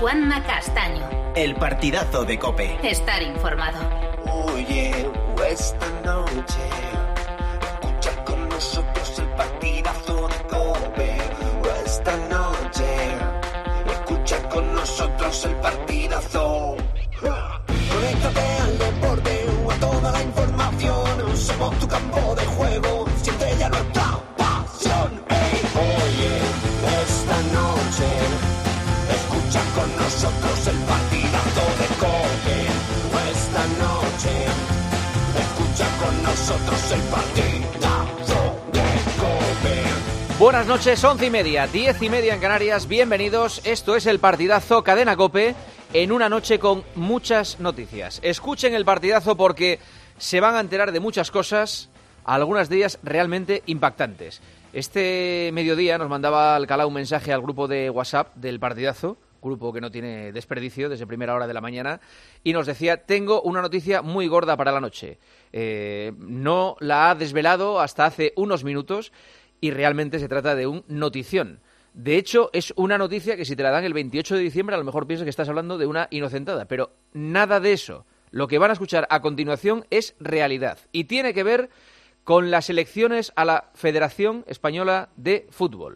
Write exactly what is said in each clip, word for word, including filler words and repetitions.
Juanma Castaño. El partidazo de COPE. Estar informado. Oye, esta noche escucha con nosotros el partidazo de COPE. Esta noche escucha con nosotros el partidazo. Conéctate al deporte o a toda la información. Somos tu campo de juego, siente ya nuestra pasión. Hey, oye, esta noche escucha con nosotros el partidazo de COPE. Esta noche escucha con nosotros el partidazo de COPE. Buenas noches, once y media, diez y media en Canarias. Bienvenidos, esto es el partidazo Cadena COPE, en una noche con muchas noticias. Escuchen el partidazo porque se van a enterar de muchas cosas, algunas de ellas realmente impactantes. Este mediodía nos mandaba Alcalá un mensaje al grupo de WhatsApp del partidazo, grupo que no tiene desperdicio desde primera hora de la mañana, y nos decía: tengo una noticia muy gorda para la noche. Eh, no la ha desvelado hasta hace unos minutos y realmente se trata de un notición. De hecho, es una noticia que si te la dan el veintiocho de diciembre a lo mejor piensas que estás hablando de una inocentada, pero nada de eso. Lo que van a escuchar a continuación es realidad y tiene que ver con las elecciones a la Federación Española de Fútbol.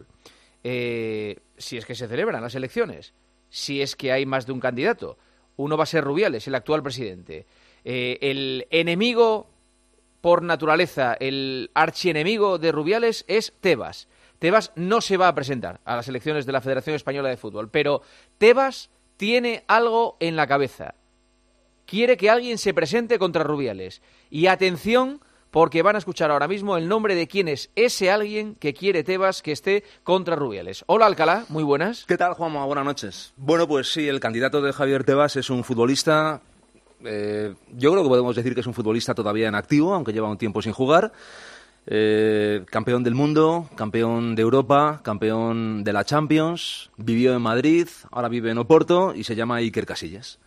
Eh, si es que se celebran las elecciones, si es que hay más de un candidato. Uno va a ser Rubiales, el actual presidente. Eh, el enemigo por naturaleza, el archienemigo de Rubiales es Tebas. Tebas no se va a presentar a las elecciones de la Federación Española de Fútbol, pero Tebas tiene algo en la cabeza. Quiere que alguien se presente contra Rubiales. Y atención, porque van a escuchar ahora mismo el nombre de quién es ese alguien que quiere Tebas que esté contra Rubiales. Hola, Alcalá, muy buenas. ¿Qué tal, Juanma? Buenas noches. Bueno, pues sí, el candidato de Javier Tebas es un futbolista, eh, yo creo que podemos decir que es un futbolista todavía en activo, aunque lleva un tiempo sin jugar. Eh, campeón del mundo, campeón de Europa, campeón de la Champions, vivió en Madrid, ahora vive en Oporto y se llama Iker Casillas.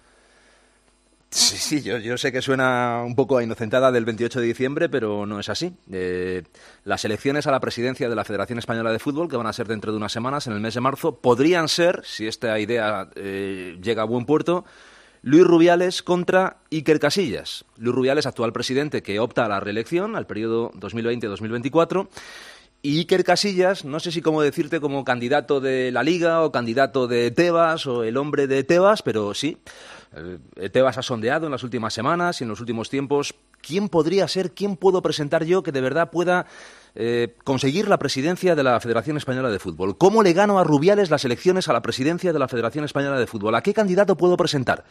Sí, sí, yo, yo sé que suena un poco a inocentada del veintiocho de diciembre, pero no es así. Eh, las elecciones a la presidencia de la Federación Española de Fútbol, que van a ser dentro de unas semanas, en el mes de marzo, podrían ser, si esta idea eh, llega a buen puerto, Luis Rubiales contra Iker Casillas. Luis Rubiales, actual presidente, que opta a la reelección al periodo dos mil veinte dos mil veinticuatro. Y Iker Casillas, no sé si cómo decirte, como candidato de la Liga o candidato de Tebas o el hombre de Tebas, pero sí, eh, Tebas ha sondeado en las últimas semanas y en los últimos tiempos quién podría ser, quién puedo presentar yo que de verdad pueda eh, conseguir la presidencia de la Federación Española de Fútbol. ¿Cómo le gano a Rubiales las elecciones a la presidencia de la Federación Española de Fútbol? ¿A qué candidato puedo presentar?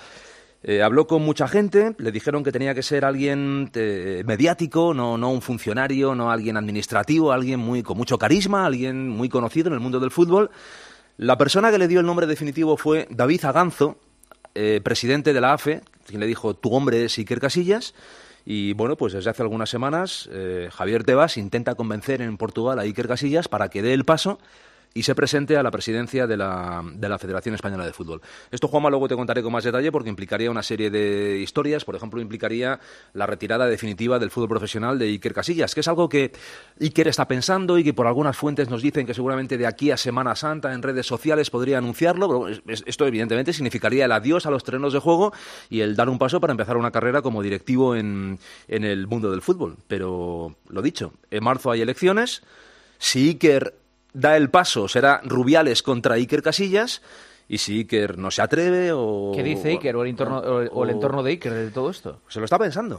Eh, habló con mucha gente, le dijeron que tenía que ser alguien eh, mediático, no, no un funcionario, no alguien administrativo, alguien muy con mucho carisma, alguien muy conocido en el mundo del fútbol. La persona que le dio el nombre definitivo fue David Aganzo, eh, presidente de la A F E, quien le dijo: tu hombre es Iker Casillas. Y bueno, pues desde hace algunas semanas eh, Javier Tebas intenta convencer en Portugal a Iker Casillas para que dé el paso y se presente a la presidencia de la, de la Federación Española de Fútbol. Esto, Juanma, luego te contaré con más detalle porque implicaría una serie de historias. Por ejemplo, implicaría la retirada definitiva del fútbol profesional de Iker Casillas, que es algo que Iker está pensando y que por algunas fuentes nos dicen que seguramente de aquí a Semana Santa en redes sociales podría anunciarlo. Pero esto evidentemente significaría el adiós a los terrenos de juego y el dar un paso para empezar una carrera como directivo en, en el mundo del fútbol. Pero, lo dicho, en marzo hay elecciones. Si Iker da el paso, será Rubiales contra Iker Casillas, y si Iker no se atreve o... ¿Qué dice Iker o el entorno, o, o el entorno de Iker de todo esto? Se lo está pensando.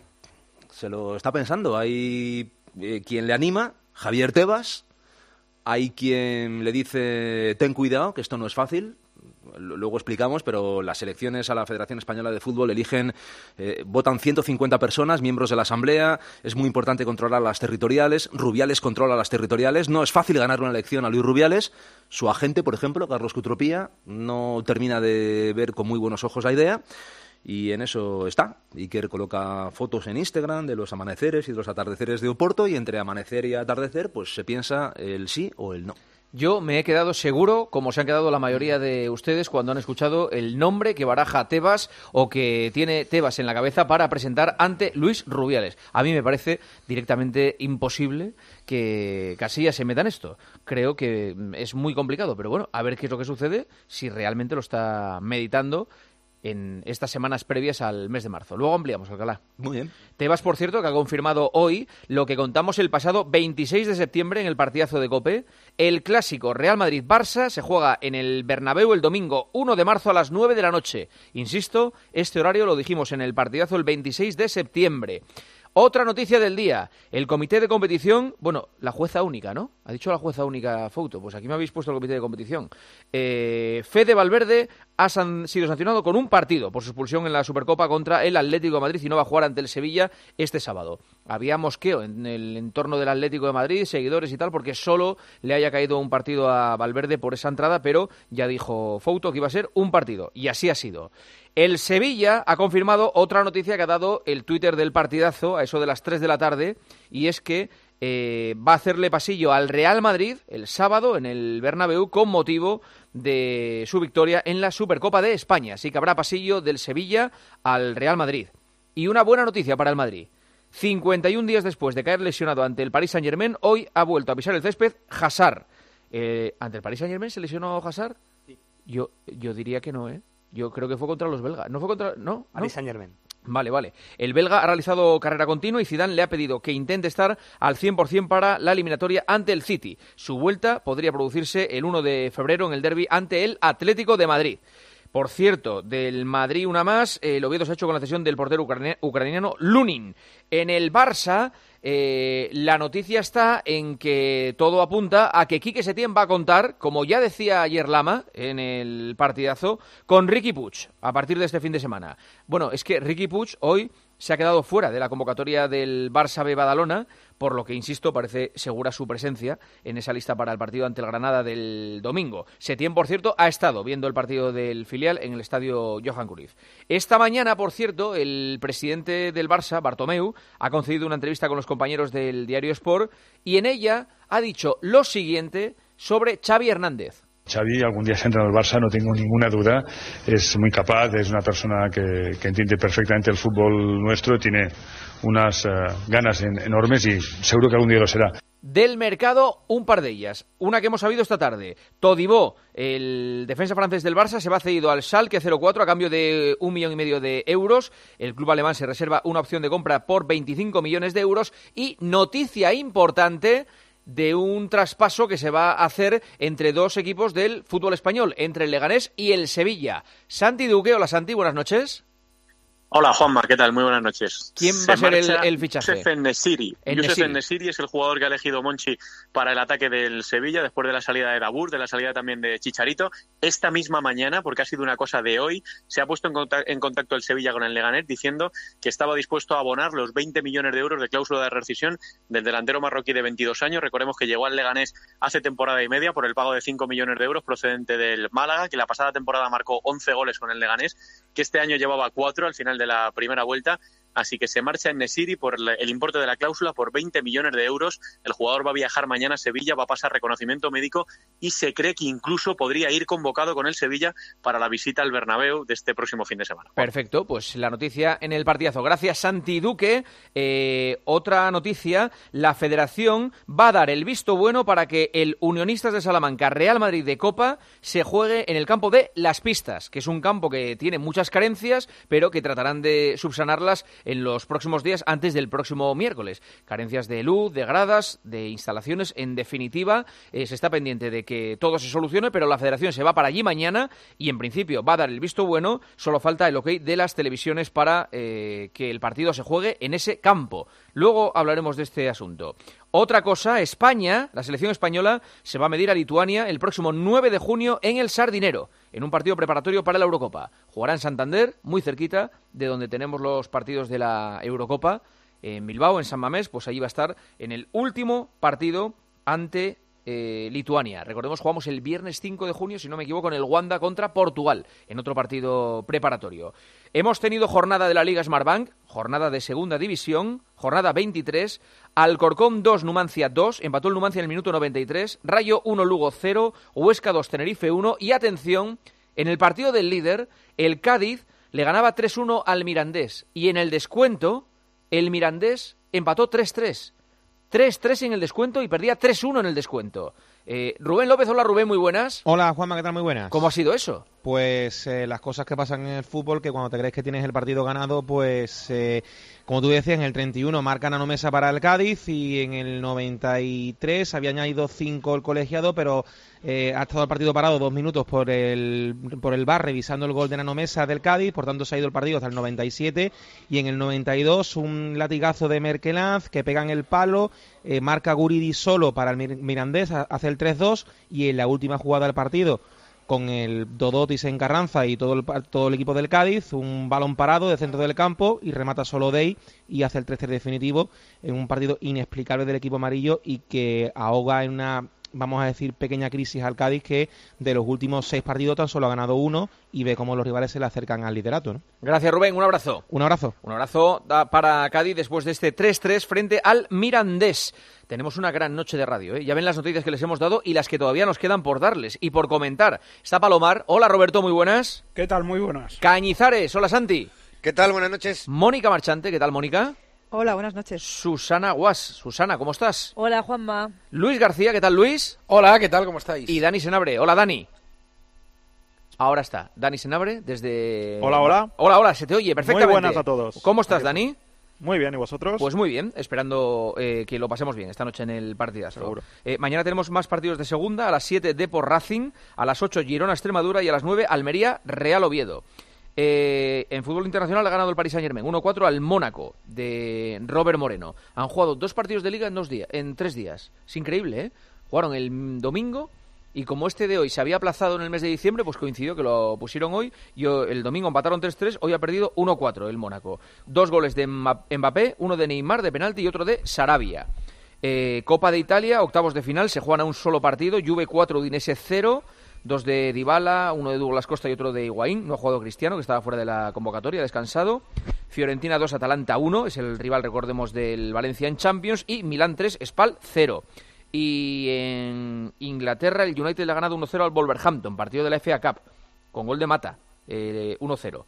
Se lo está pensando. Hay eh, quien le anima, Javier Tebas. Hay quien le dice: ten cuidado, que esto no es fácil. Luego explicamos, pero las elecciones a la Federación Española de Fútbol eligen, eh, votan ciento cincuenta personas, miembros de la Asamblea. Es muy importante controlar las territoriales. Rubiales controla las territoriales. No es fácil ganar una elección a Luis Rubiales. Su agente, por ejemplo, Carlos Cutropía, no termina de ver con muy buenos ojos la idea. Y en eso está. Iker coloca fotos en Instagram de los amaneceres y de los atardeceres de Oporto, y entre amanecer y atardecer pues se piensa el sí o el no. Yo me he quedado seguro, como se han quedado la mayoría de ustedes cuando han escuchado el nombre que baraja Tebas o que tiene Tebas en la cabeza para presentar ante Luis Rubiales. A mí me parece directamente imposible que Casillas se meta en esto. Creo que es muy complicado, pero bueno, a ver qué es lo que sucede si realmente lo está meditando en estas semanas previas al mes de marzo. Luego ampliamos, Alcalá. Muy bien. Tebas, por cierto, que ha confirmado hoy lo que contamos el pasado veintiséis de septiembre en el partidazo de COPE. El clásico Real Madrid-Barça se juega en el Bernabéu el domingo uno de marzo a las nueve de la noche. Insisto, este horario lo dijimos en el partidazo el veintiséis de septiembre. Otra noticia del día, el comité de competición, bueno, la jueza única, ¿no? Ha dicho la jueza única Fouto, pues aquí me habéis puesto el comité de competición. Eh, Fede Valverde ha san- sido sancionado con un partido por su expulsión en la Supercopa contra el Atlético de Madrid y no va a jugar ante el Sevilla este sábado. Había mosqueo en el entorno del Atlético de Madrid, seguidores y tal, porque solo le haya caído un partido a Valverde por esa entrada, pero ya dijo Fouto que iba a ser un partido, y así ha sido. El Sevilla ha confirmado otra noticia que ha dado el Twitter del partidazo a eso de las tres de la tarde, y es que eh, va a hacerle pasillo al Real Madrid el sábado en el Bernabéu con motivo de su victoria en la Supercopa de España. Así que habrá pasillo del Sevilla al Real Madrid. Y una buena noticia para el Madrid. cincuenta y un días después de caer lesionado ante el Paris Saint-Germain, hoy ha vuelto a pisar el césped Hazard. Eh, ¿Ante el Paris Saint-Germain se lesionó Hazard? Sí. Yo, yo diría que no, ¿eh? Yo creo que fue contra los belgas. ¿No fue contra...? ¿No? Paris Saint-Germain. Vale, vale. El belga ha realizado carrera continua y Zidane le ha pedido que intente estar al cien por ciento para la eliminatoria ante el City. Su vuelta podría producirse el uno de febrero en el derbi ante el Atlético de Madrid. Por cierto, del Madrid una más, el Oviedo se ha hecho con la cesión del portero ucrania- ucraniano Lunin. En el Barça, eh, la noticia está en que todo apunta a que Quique Setién va a contar, como ya decía ayer Lama en el partidazo, con Riqui Puig a partir de este fin de semana. Bueno, es que Riqui Puig hoy se ha quedado fuera de la convocatoria del Barça B Badalona, por lo que, insisto, parece segura su presencia en esa lista para el partido ante el Granada del domingo. Setién, por cierto, ha estado viendo el partido del filial en el estadio Johan Cruyff. Esta mañana, por cierto, el presidente del Barça, Bartomeu, ha concedido una entrevista con los compañeros del diario Sport y en ella ha dicho lo siguiente sobre Xavi Hernández. Xavi algún día se entra en el Barça, no tengo ninguna duda, es muy capaz, es una persona que, que entiende perfectamente el fútbol nuestro, tiene unas uh, ganas en, enormes y seguro que algún día lo será. Del mercado, un par de ellas. Una que hemos sabido esta tarde. Todibo, el defensa francés del Barça, se va cedido al Schalke cero cuatro a cambio de un millón y medio de euros. El club alemán se reserva una opción de compra por veinticinco millones de euros. Y noticia importante de un traspaso que se va a hacer entre dos equipos del fútbol español, entre el Leganés y el Sevilla. Santi Duque, hola Santi, buenas noches. Hola Juanma, ¿qué tal? Muy buenas noches. ¿Quién Se va a ser el, marcha el fichaje? Youssef En-Nesyri. En-Nesyri. Youssef En-Nesyri es el jugador que ha elegido Monchi para el ataque del Sevilla después de la salida de Dabur, de la salida también de Chicharito. Esta misma mañana, porque ha sido una cosa de hoy, se ha puesto en contacto, en contacto el Sevilla con el Leganés diciendo que estaba dispuesto a abonar los veinte millones de euros de cláusula de rescisión del delantero marroquí de veintidós años. Recordemos que llegó al Leganés hace temporada y media por el pago de cinco millones de euros procedente del Málaga, que la pasada temporada marcó once goles con el Leganés, que este año llevaba cuatro al final de la primera vuelta. Así que se marcha En-Nesyri por el importe de la cláusula por veinte millones de euros. El jugador va a viajar mañana a Sevilla, va a pasar reconocimiento médico y se cree que incluso podría ir convocado con el Sevilla para la visita al Bernabéu de este próximo fin de semana. Perfecto, pues la noticia en el partidazo. Gracias, Santi Duque. Eh, otra noticia, la Federación va a dar el visto bueno para que el Unionistas de Salamanca Real Madrid de Copa se juegue en el campo de Las Pistas, que es un campo que tiene muchas carencias, pero que tratarán de subsanarlas en los próximos días antes del próximo miércoles. Carencias de luz, de gradas, de instalaciones. En definitiva, eh, se está pendiente de que todo se solucione, pero la Federación se va para allí mañana y en principio va a dar el visto bueno. Solo falta el ok de las televisiones para eh, que el partido se juegue en ese campo. Luego hablaremos de este asunto. Otra cosa, España, la selección española, se va a medir a Lituania el próximo nueve de junio en el Sardinero, en un partido preparatorio para la Eurocopa. Jugará en Santander, muy cerquita de donde tenemos los partidos de la Eurocopa, en Bilbao, en San Mamés, pues allí va a estar en el último partido ante eh, Lituania. Recordemos, jugamos el viernes cinco de junio, si no me equivoco, en el Wanda contra Portugal, en otro partido preparatorio. Hemos tenido jornada de la Liga Smartbank, jornada de segunda división, jornada veintitrés, Alcorcón dos, Numancia dos, empató el Numancia en el minuto noventa y tres, Rayo uno, Lugo cero, Huesca dos, Tenerife uno, y atención, en el partido del líder, el Cádiz le ganaba tres uno al Mirandés, y en el descuento, el Mirandés empató tres tres. tres tres en el descuento y perdía tres uno en el descuento. Eh, Rubén López, hola Rubén, muy buenas. Hola Juanma, ¿qué tal? Muy buenas. ¿Cómo ha sido eso? Pues eh, las cosas que pasan en el fútbol, que cuando te crees que tienes el partido ganado, pues eh, como tú decías, en el treinta y uno marca Nano Mesa para el Cádiz y en el noventa y tres había añadido cinco el colegiado, pero eh, ha estado el partido parado dos minutos por el por el V A R revisando el gol de Nano Mesa del Cádiz, por tanto se ha ido el partido hasta el noventa y siete y en el noventa y dos un latigazo de Merkelanz que pega en el palo, eh, marca Guridi solo para el Mirandés, hace el tres dos y en la última jugada del partido, con el Dodotis en Carranza y todo el, todo el equipo del Cádiz, un balón parado de centro del campo y remata solo Dey y hace el tres tres definitivo en un partido inexplicable del equipo amarillo y que ahoga en una, vamos a decir, pequeña crisis al Cádiz, que de los últimos seis partidos tan solo ha ganado uno y ve cómo los rivales se le acercan al liderato, ¿no? Gracias Rubén, un abrazo. Un abrazo. Un abrazo para Cádiz después de este tres tres frente al Mirandés. Tenemos una gran noche de radio, ¿eh? Ya ven las noticias que les hemos dado y las que todavía nos quedan por darles y por comentar. Está Palomar. Hola Roberto, muy buenas. ¿Qué tal? Muy buenas. Cañizares, hola Santi. ¿Qué tal? Buenas noches. Mónica Marchante, ¿qué tal Mónica? Hola, buenas noches. Susana Guas. Susana, ¿cómo estás? Hola Juanma. Luis García, ¿qué tal Luis? Hola, ¿qué tal? ¿Cómo estáis? Y Dani Senabre. Hola Dani. Ahora está, Dani Senabre desde... Hola, hola. Hola, hola, se te oye perfectamente. Muy buenas a todos. ¿Cómo estás, Dani? Muy bien, ¿y vosotros? Pues muy bien, esperando eh, que lo pasemos bien esta noche en el partidazo. Seguro. Eh, mañana tenemos más partidos de segunda, a las siete Depor Racing, a las ocho Girona Extremadura y a las nueve Almería Real Oviedo. Eh, en fútbol internacional ha ganado el Paris Saint-Germain uno cuatro al Mónaco de Robert Moreno. Han jugado dos partidos de liga en dos días, en tres días. Es increíble, ¿eh? Jugaron el domingo y como este de hoy se había aplazado en el mes de diciembre, pues coincidió que lo pusieron hoy. Y el domingo empataron tres tres, hoy ha perdido uno cuatro el Mónaco. Dos goles de Mbappé, uno de Neymar de penalti y otro de Sarabia. Eh, Copa de Italia, octavos de final, se juegan a un solo partido. Juve cuatro, Udinese cero. Dos de Dybala, uno de Douglas Costa y otro de Higuaín. No ha jugado Cristiano, que estaba fuera de la convocatoria, descansado. Fiorentina dos, Atalanta uno. Es el rival, recordemos, del Valencia en Champions. Y Milán tres, Spal cero. Y en Inglaterra el United le ha ganado uno cero al Wolverhampton, partido de la F A Cup, con gol de Mata, eh, uno cero.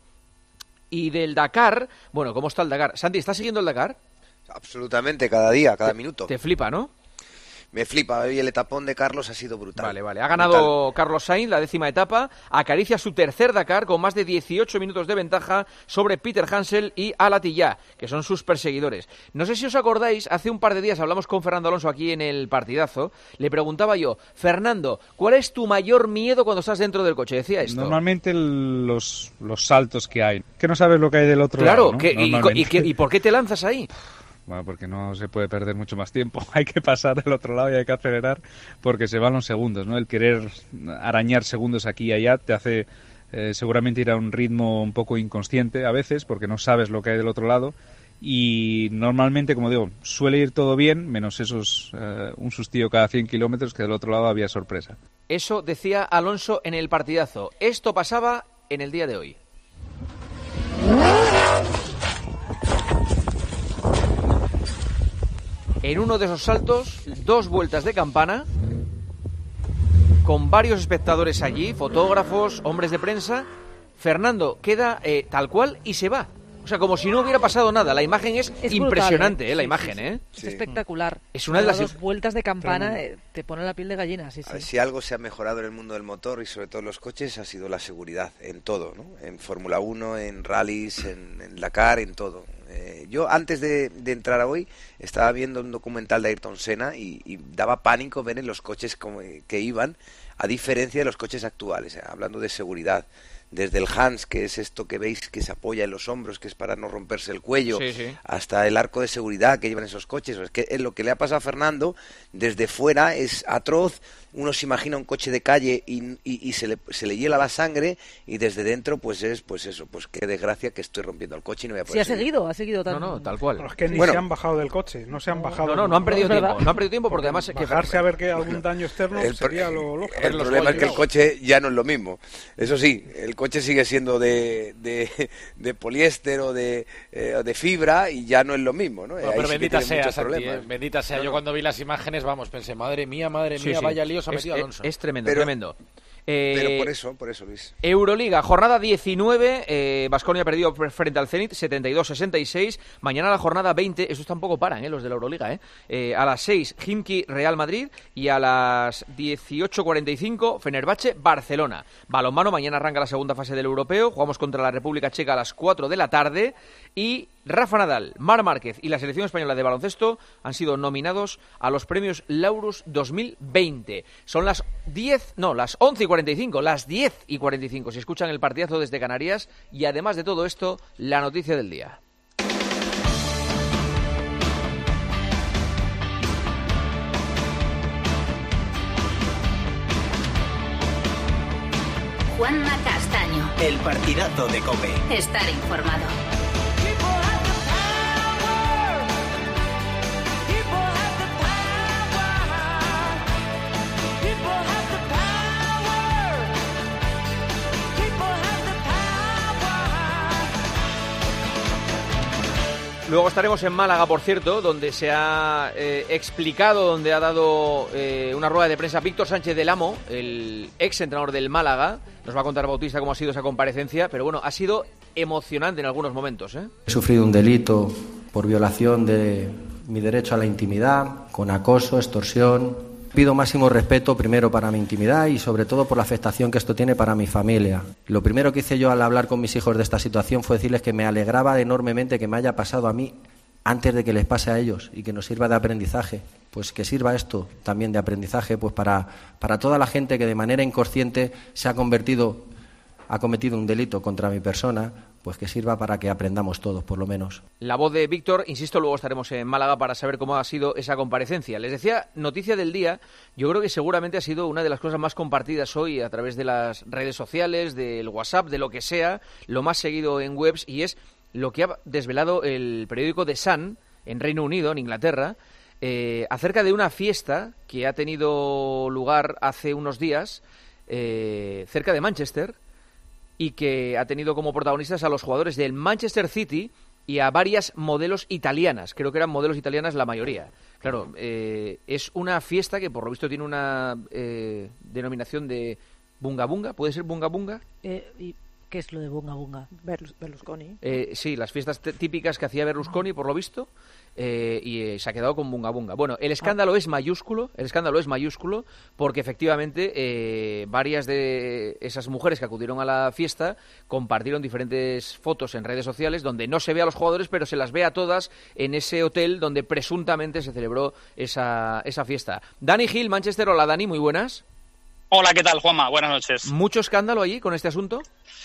Y del Dakar, bueno, ¿cómo está el Dakar? Santi, ¿estás siguiendo el Dakar? Absolutamente, cada día, cada te, minuto. Te flipa, ¿no? Me flipa, y el etapón de Carlos ha sido brutal. Vale, vale. Ha ganado brutal. Carlos Sainz la décima etapa, acaricia su tercer Dakar con más de dieciocho minutos de ventaja sobre Peter Hansel y Al Attiyah, que son sus perseguidores. No sé si os acordáis, hace un par de días hablamos con Fernando Alonso aquí en el partidazo, le preguntaba yo, Fernando, ¿cuál es tu mayor miedo cuando estás dentro del coche? Decía esto. Normalmente el, los, los saltos que hay, que no sabes lo que hay del otro claro, lado, ¿no? Que, y, y, ¿y por qué te lanzas ahí? Bueno, porque no se puede perder mucho más tiempo. Hay que pasar del otro lado y hay que acelerar porque se van los segundos, ¿no? El querer arañar segundos aquí y allá te hace eh, seguramente ir a un ritmo un poco inconsciente a veces porque no sabes lo que hay del otro lado y normalmente, como digo, suele ir todo bien, menos esos eh, un sustillo cada cien kilómetros que del otro lado había sorpresa. Eso decía Alonso en el partidazo. Esto pasaba en el día de hoy. En uno de esos saltos, dos vueltas de campana, con varios espectadores allí, fotógrafos, hombres de prensa. Fernando queda eh, tal cual y se va. O sea, como si no hubiera pasado nada. La imagen es, es impresionante, brutal, ¿eh? Eh, la sí, sí, imagen, sí. ¿eh? Es espectacular. Es una de las dos vueltas de campana, eh, te pone la piel de gallina, sí, sí. A ver, si algo se ha mejorado en el mundo del motor y sobre todo en los coches ha sido la seguridad en todo, ¿no? En Fórmula uno, en rallies, en, en Dakar, en todo. Eh, yo antes de, de entrar a hoy estaba viendo un documental de Ayrton Senna y, y daba pánico ver en los coches como, que iban, a diferencia de los coches actuales, eh, hablando de seguridad. Desde el Hans, que es esto que veis que se apoya en los hombros, que es para no romperse el cuello, sí, sí. hasta el arco de seguridad que llevan esos coches. Es que lo que le ha pasado a Fernando desde fuera es atroz, uno se imagina un coche de calle y, y, y se, le, se le hiela la sangre y desde dentro pues es pues eso, pues qué desgracia que estoy rompiendo el coche y no voy a poder Sí, ha seguir. seguido, ha seguido tan... No, no, tal cual. Pero es que ni Bueno. se han bajado del coche, no se han bajado. No, no, no han perdido No, es tiempo. verdad. No han perdido tiempo porque además... que- Bajarse a ver que algún daño externo El, pro- sería lo lógico. el problema es que el coche ya no es lo mismo. Eso sí, el coche sigue siendo de, de, de poliéster o de, eh, o de fibra y ya no es lo mismo, ¿no? Bueno, Ahí pero sí que bendita tiene sea, muchos Santi, problemas. eh, bendita sea. No, Yo no. cuando vi las imágenes, vamos, pensé, madre mía, madre Sí, mía, sí. vaya lío se ha Es- metido es- Alonso. Es tremendo, Pero- tremendo. Eh, Pero por eso, por eso, Luis. Euroliga, jornada diecinueve, eh, Baskonia perdió frente al Zenit setenta y dos sesenta y seis. Mañana la jornada veinte, estos tampoco paran, eh, los de la Euroliga. Eh. Eh, a las seis, Khimki Real Madrid y a las dieciocho cuarenta y cinco, Fenerbahce Barcelona. Balonmano, mañana arranca la segunda fase del Europeo, jugamos contra la República Checa a las cuatro de la tarde y Rafa Nadal, Marc Márquez y la selección española de baloncesto han sido nominados a los premios Laurus dos mil veinte. Son las diez, no, las once y cuarenta y cinco, las diez y cuarenta y cinco. Si escuchan el partidazo desde Canarias y además de todo esto, la noticia del día. Juanma Castaño. El partidazo de COPE. Estar informado. Luego estaremos en Málaga, por cierto, donde se ha eh, explicado, donde ha dado eh, una rueda de prensa Víctor Sánchez del Amo, el ex entrenador del Málaga. Nos va a contar Bautista cómo ha sido esa comparecencia, pero bueno, ha sido emocionante en algunos momentos, ¿eh? He sufrido un delito por violación de mi derecho a la intimidad, con acoso, extorsión. Pido máximo respeto primero para mi intimidad y sobre todo por la afectación que esto tiene para mi familia. Lo primero que hice yo al hablar con mis hijos de esta situación fue decirles que me alegraba enormemente que me haya pasado a mí antes de que les pase a ellos y que nos sirva de aprendizaje. Pues que sirva esto también de aprendizaje pues para, para toda la gente que de manera inconsciente se ha convertido, ha cometido un delito contra mi persona, pues que sirva para que aprendamos todos, por lo menos. La voz de Víctor, insisto, luego estaremos en Málaga para saber cómo ha sido esa comparecencia. Les decía, noticia del día, yo creo que seguramente ha sido una de las cosas más compartidas hoy a través de las redes sociales, del WhatsApp, de lo que sea, lo más seguido en webs, y es lo que ha desvelado el periódico The Sun en Reino Unido, en Inglaterra, eh, acerca de una fiesta que ha tenido lugar hace unos días eh, cerca de Manchester, y que ha tenido como protagonistas a los jugadores del Manchester City y a varias modelos italianas. Creo que eran modelos italianas la mayoría. Claro, eh, es una fiesta que por lo visto tiene una eh, denominación de bunga bunga. ¿Puede ser bunga bunga? Eh, ¿y qué es lo de bunga bunga? Berlus- Berlusconi. Eh, sí, las fiestas t- típicas que hacía Berlusconi, por lo visto, eh, y eh, se ha quedado con bunga bunga. Bueno, el escándalo es mayúsculo, el escándalo es mayúsculo, porque efectivamente eh, varias de esas mujeres que acudieron a la fiesta compartieron diferentes fotos en redes sociales donde no se ve a los jugadores, pero se las ve a todas en ese hotel donde presuntamente se celebró esa, esa fiesta. Dani Gil, Manchester. Hola, Dani, muy buenas. Hola, ¿qué tal, Juanma? Buenas noches. ¿Mucho escándalo allí con este asunto?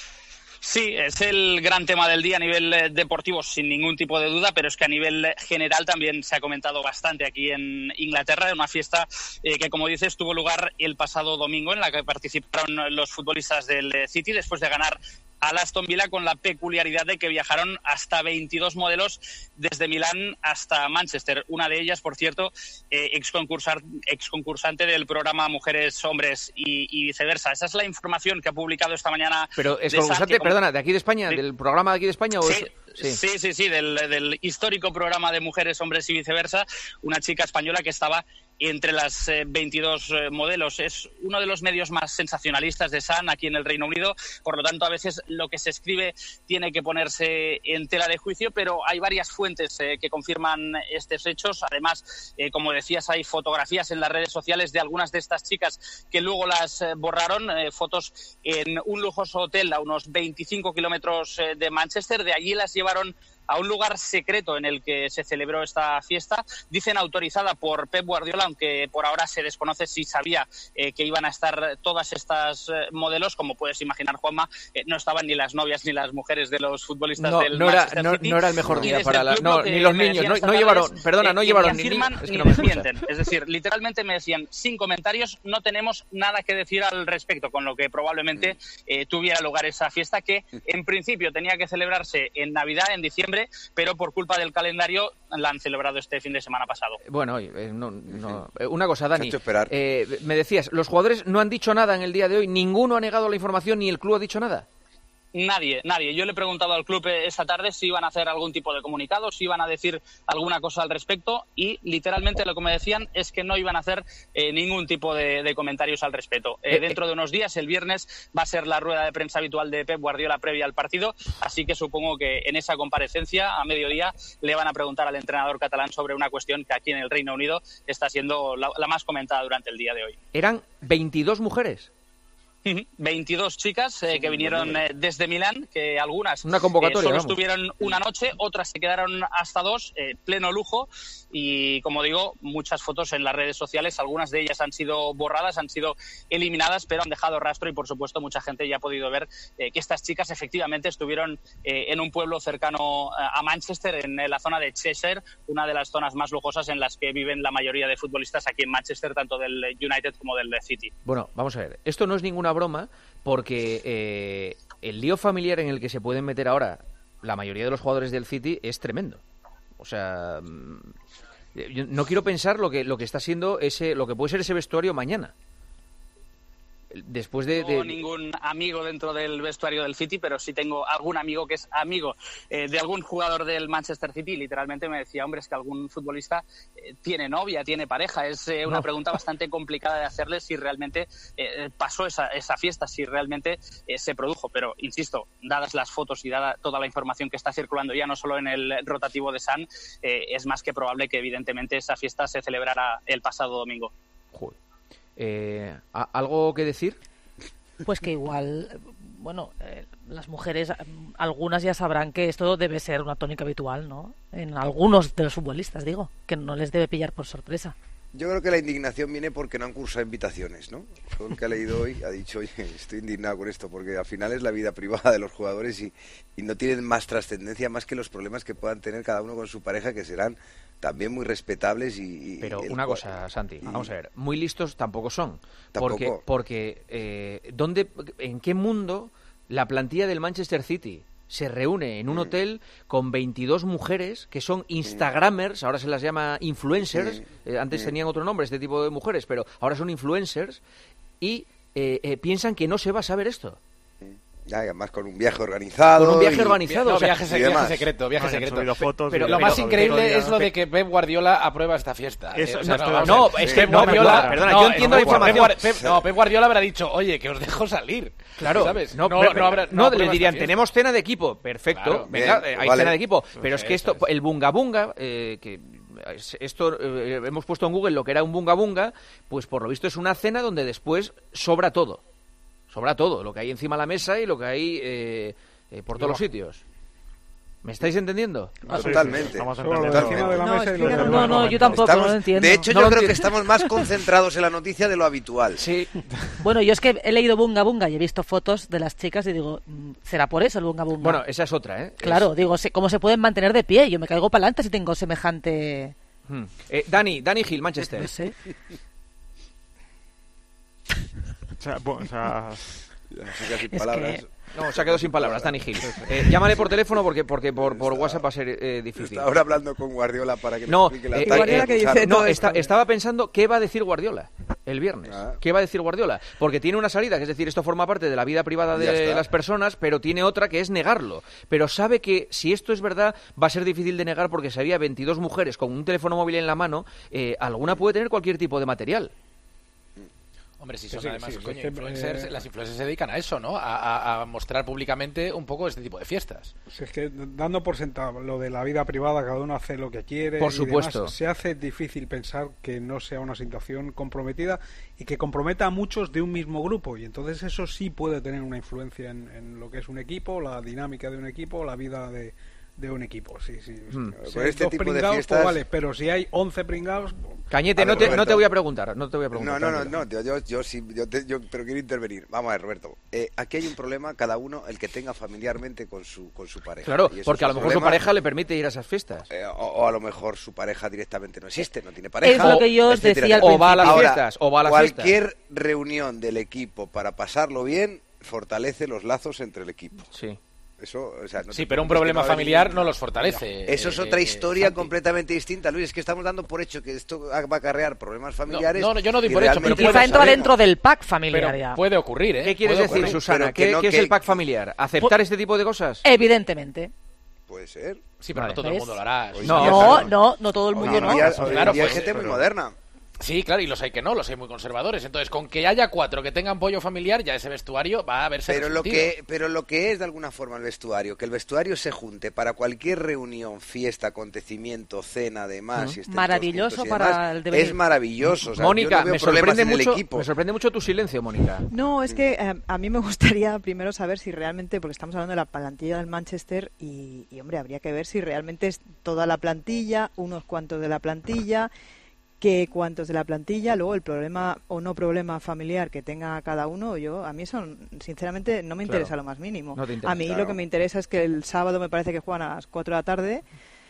Sí, es el gran tema del día a nivel eh, deportivo, sin ningún tipo de duda, pero es que a nivel eh, general también se ha comentado bastante aquí en Inglaterra, una fiesta eh, que, como dices, tuvo lugar el pasado domingo, en la que participaron los futbolistas del eh, City después de ganar al Aston Villa, con la peculiaridad de que viajaron hasta veintidós modelos desde Milán hasta Manchester. Una de ellas, por cierto, eh, exconcursar, exconcursante del programa Mujeres, Hombres y, y viceversa. Esa es la información que ha publicado esta mañana. Pero es de concursante, Santi, perdona, ¿de aquí de España? Sí. ¿Del programa de aquí de España? O Sí, es... sí, sí, sí, del, del histórico programa de Mujeres, Hombres y viceversa. Una chica española que estaba entre las eh, veintidós eh, modelos. Es uno de los medios más sensacionalistas de Sun aquí en el Reino Unido. Por lo tanto, a veces lo que se escribe tiene que ponerse en tela de juicio, pero hay varias fuentes eh, que confirman estos hechos. Además, eh, como decías, hay fotografías en las redes sociales de algunas de estas chicas que luego las eh, borraron. Eh, fotos en un lujoso hotel a unos veinticinco kilómetros eh, de Manchester. De allí las llevaron a un lugar secreto en el que se celebró esta fiesta, dicen autorizada por Pep Guardiola, aunque por ahora se desconoce si sabía eh, que iban a estar todas estas eh, modelos. Como puedes imaginar, Juanma, eh, no estaban ni las novias ni las mujeres de los futbolistas no, del no era, Manchester no, City. no era el mejor día para la, no, Lo ni los niños, no, no llevaron, es, perdona, eh, no llevaron ni ni afirman niños. Es ni que no desmienten. Es decir, literalmente me decían, sin comentarios, no tenemos nada que decir al respecto, con lo que probablemente eh, tuviera lugar esa fiesta, que en principio tenía que celebrarse en Navidad, en diciembre, pero por culpa del calendario la han celebrado este fin de semana pasado. Bueno, eh, no, no. Eh, una cosa, Dani, esperar. Eh, me decías, los jugadores no han dicho nada en el día de hoy, ninguno ha negado la información, ni el club ha dicho nada. Nadie, nadie. Yo le he preguntado al club esta tarde si iban a hacer algún tipo de comunicado, si iban a decir alguna cosa al respecto, y literalmente lo que me decían es que no iban a hacer eh, ningún tipo de, de comentarios al respecto. Eh, dentro de unos días, el viernes, va a ser la rueda de prensa habitual de Pep Guardiola previa al partido, así que supongo que en esa comparecencia, a mediodía, le van a preguntar al entrenador catalán sobre una cuestión que aquí en el Reino Unido está siendo la, la más comentada durante el día de hoy. Eran veintidós mujeres. veintidós chicas eh, que vinieron eh, desde Milán, que algunas una convocatoria, eh, solo vamos. estuvieron una noche, otras se quedaron hasta dos, eh, pleno lujo, y como digo, muchas fotos en las redes sociales, algunas de ellas han sido borradas, han sido eliminadas, pero han dejado rastro, y por supuesto mucha gente ya ha podido ver eh, que estas chicas efectivamente estuvieron eh, en un pueblo cercano a Manchester, en la zona de Cheshire, una de las zonas más lujosas en las que viven la mayoría de futbolistas aquí en Manchester, tanto del United como del City. Bueno, vamos a ver, esto no es ninguna broma, porque eh, el lío familiar en el que se pueden meter ahora la mayoría de los jugadores del City es tremendo. O sea, yo no quiero pensar lo que lo que está siendo ese, lo que puede ser ese vestuario mañana. Después de, de... No tengo ningún amigo dentro del vestuario del City, pero sí tengo algún amigo que es amigo eh, de algún jugador del Manchester City. Literalmente me decía, hombre, es que algún futbolista eh, tiene novia, tiene pareja. Es eh, una no. pregunta bastante complicada de hacerle si realmente eh, pasó esa, esa fiesta, si realmente eh, se produjo. Pero, insisto, dadas las fotos y dada toda la información que está circulando ya no solo en el rotativo de Sun, eh, es más que probable que evidentemente esa fiesta se celebrara el pasado domingo. Joder. Eh, ¿Algo que decir? Pues que igual, bueno, eh, las mujeres, algunas ya sabrán que esto debe ser una tónica habitual, ¿no? En algunos de los futbolistas, digo, que no les debe pillar por sorpresa. Yo creo que la indignación viene porque no han cursado invitaciones, ¿no? Todo el que ha leído hoy ha dicho, oye, estoy indignado con esto, porque al final es la vida privada de los jugadores y, y no tienen más trascendencia más que los problemas que puedan tener cada uno con su pareja, que serán también muy respetables y... y Pero el, una cosa, Santi, y... vamos a ver, muy listos tampoco son. Tampoco. Porque, porque eh, ¿dónde, ¿en qué mundo la plantilla del Manchester City se reúne en un hotel con veintidós mujeres que son instagramers, ahora se las llama influencers, eh, antes tenían otro nombre este tipo de mujeres, pero ahora son influencers, y eh, eh, piensan que no se va a saber esto? Ya, además con un viaje organizado. Con un viaje y... organizado. No, o sea, viaje, se, viaje secreto, viaje no, secreto. Fotos, pero y... lo pero, más pero, increíble pero, es lo de que Pep Guardiola aprueba esta fiesta. Eso, eh, o sea, no, no, no, es que no, Guardiola, perdona, no, yo entiendo la información. Pep, Pep, no, Pep Guardiola habrá dicho, oye, que os dejo salir. Claro, ¿sabes? no, no, pero, no, habrá, no, no le dirían, tenemos cena de equipo, perfecto, claro, venga, bien, hay vale. cena de equipo, pero es que esto, el bunga bunga, eh, que esto eh, hemos puesto en Google lo que era un bunga bunga, pues por lo visto es una cena donde después sobra todo, sobra todo, lo que hay encima de la mesa y lo que hay eh, eh, por todos no. los sitios. ¿Me estáis entendiendo? Ah, totalmente. Estamos entendiendo. No, no, no, no, yo tampoco estamos, no lo entiendo. De hecho, no yo creo que estamos más concentrados en la noticia de lo habitual. Sí. Bueno, yo es que he leído Bunga Bunga y he visto fotos de las chicas y digo, ¿será por eso el Bunga Bunga? Bueno, esa es otra, ¿eh? Claro, es... digo, ¿cómo se pueden mantener de pie? Yo me caigo para adelante si tengo semejante... Hmm. Eh, Dani, Dani Gil, Manchester. No sé. o sea, bueno, o sea... Sin palabras. Que... No, se ha quedado sin palabras, Dani Gil. Eh, llámale por teléfono porque porque por, por WhatsApp va a ser eh, difícil. Está ahora hablando con Guardiola para que no, me explique la eh, Guardiola eh, que dice no, está, estaba pensando qué va a decir Guardiola el viernes. Ah. ¿Qué va a decir Guardiola? Porque tiene una salida, que es decir, esto forma parte de la vida privada de las personas, pero tiene otra que es negarlo. Pero sabe que si esto es verdad, va a ser difícil de negar porque si había veintidós mujeres con un teléfono móvil en la mano, eh, alguna puede tener cualquier tipo de material. Hombre, si son sí, además sí, coño, sí, influencers, eh, las influencers se dedican a eso, ¿no? A, a, a mostrar públicamente un poco este tipo de fiestas. Pues es que dando por sentado lo de la vida privada, cada uno hace lo que quiere. Por y supuesto. Demás, se hace difícil pensar que no sea una situación comprometida y que comprometa a muchos de un mismo grupo. Y entonces eso sí puede tener una influencia en, en lo que es un equipo, la dinámica de un equipo, la vida de, de un equipo. Sí, sí. Hmm. Si Con hay este dos tipo de pringados, fiestas- pues vale, pero si hay once pringados... Cañete, A ver, no, te, no Roberto. te voy a preguntar, no te voy a preguntar. No, no, no, tranquilo. no, yo, yo, yo sí, yo, te- yo- pero quiero intervenir. Vamos a ver, Roberto. Eh, aquí hay un problema, cada uno, el que tenga familiarmente con su, con su pareja. Claro, Y eso porque es a un lo mejor su problema. pareja le permite ir a esas fiestas. Eh, o, o a lo mejor su pareja directamente no existe, no tiene pareja. Es lo que yo os etcétera, decía al etcétera. O va a las Ahora, fiestas, o va a las cualquier fiestas. reunión del equipo para pasarlo bien fortalece los lazos entre el equipo. Sí. Eso, o sea, no Sí, te- pero un es que problema no va a haber familiar ningún- no los fortalece. Eso es eh, otra eh, historia Santi. completamente distinta, Luis. Es que estamos dando por hecho que esto va a acarrear problemas familiares. no, no, yo no doy y por hecho, pero realmente Quizá no entra sabemos. dentro del pack familiar Pero ya. puede ocurrir, ¿eh? ¿Qué quieres Puede decir, ocurrir. Susana? pero que ¿Qué, no, qué es que- el pack familiar? ¿Aceptar este tipo de cosas? Evidentemente. Puede ser. Sí, pero Vale. no todo el ¿Ves? mundo lo hará. Hoy No, día- No, no, no todo el hoy mundo en no. día- Claro, hoy en claro, día hay pues, gente muy pero- moderna. Sí, claro, y los hay que no, los hay muy conservadores. Entonces, con que haya cuatro que tengan pollo familiar, ya ese vestuario va a verse Pero lo, resentido. que, pero lo que es de alguna forma el vestuario, que el vestuario se junte para cualquier reunión, fiesta, acontecimiento, cena, demás, Mm. y estén Maravilloso todos juntos y para demás, el devenir. es maravilloso. O sea, Mónica, yo no veo me, problemas sorprende en el mucho, equipo. me sorprende mucho tu silencio, Mónica. No, es que eh, a mí me gustaría primero saber si realmente, porque estamos hablando de la plantilla del Manchester y, y, hombre, habría que ver si realmente es toda la plantilla, unos cuantos de la plantilla, qué cuantos de la plantilla, luego el problema o no problema familiar que tenga cada uno. Yo a mí eso sinceramente no me interesa Claro. lo más mínimo. No te interesa, a mí claro. lo que me interesa es que el sábado me parece que juegan a las cuatro de la tarde.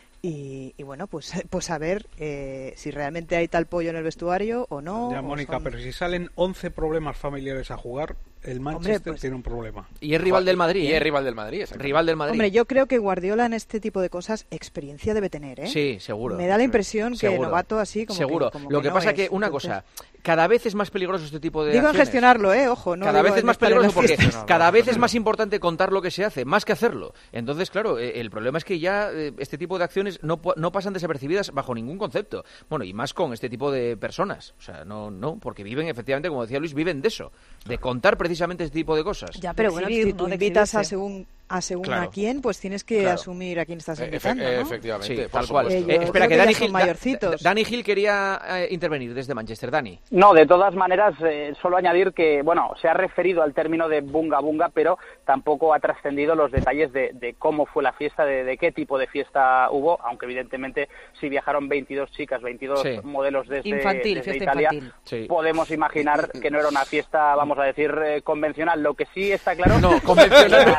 Y, y bueno, pues pues a ver eh, si realmente hay tal pollo en el vestuario o no. Ya, o Mónica, son- pero si salen once problemas familiares a jugar, el Manchester pues- tiene un problema. Y es rival del Madrid, Y ¿eh? es rival del Madrid, exactamente. Rival del Madrid. Hombre, yo creo que Guardiola en este tipo de cosas experiencia debe tener, ¿eh? Sí, seguro. Me da la impresión que Seguro. novato así como Seguro. que, como Lo que, no pasa es. que una Entonces, cosa, cada vez es más peligroso este tipo de digo en acciones. gestionarlo, ¿eh? Ojo, no Cada digo vez es en más estar en peligroso las porque fiestas. cada vez es más importante contar lo que se hace, más que hacerlo. Entonces, claro, eh, el problema es que ya eh, este tipo de acciones no, pu- no pasan desapercibidas bajo ningún concepto. Bueno, y más con este tipo de personas. O sea, no, no, porque viven, efectivamente, como decía Luis, viven de eso, de contar precisamente este tipo de cosas. Ya, pero bueno, exhibir, si ¿no? tú De invitas a exhibirse. según a según Claro. a quién, pues tienes que Claro. asumir a quién estás Eh, invitando, efe- ¿no? Efectivamente, Sí, por tal cual. supuesto. Eh, Eh, yo espera, creo que que Dani ya son Gil, Da- mayorcitos. Dani Gil quería eh, intervenir desde Manchester. Dani. No, de todas maneras, eh, solo añadir que, bueno, se ha referido al término de bunga bunga, pero tampoco ha trascendido los detalles de, de cómo fue la fiesta, de, de qué tipo de fiesta hubo, aunque evidentemente si viajaron veintidós chicas, veintidós Sí. modelos desde, Infantil, desde fiesta Italia, infantil. Sí. podemos imaginar que no era una fiesta, vamos a decir, eh, convencional. Lo que sí está claro... No, convencional.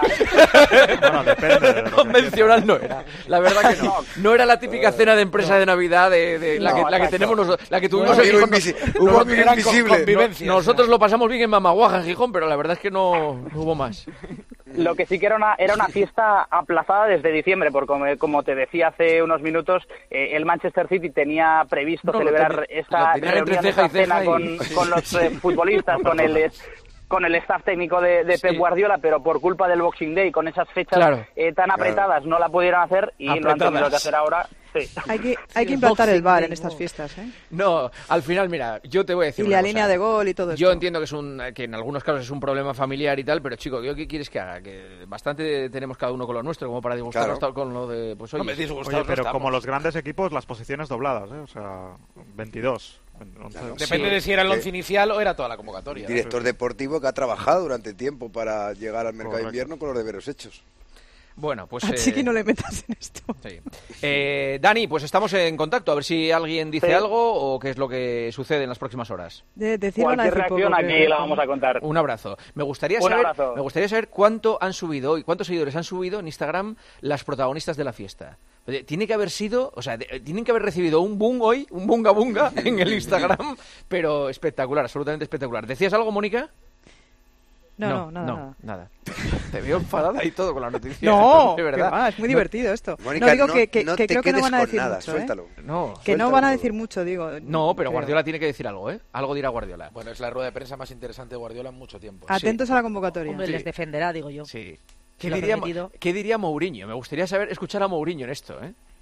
Bueno, depende de lo que Convencional no era. La verdad que no. No era la típica cena de empresa de Navidad de, de la, No, que, la que exacto. tenemos nosotros, la que tuvimos Hubo en amigo Gijón. invisi- No- hubo no- amigo eran con- invisible. convivencias. Nosotros lo pasamos bien en Mamaguaja, en Gijón, pero la verdad es que no, no hubo más. Lo que sí que era una, era una fiesta aplazada desde diciembre, porque como, como te decía hace unos minutos, eh, el Manchester City tenía previsto No, lo celebrar tenía- esta lo tenían entre reunión, ceja y esta cena ceja y- con, con los eh, futbolistas, con el con el staff técnico de, de Pep Sí. Guardiola, pero por culpa del Boxing Day, con esas fechas Claro. eh, tan apretadas, no la pudieron hacer y lo han Apretadas. tenido que hacer ahora. Sí. Hay que hay que el implantar el Boxing bar Day, en estas no. fiestas, ¿eh? No, al final, mira, yo te voy a decir Y una la cosa. línea de gol y todo esto. Yo entiendo que es un que en algunos casos es un problema familiar y tal, pero chico, ¿yo qué quieres que haga? Que bastante tenemos cada uno con lo nuestro, como para disgustarnos Claro. con lo de pues oye, Hombre, disgustados Oye, no pero estamos. como los grandes equipos, las posiciones dobladas, ¿eh? O sea, veintidós. once. Claro. Depende Sí. de si era el Que- once inicial o era toda la convocatoria. ¿no? Director deportivo que ha trabajado durante tiempo para llegar al mercado de Correcto. invierno con los deberes hechos. bueno, pues A eh, Chiqui no le metas en esto. sí. Eh, Dani, pues estamos en contacto, a ver si alguien dice Sí. algo o qué es lo que sucede en las próximas horas. De, decir van a Cualquier decir poco, reacción creo. aquí la vamos a contar. Un abrazo. Me gustaría Un saber, abrazo. me gustaría saber cuánto han subido y cuántos seguidores han subido en Instagram las protagonistas de la fiesta. Oye, tiene que haber sido, o sea, de- tienen que haber recibido un boom hoy, un bunga bunga en el Instagram, pero espectacular, absolutamente espectacular. ¿Decías algo, Mónica? No, no, nada, no, nada. nada. Te veo enfadada y todo con la noticia. No, de que verdad. va, es muy No- divertido esto. Mónica, no digo no- que, que, no que te creo que no quedes van a con decir nada, mucho, suéltalo. ¿eh? No, Que no Suéltalo van a todo. decir mucho, digo. no, pero creo. Guardiola tiene que decir algo, ¿eh? Algo dirá Guardiola. Bueno, es la rueda de prensa más interesante de Guardiola en mucho tiempo. Atentos a la convocatoria. Hombre, les defenderá, digo yo. Sí. Si ¿Qué lo ha diría, permitido. ¿Qué diría Mourinho? Me gustaría saber escuchar a Mourinho en esto, ¿eh?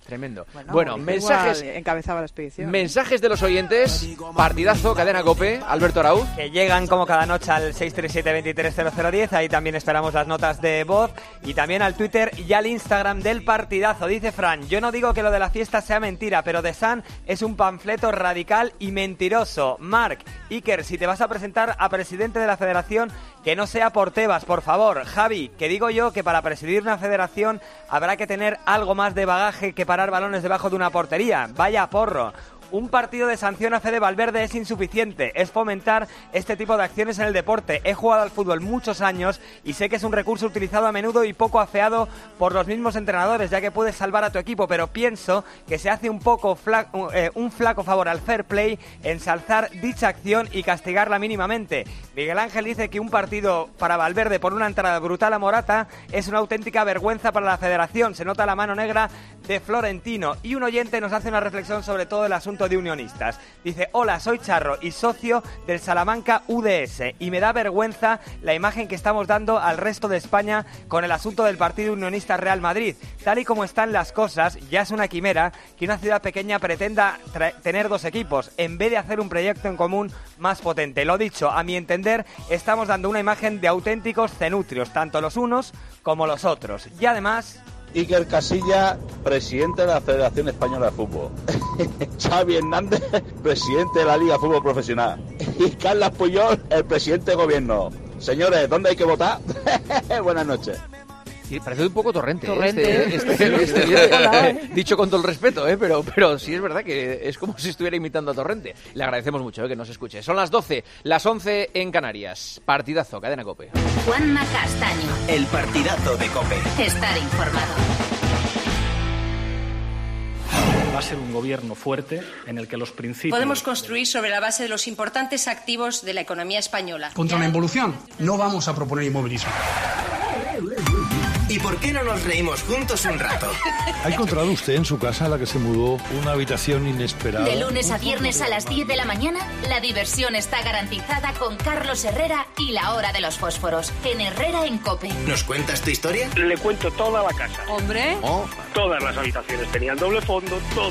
Tremendo. Bueno, Bueno, igual mensajes encabezaba la expedición. mensajes de los oyentes. Partidazo, Cadena COPE. Alberto Arauz. Que llegan como cada noche al seis tres siete, veintitrés cero cero diez. Ahí también esperamos las notas de voz. Y también al Twitter y al Instagram del partidazo. Dice Fran: yo no digo que lo de la fiesta sea mentira, pero The Sun es un panfleto radical y mentiroso. Marc, Iker, si te vas a presentar a presidente de la federación, que no sea por Tebas, por favor. Javi, que digo yo que para presidir una federación habrá que tener algo más de bagaje que parar balones debajo de una portería. Vaya porro. Un partido de sanción a Fede Valverde es insuficiente, es fomentar este tipo de acciones en el deporte. He jugado al fútbol muchos años y sé que es un recurso utilizado a menudo y poco afeado por los mismos entrenadores, ya que puedes salvar a tu equipo, pero pienso que se hace un poco fla- eh, un flaco favor al fair play ensalzar dicha acción y castigarla mínimamente. Miguel Ángel dice que un partido para Valverde por una entrada brutal a Morata es una auténtica vergüenza para la federación, se nota la mano negra de Florentino. Y un oyente nos hace una reflexión sobre todo el asunto de unionistas. Dice: hola, soy Charro y socio del Salamanca U D S y me da vergüenza la imagen que estamos dando al resto de España con el asunto del partido unionista Real Madrid. Tal y como están las cosas, ya es una quimera que una ciudad pequeña pretenda tra- tener dos equipos en vez de hacer un proyecto en común más potente. Lo dicho, a mi entender, estamos dando una imagen de auténticos cenutrios, tanto los unos como los otros. Y además... Iker Casillas, presidente de la Federación Española de Fútbol. Xavi Hernández, presidente de la Liga Fútbol Profesional. Y Carles Puyol, el presidente de gobierno. Señores, ¿dónde hay que votar? Buenas noches. Sí, parece un poco Torrente. Torrente. Este, este, este, este, Hola, eh. dicho con todo el respeto, ¿eh? pero, pero sí es verdad que es como si estuviera imitando a Torrente. Le agradecemos mucho ¿eh? que nos escuche. Son las doce, las once en Canarias. Partidazo, Cadena COPE. Juanma Castaño. El partidazo de COPE. Estar informado. Va a ser un gobierno fuerte en el que los principios... Podemos construir sobre la base de los importantes activos de la economía española. Contra la involución, no vamos a proponer inmovilismo. ¿Y por qué no nos reímos juntos un rato? ¿Ha encontrado usted en su casa a la que se mudó una habitación inesperada? De lunes a viernes a las diez de la mañana, la diversión está garantizada con Carlos Herrera y la hora de los fósforos, en Herrera en COPE. ¿Nos cuentas tu historia? Le cuento toda la casa. Hombre. Oh. Todas las habitaciones tenían doble fondo, todo.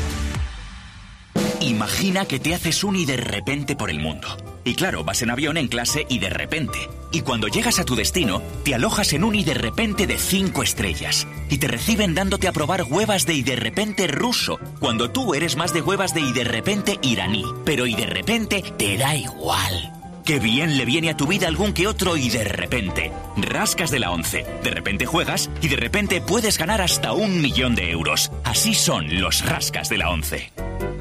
Imagina que te haces un y de repente por el mundo. Y claro, vas en avión en clase y de repente. Y cuando llegas a tu destino, te alojas en un y de repente de cinco estrellas. Y te reciben dándote a probar huevas de y de repente ruso, cuando tú eres más de huevas de y de repente iraní. Pero y de repente te da igual. Qué bien le viene a tu vida algún que otro y de repente. Rascas de la once. De repente juegas y de repente puedes ganar hasta un millón de euros. Así son los rascas de la once.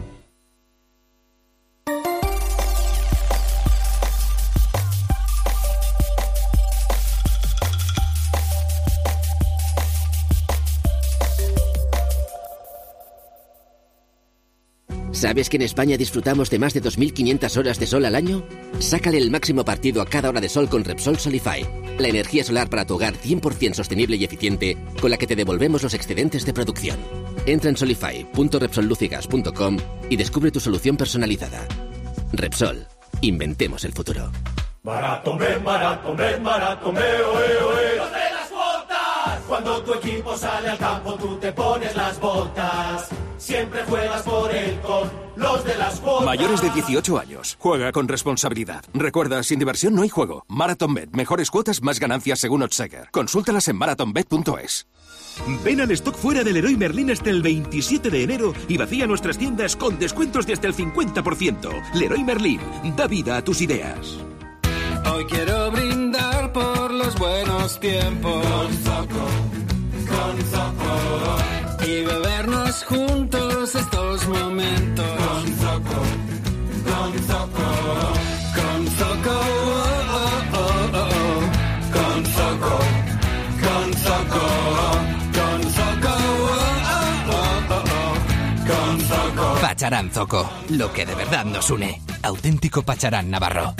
¿Sabes que en España disfrutamos de más de dos mil quinientas horas de sol al año? Sácale el máximo partido a cada hora de sol con Repsol Solify, la energía solar para tu hogar cien por ciento sostenible y eficiente con la que te devolvemos los excedentes de producción. Entra en solify punto repsol luz y gas punto com y descubre tu solución personalizada. Repsol, inventemos el futuro. Barato, ven, barato, ven, barato, me, oe, oe. ¡Los de las botas! Cuando tu equipo sale al campo, tú te pones las botas. Siempre juegas por él con los de las botas. Mayores de dieciocho años. Juega con responsabilidad. Recuerda, sin diversión no hay juego. MarathonBet. Mejores cuotas, más ganancias según Oddsheger. Consúltalas en marathon bet punto es. Ven al stock fuera del Leroy Merlin hasta el veintisiete de enero y vacía nuestras tiendas con descuentos de hasta el cincuenta por ciento. Leroy Merlin. Da vida a tus ideas. Hoy quiero brindar por los buenos tiempos. Con Zoco, con Zoco. Y bebernos juntos estos momentos. Con Zoco, con Zoco. Con Zoco, oh, oh, oh, oh, oh. Con Zoco, con Zoco. Con Zoco, oh, oh, oh, oh, oh. Con Zoco. Pacharán Zoco, lo que de verdad nos une. Auténtico Pacharán Navarro.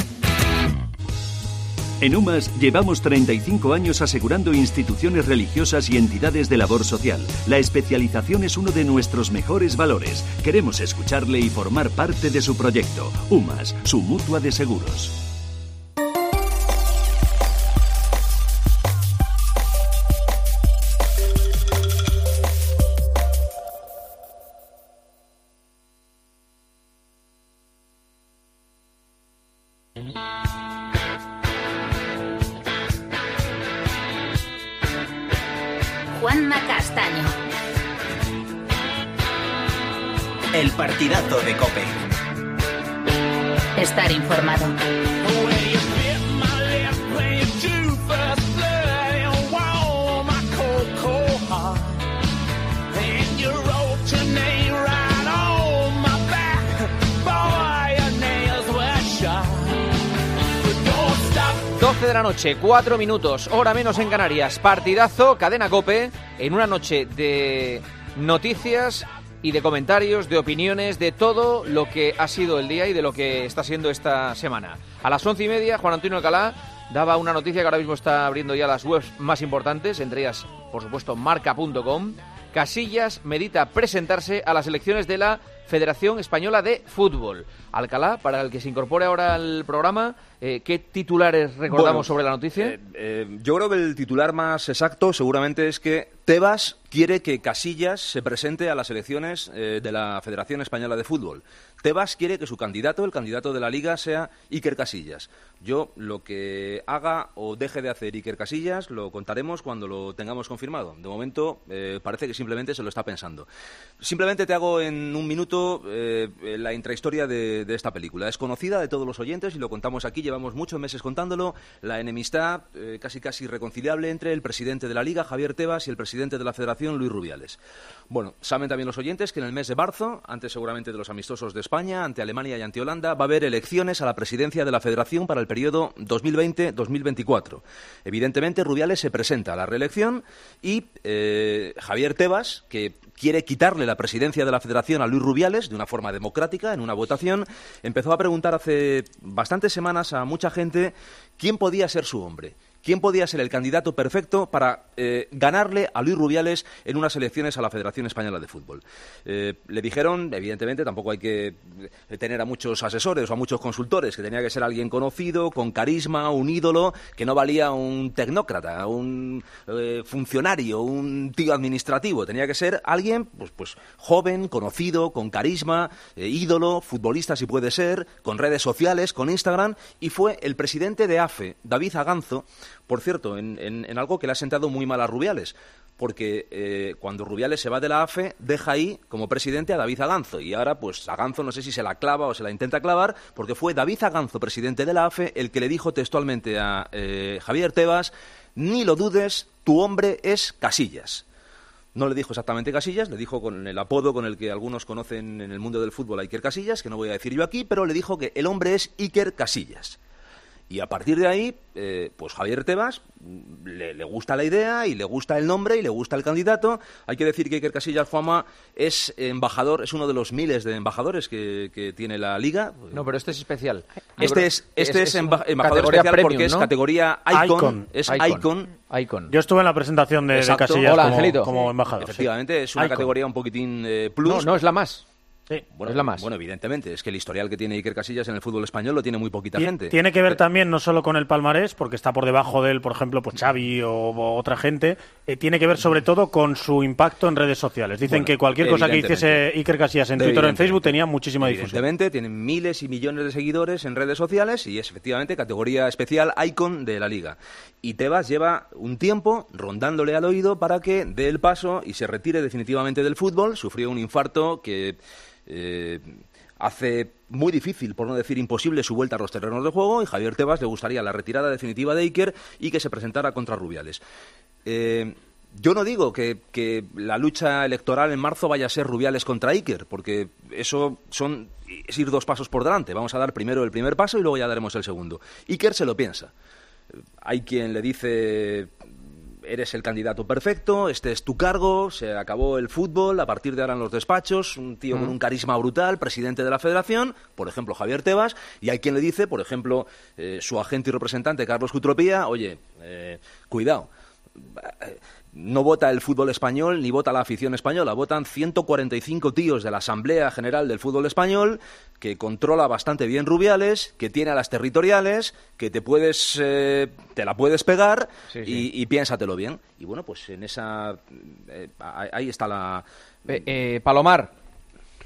En UMAS llevamos treinta y cinco años asegurando instituciones religiosas y entidades de labor social. La especialización es uno de nuestros mejores valores. Queremos escucharle y formar parte de su proyecto. UMAS, su mutua de seguros. Juanma Castaño. El partidazo de COPE. Estar informado. doce de la noche, cuatro minutos, hora menos en Canarias. Partidazo, Cadena COPE, en una noche de noticias y de comentarios, de opiniones, de todo lo que ha sido el día y de lo que está siendo esta semana. A las once y media, Juan Antonio Alcalá daba una noticia que ahora mismo está abriendo ya las webs más importantes, entre ellas, por supuesto, marca punto com. Casillas medita presentarse a las elecciones de la Federación Española de Fútbol. Alcalá, para el que se incorpore ahora al programa, eh, ¿qué titulares recordamos bueno, sobre la noticia? Eh, eh, yo creo que el titular más exacto seguramente es que Tebas quiere que Casillas se presente a las elecciones eh, de la Federación Española de Fútbol. Tebas quiere que su candidato, el candidato de la Liga, sea Iker Casillas. Yo lo que haga o deje de hacer Iker Casillas lo contaremos cuando lo tengamos confirmado. De momento eh, parece que simplemente se lo está pensando. Simplemente te hago en un minuto eh, la intrahistoria de, de esta película. Es conocida de todos los oyentes y lo contamos aquí, llevamos muchos meses contándolo, la enemistad eh, casi casi irreconciliable entre el presidente de la Liga, Javier Tebas, y el presidente de la Federación, Luis Rubiales. Bueno, saben también los oyentes que en el mes de marzo, antes seguramente de los amistosos de España, ante Alemania y ante Holanda, va a haber elecciones a la presidencia de la Federación para el periodo dos mil veinte dos mil veinticuatro. Evidentemente, Rubiales se presenta a la reelección y eh, Javier Tebas, que quiere quitarle la presidencia de la Federación a Luis Rubiales de una forma democrática, en una votación, empezó a preguntar hace bastantes semanas a mucha gente quién podía ser su hombre. ¿Quién podía ser el candidato perfecto para eh, ganarle a Luis Rubiales en unas elecciones a la Federación Española de Fútbol? Eh, le dijeron, evidentemente, tampoco hay que tener a muchos asesores o a muchos consultores, que tenía que ser alguien conocido, con carisma, un ídolo, que no valía un tecnócrata, un eh, funcionario, un tío administrativo. Tenía que ser alguien pues, pues joven, conocido, con carisma, eh, ídolo, futbolista si puede ser, con redes sociales, con Instagram, y fue el presidente de A F E, David Aganzo, por cierto, en, en, en algo que le ha sentado muy mal a Rubiales, porque eh, cuando Rubiales se va de la A F E, deja ahí como presidente a David Aganzo, y ahora pues Aganzo no sé si se la clava o se la intenta clavar, porque fue David Aganzo, presidente de la A F E, el que le dijo textualmente a eh, Javier Tebas: ni lo dudes, tu hombre es Casillas. No le dijo exactamente Casillas, le dijo con el apodo con el que algunos conocen en el mundo del fútbol a Iker Casillas, que no voy a decir yo aquí, pero le dijo que el hombre es Iker Casillas. Y a partir de ahí, eh, pues Javier Tebas le, le gusta la idea y le gusta el nombre y le gusta el candidato. Hay que decir que Iker Casillas, Juanma, es embajador, es uno de los miles de embajadores que, que tiene la Liga. No, pero este es especial. Este es, este es, es emba embajador especial premium, porque ¿no? Es categoría Icon. Icon. Es Icon. Icon. Icon. Yo estuve en la presentación de, de Casillas Hola, como, Angelito. como embajador. Efectivamente, sí. Es una Icon. categoría un poquitín eh, plus. No, no es la más. Sí, bueno, es la más. Bueno, evidentemente, es que el historial que tiene Iker Casillas en el fútbol español lo tiene muy poquita y gente. Tiene que ver también no solo con el palmarés, porque está por debajo de él, por ejemplo, pues Xavi o, o otra gente, eh, tiene que ver sobre todo con su impacto en redes sociales. Dicen bueno, que cualquier cosa que hiciese Iker Casillas en Twitter o en Facebook tenía muchísima difusión. Evidentemente, tienen miles y millones de seguidores en redes sociales y es efectivamente categoría especial Icon de la Liga. Y Tebas lleva un tiempo rondándole al oído para que dé el paso y se retire definitivamente del fútbol. Sufrió un infarto que Eh, hace muy difícil, por no decir imposible, su vuelta a los terrenos de juego, y Javier Tebas le gustaría la retirada definitiva de Iker y que se presentara contra Rubiales. Eh, yo no digo que, que la lucha electoral en marzo vaya a ser Rubiales contra Iker, porque eso son, es ir dos pasos por delante. Vamos a dar primero el primer paso y luego ya daremos el segundo. Iker se lo piensa. Hay quien le dice: eres el candidato perfecto, este es tu cargo, se acabó el fútbol, a partir de ahora en los despachos, un tío mm. con un carisma brutal, presidente de la Federación, por ejemplo Javier Tebas, y hay quien le dice, por ejemplo, eh, su agente y representante Carlos Cutropía: oye, eh, cuidado, no vota el fútbol español ni vota la afición española, votan ciento cuarenta y cinco tíos de la Asamblea General del Fútbol Español, que controla bastante bien Rubiales, que tiene a las territoriales, que te puedes eh, te la puedes pegar sí, sí. Y, y piénsatelo bien. Y bueno, pues en esa eh, ahí está la eh, eh, Palomar.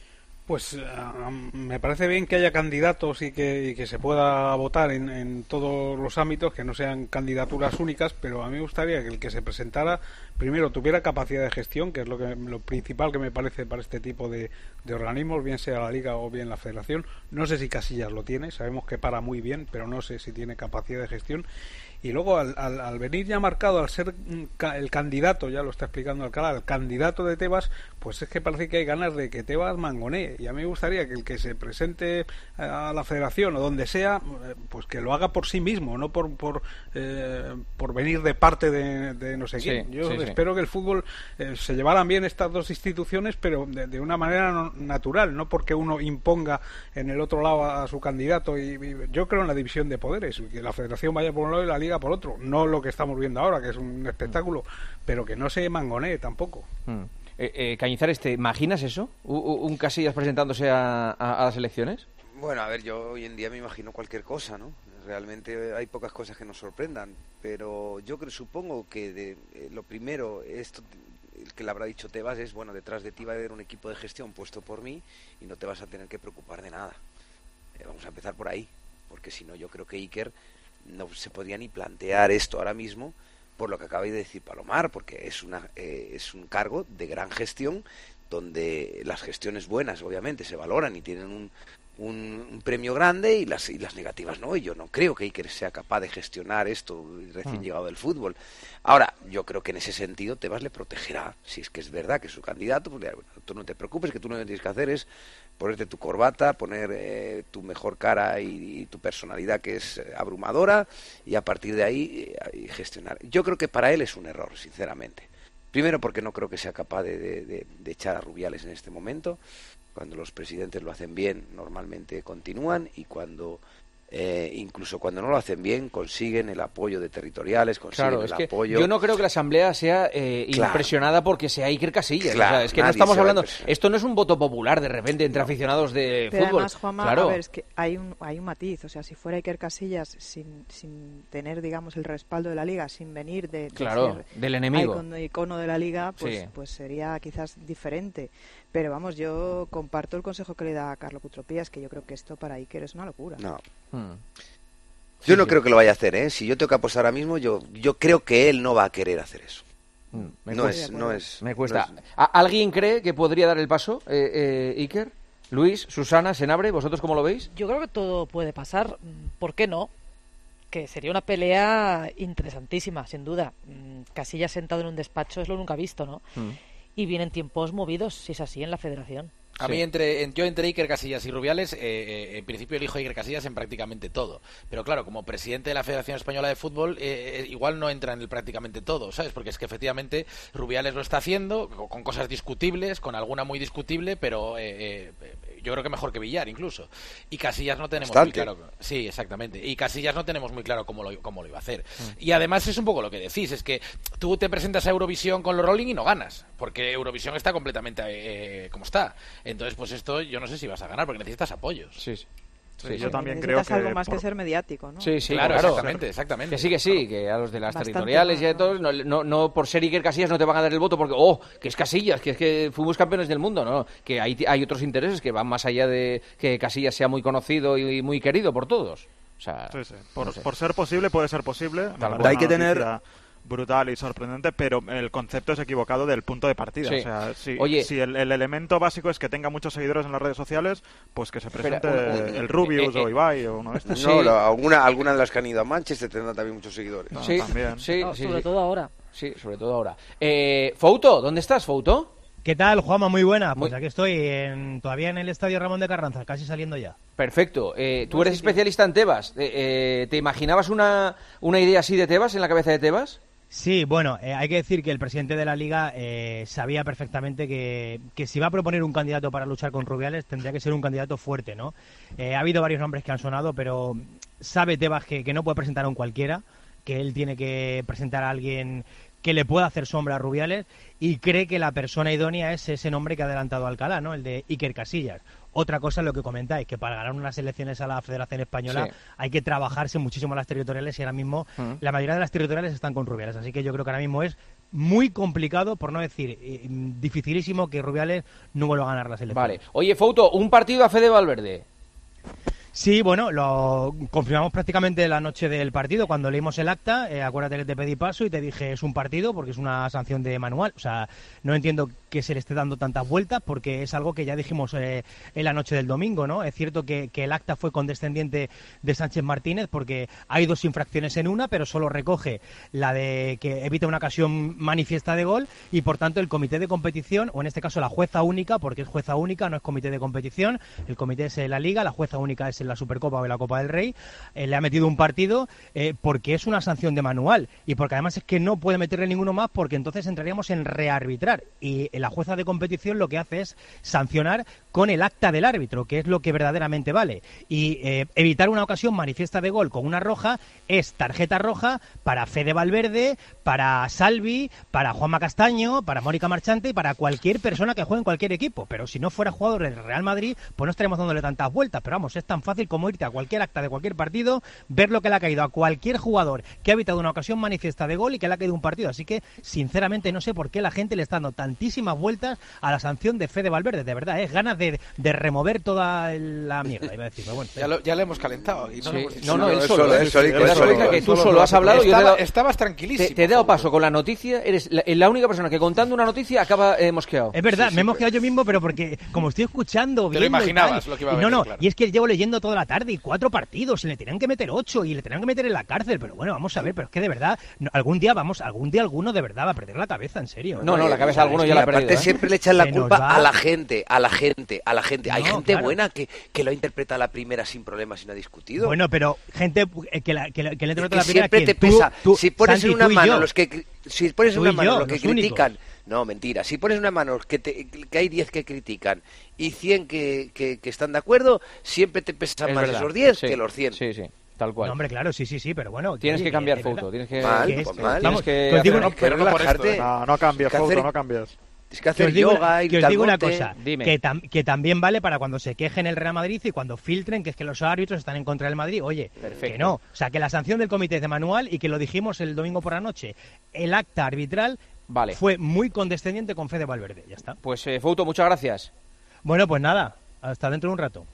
Pues uh, me parece bien que haya candidatos y que, y que se pueda votar en, en todos los ámbitos, que no sean candidaturas únicas, pero a mí me gustaría que el que se presentara primero tuviera capacidad de gestión, que es lo que lo principal que me parece para este tipo de, de organismos, bien sea la Liga o bien la Federación. No sé si Casillas lo tiene, sabemos que para muy bien, pero no sé si tiene capacidad de gestión. Y luego, al, al, al venir ya marcado, al ser el candidato, ya lo está explicando Alcalá, el candidato de Tebas, pues es que parece que hay ganas de que Tebas mangonee. Y a mí me gustaría que el que se presente a la Federación o donde sea, pues que lo haga por sí mismo, no por por, eh, por venir de parte de, de no sé sí, quién. Yo sí, espero sí. que el fútbol eh, se llevaran bien estas dos instituciones, pero de, de una manera no, natural, no porque uno imponga en el otro lado a, a su candidato. Y, y yo creo en la división de poderes, que la Federación vaya por un lado y la Liga por otro, no lo que estamos viendo ahora, que es un espectáculo, mm. pero que no se mangonee tampoco. Mm. Eh, eh, Cañizares, ¿te imaginas eso? ¿Un, un Casillas presentándose a, a, a las elecciones? Bueno, a ver, yo hoy en día me imagino cualquier cosa, ¿no? Realmente hay pocas cosas que nos sorprendan, pero yo creo, supongo que de, eh, lo primero, esto el que le habrá dicho Tebas es, bueno, detrás de ti va a haber un equipo de gestión puesto por mí y no te vas a tener que preocupar de nada. Eh, vamos a empezar por ahí, porque si no yo creo que Iker no se podría ni plantear esto ahora mismo por lo que acaba de decir Palomar, porque es una eh, es un cargo de gran gestión donde las gestiones buenas obviamente se valoran y tienen un, un, un premio grande y las y las negativas no, y yo no creo que Iker sea capaz de gestionar esto recién mm. llegado del fútbol. Ahora, yo creo que en ese sentido Tebas le protegerá, si es que es verdad que es su candidato, pues bueno, tú no te preocupes, que tú lo que tienes que hacer es ponerte tu corbata, poner eh, tu mejor cara y, y tu personalidad, que es eh, abrumadora, y a partir de ahí eh, gestionar. Yo creo que para él es un error, sinceramente. Primero porque no creo que sea capaz de, de, de, de echar a Rubiales en este momento. Cuando los presidentes lo hacen bien, normalmente continúan, y cuando eh, incluso cuando no lo hacen bien, consiguen el apoyo de territoriales, consiguen claro, el es que apoyo... Yo no creo que la Asamblea sea eh, claro. impresionada porque sea Iker Casillas. Claro, o sea, es que no estamos hablando... Impresionar. Esto no es un voto popular de repente entre no. aficionados de Pero fútbol. Además, Juanma, claro. a ver, es que hay un, hay un matiz. O sea, si fuera Iker Casillas sin, sin tener, digamos, el respaldo de la Liga, sin venir de, de claro, ser del enemigo, icono, icono de la Liga, pues, sí. pues sería quizás diferente. Pero vamos, yo comparto el consejo que le da a Carlo Cutropías, que yo creo que esto para Iker es una locura. No. Hmm. Yo sí, no sí. creo que lo vaya a hacer, ¿eh? Si yo tengo que apostar ahora mismo, yo yo creo que él no va a querer hacer eso. Hmm. Me no, cuesta, es, no es... Me cuesta. No es... ¿Alguien cree que podría dar el paso, eh, eh, Iker? Luis, Susana, Senabre, ¿vosotros cómo lo veis? Yo creo que todo puede pasar. ¿Por qué no? Que sería una pelea interesantísima, sin duda. Casillas sentado en un despacho es lo nunca visto, ¿no? Hmm. Y vienen tiempos movidos, si es así, en la Federación. A sí. mí, entre en, yo entre Iker Casillas y Rubiales, eh, eh, en principio elijo a Iker Casillas en prácticamente todo. Pero claro, como presidente de la Federación Española de Fútbol, eh, igual no entra en el prácticamente todo, ¿sabes? Porque es que efectivamente Rubiales lo está haciendo, con cosas discutibles, con alguna muy discutible, pero eh, eh, yo creo que mejor que Villar incluso. Y Casillas no tenemos Bastante. muy claro. Sí, exactamente. Y Casillas no tenemos muy claro cómo lo, cómo lo iba a hacer. Mm. Y además es un poco lo que decís, es que tú te presentas a Eurovisión con los Rolling y no ganas, porque Eurovisión está completamente eh, como está. Entonces, pues esto yo no sé si vas a ganar, porque necesitas apoyos. Sí, sí. Sí, sí, yo sí. también creo que algo más por... que ser mediático, ¿no? Sí, sí, claro, claro. exactamente, exactamente. Que sí, que sí, claro. que a los de las Bastante territoriales mal, y de todos, no, no, no por ser Iker Casillas no te van a dar el voto porque, oh, que es Casillas, que es que fuimos campeones del mundo, no, que hay, hay otros intereses que van más allá de que Casillas sea muy conocido y, y muy querido por todos. O sea, sí, sí. Por, no sé. por ser posible puede ser posible. Hay que tener... brutal y sorprendente, pero el concepto es equivocado del punto de partida. Sí. O sea, si, Oye, si el, el elemento básico es que tenga muchos seguidores en las redes sociales, pues que se presente espera, un, un, el Rubius eh, eh, o Ibai o uno de estos. Sí. No, la, alguna, alguna de las que han ido a Manchester tendrán también muchos seguidores. No, sí, también. Sí, no, sí, sobre sí. todo ahora. Sí, sobre todo ahora. Eh, Fouto, ¿dónde estás, Fouto? ¿Qué tal, Juanma? Muy buena. Pues Muy... aquí estoy, en, todavía en el Estadio Ramón de Carranza, casi saliendo ya. Perfecto. Eh, tú eres especialista en Tebas. Eh, eh, ¿Te imaginabas una, una idea así de Tebas, en la cabeza de Tebas? Sí, bueno, eh, hay que decir que el presidente de la Liga eh, sabía perfectamente que, que si va a proponer un candidato para luchar con Rubiales tendría que ser un candidato fuerte, ¿no? Eh, ha habido varios nombres que han sonado, pero sabe Tebas que, que no puede presentar a un cualquiera, que él tiene que presentar a alguien que le pueda hacer sombra a Rubiales, y cree que la persona idónea es ese nombre que ha adelantado Alcalá, ¿no? El de Iker Casillas. Otra cosa es lo que comentáis, que para ganar unas elecciones a la Federación Española sí. hay que trabajarse muchísimo las territoriales, y ahora mismo uh-huh. la mayoría de las territoriales están con Rubiales, así que yo creo que ahora mismo es muy complicado, por no decir eh, dificilísimo, que Rubiales no vuelva a ganar la selección. Vale. Oye, Fouto, un partido a Fede Valverde. Sí, bueno, lo confirmamos prácticamente la noche del partido. Cuando leímos el acta, eh, acuérdate que te pedí paso y te dije es un partido porque es una sanción de manual. O sea, no entiendo que se le esté dando tantas vueltas porque es algo que ya dijimos eh, en la noche del domingo, ¿no? Es cierto que, que el acta fue condescendiente de Sánchez Martínez porque hay dos infracciones en una, pero solo recoge la de que evita una ocasión manifiesta de gol y, por tanto, el comité de competición, o en este caso la jueza única, porque es jueza única, no es comité de competición, el comité es la Liga, la jueza única es en la Supercopa o en la Copa del Rey, eh, le ha metido un partido eh, porque es una sanción de manual y porque además es que no puede meterle ninguno más porque entonces entraríamos en rearbitrar y la jueza de competición lo que hace es sancionar con el acta del árbitro, que es lo que verdaderamente vale, y eh, evitar una ocasión manifiesta de gol con una roja es tarjeta roja para Fede Valverde, para Salvi, para Juanma Castaño, para Mónica Marchante y para cualquier persona que juegue en cualquier equipo, pero si no fuera jugador del Real Madrid pues no estaríamos dándole tantas vueltas, pero vamos, es tan fácil como irte a cualquier acta de cualquier partido, ver lo que le ha caído a cualquier jugador que ha evitado una ocasión manifiesta de gol y que le ha caído un partido. Así que, sinceramente, no sé por qué la gente le está dando tantísimas vueltas a la sanción de Fede Valverde. De verdad, es ganas de, de remover toda la mierda, iba a decir. Pero bueno, ya, lo, ya le hemos calentado. Y no, sí. le hemos dicho no, no, nada. él solo. Él solo, él solo, él solo que tú solo has hablado. Estaba, yo te he dado, estabas tranquilísimo. Te, te he dado paso con la noticia. Eres la, la única persona que contando una noticia acaba eh, mosqueado. Es verdad, sí, sí, me he mosqueado yo mismo, pero porque como estoy escuchando, te viendo lo imaginabas y tal, lo que iba a y venir, no, no, claro. y es que llevo leyendo toda la tarde y cuatro partidos y le tenían que meter ocho y le tenían que meter en la cárcel, pero bueno, vamos a ver, pero es que de verdad no, algún día vamos, algún día alguno de verdad va a perder la cabeza, en serio. No, no, la cabeza alguno ya la ha perdido. Aparte ¿eh? siempre le echan la Se nos culpa va. a la gente, a la gente, a la gente. Hay No, gente claro. buena que, que lo interpreta a la primera sin problemas y no ha discutido. Bueno, pero gente eh, que, la, que, la, que le Es interpreta que la primera, siempre ¿quién? te Tú, pesa. tú, si pones Santi, en una tú y mano yo. los que si pones en Tú una y mano yo, los que los critican, únicos. no, mentira. Si pones en una mano que, te, que hay diez que critican y cien que, que, que están de acuerdo, siempre te pesan Es más verdad. esos diez Sí, que los cien. Sí, sí, tal cual. No, hombre, claro, sí, sí, sí, pero bueno. Tienes oye, que cambiar de Fouto, verdad. tienes que... Mal, ¿Qué es? pues mal. Tienes Vamos, que que os digo hacer- una- Pero no por relajarte. esto, ¿eh? No, no cambies, Que Fouto, hacer- no cambies. Es que Que hacer os digo, yoga, ir que os digo una al monte. cosa, Dime. que, tam- que también vale para cuando se quejen el Real Madrid y cuando filtren que es que los árbitros están en contra del Madrid. Oye, Perfecto. que no. O sea, que la sanción del comité es de manual y que lo dijimos el domingo por la noche. El acta arbitral Vale. fue muy condescendiente con Fede Valverde. Ya está. Pues, eh, Fouto, muchas gracias. Bueno, pues nada. Hasta dentro de un rato.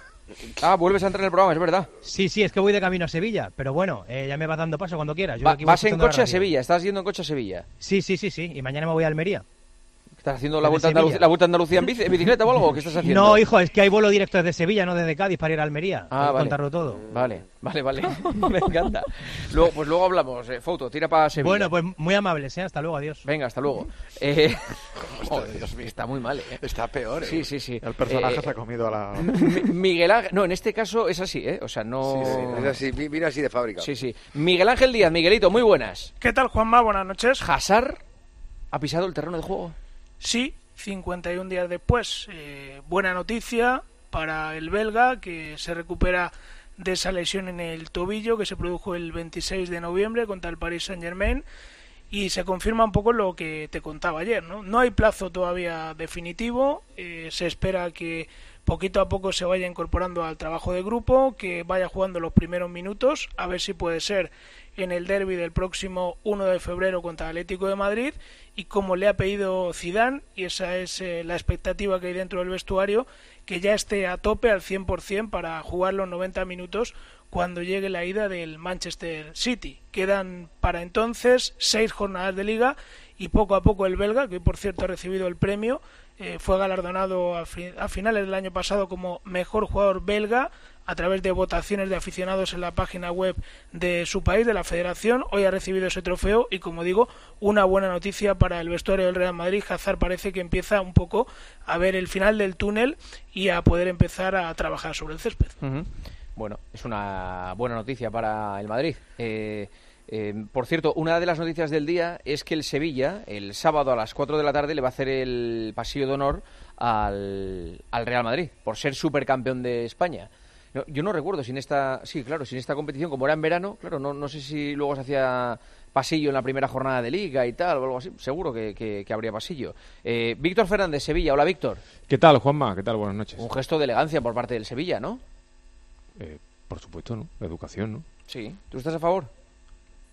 Ah, vuelves a entrar en el programa, es verdad. Sí, sí, es que voy de camino a Sevilla. Pero bueno, eh, ya me vas dando paso cuando quieras. Yo Va- aquí voy vas en escuchando la coche a radio. Sevilla, estás yendo en coche a Sevilla. Sí, sí, sí, sí. Y mañana me voy a Almería. ¿Estás haciendo la Desde vuelta, a Andalucía, Sevilla. la vuelta a Andalucía en, bici- en bicicleta o algo? ¿Qué estás haciendo? No, hijo, es que hay vuelo directo desde Sevilla, no desde Cádiz para ir a Almería. Ah, Puedo vale. contarlo todo. Vale, vale, vale. Me encanta. Luego, pues luego hablamos. Eh, Fouto, tira para Sevilla. Bueno, pues muy amables, ¿eh? Hasta luego, adiós. Venga, hasta luego. Eh... Joder, Dios mío. Está muy mal, ¿eh? Está peor, ¿eh? Sí, sí, sí. El personaje Eh, se ha comido a la... Mi- Miguel Ángel... No, en este caso es así, ¿eh? O sea, no... Sí, sí, es así, vi- vino así de fábrica. Sí, sí. Miguel Ángel Díaz, Miguelito, muy buenas. ¿Qué tal, Juanma? Buenas noches. ¿Hazard ha pisado el terreno de juego? Sí, cincuenta y un días después. Eh, buena noticia para el belga, que se recupera de esa lesión en el tobillo que se produjo el veintiséis de noviembre contra el Paris Saint-Germain. Y se confirma un poco lo que te contaba ayer, ¿no? No hay plazo todavía definitivo. Eh, se espera que poquito a poco se vaya incorporando al trabajo de grupo, que vaya jugando los primeros minutos, a ver si puede ser en el derbi del próximo uno de febrero contra el Atlético de Madrid, y como le ha pedido Zidane, y esa es eh, la expectativa que hay dentro del vestuario, que ya esté a tope al cien por ciento para jugar los noventa minutos cuando llegue la ida del Manchester City. Quedan para entonces seis jornadas de liga y poco a poco el belga, que por cierto ha recibido el premio, eh, fue galardonado a, fi- a finales del año pasado como mejor jugador belga a través de votaciones de aficionados en la página web de su país, de la federación. Hoy ha recibido ese trofeo y, como digo, una buena noticia para el vestuario del Real Madrid. Hazard parece que empieza un poco a ver el final del túnel y a poder empezar a trabajar sobre el césped. Uh-huh. Bueno, es una buena noticia para el Madrid. Eh, eh, por cierto, una de las noticias del día es que el Sevilla, el sábado a las cuatro de la tarde, le va a hacer el pasillo de honor al, al Real Madrid, por ser supercampeón de España. No, yo no recuerdo si en esta... Sí, claro, si en esta competición, como era en verano, claro, no, no sé si luego se hacía pasillo en la primera jornada de Liga y tal, o algo así. Seguro que, que, que habría pasillo. Eh, Víctor Fernández, Sevilla. Hola, Víctor. ¿Qué tal, Juanma? ¿Qué tal? Buenas noches. Un gesto de elegancia por parte del Sevilla, ¿no? Eh, por supuesto, ¿no? La educación, ¿no? Sí. ¿Tú estás a favor?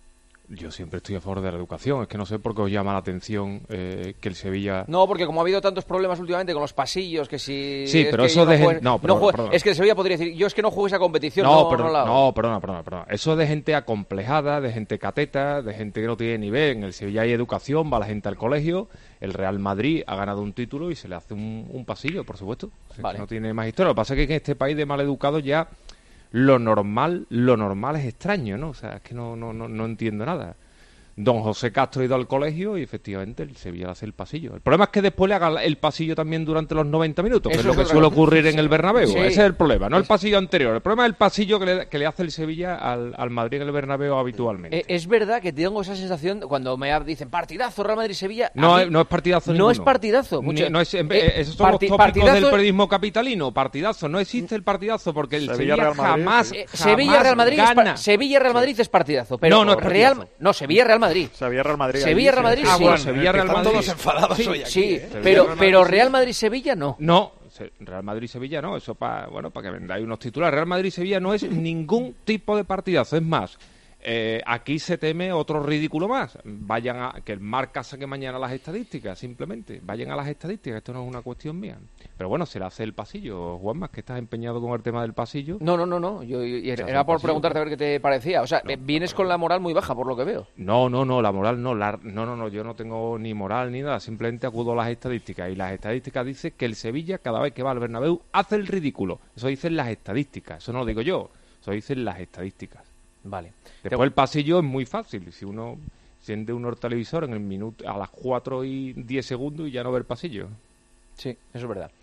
Yo siempre estoy a favor de la educación. Es que no sé por qué os llama la atención eh, que el Sevilla... No, porque como ha habido tantos problemas últimamente con los pasillos, que si... Sí, pero es eso no de... juegue, gente... no, no juegue, perdona. es que el Sevilla podría decir, yo es que no juego esa competición. No, no, pero, no, la hago. no, perdona, perdona, perdona. Eso de gente acomplejada, de gente cateta, de gente que no tiene nivel. En el Sevilla hay educación, va la gente al colegio. El Real Madrid ha ganado un título y se le hace un, un pasillo, por supuesto. O sea, Vale. no tiene más historia. Lo que pasa es que en este país de maleducados ya lo normal, lo normal es extraño, ¿no? O sea, es que no, no, no, no entiendo nada. Don José Castro ha ido al colegio y efectivamente el Sevilla hace el pasillo. El problema es que después le haga el pasillo también durante los noventa minutos, que Eso es lo es que otra suele cosa. ocurrir en el Bernabéu. Sí. Ese es el problema, no el pasillo anterior. El problema es el pasillo que le, que le hace el Sevilla al, al Madrid en el Bernabéu habitualmente. Eh, es verdad que tengo esa sensación cuando me dicen partidazo Real Madrid-Sevilla. No, a es- mí no es partidazo No ninguno. es partidazo. Ni- mucho- no es, en- eh, esos son parti- los tópicos partidazo- del periodismo capitalino. Partidazo, no existe el partidazo porque el Sevilla, Sevilla, Real Madrid, jamás, sí. Eh, jamás Sevilla-Real Madrid, es gana. pa- Sevilla-Real Madrid es partidazo, pero No, no es Real, partidazo. no, Sevilla-Real Madrid. Sevilla Real Madrid. Sevilla, Real Madrid, Ah, sí. bueno, Sevilla, Real Están Madrid. todos enfadados Sí, hoy aquí, sí, ¿eh? pero, Real pero Madrid, Real sí. Madrid-Sevilla no. No, se- Real Madrid-Sevilla no, eso para bueno, para que vendáis unos titulares. Real Madrid-Sevilla no es ningún tipo de partidazo, es más, eh, aquí se teme otro ridículo más. Vayan a que el Marca saque mañana las estadísticas, simplemente. Vayan a las estadísticas, esto no es una cuestión mía. Pero bueno, se le hace el pasillo, Juanma, que estás empeñado con el tema del pasillo. No, no, no, no. Yo, yo- Se hace era el por pasillo. preguntarte a ver qué te parecía. O sea, eh, vienes con la moral muy baja, por lo que veo. No, no, no, la moral no, la, no, no, no, yo no tengo ni moral ni nada, simplemente acudo a las estadísticas y las estadísticas dicen que el Sevilla cada vez que va al Bernabéu hace el ridículo. Eso dicen las estadísticas, eso no lo digo yo, eso dicen las estadísticas. Vale. Después el pasillo es muy fácil, si uno siente uno el televisor en el minuto a las cuatro y diez segundos y ya no ve el pasillo. Sí, eso es verdad.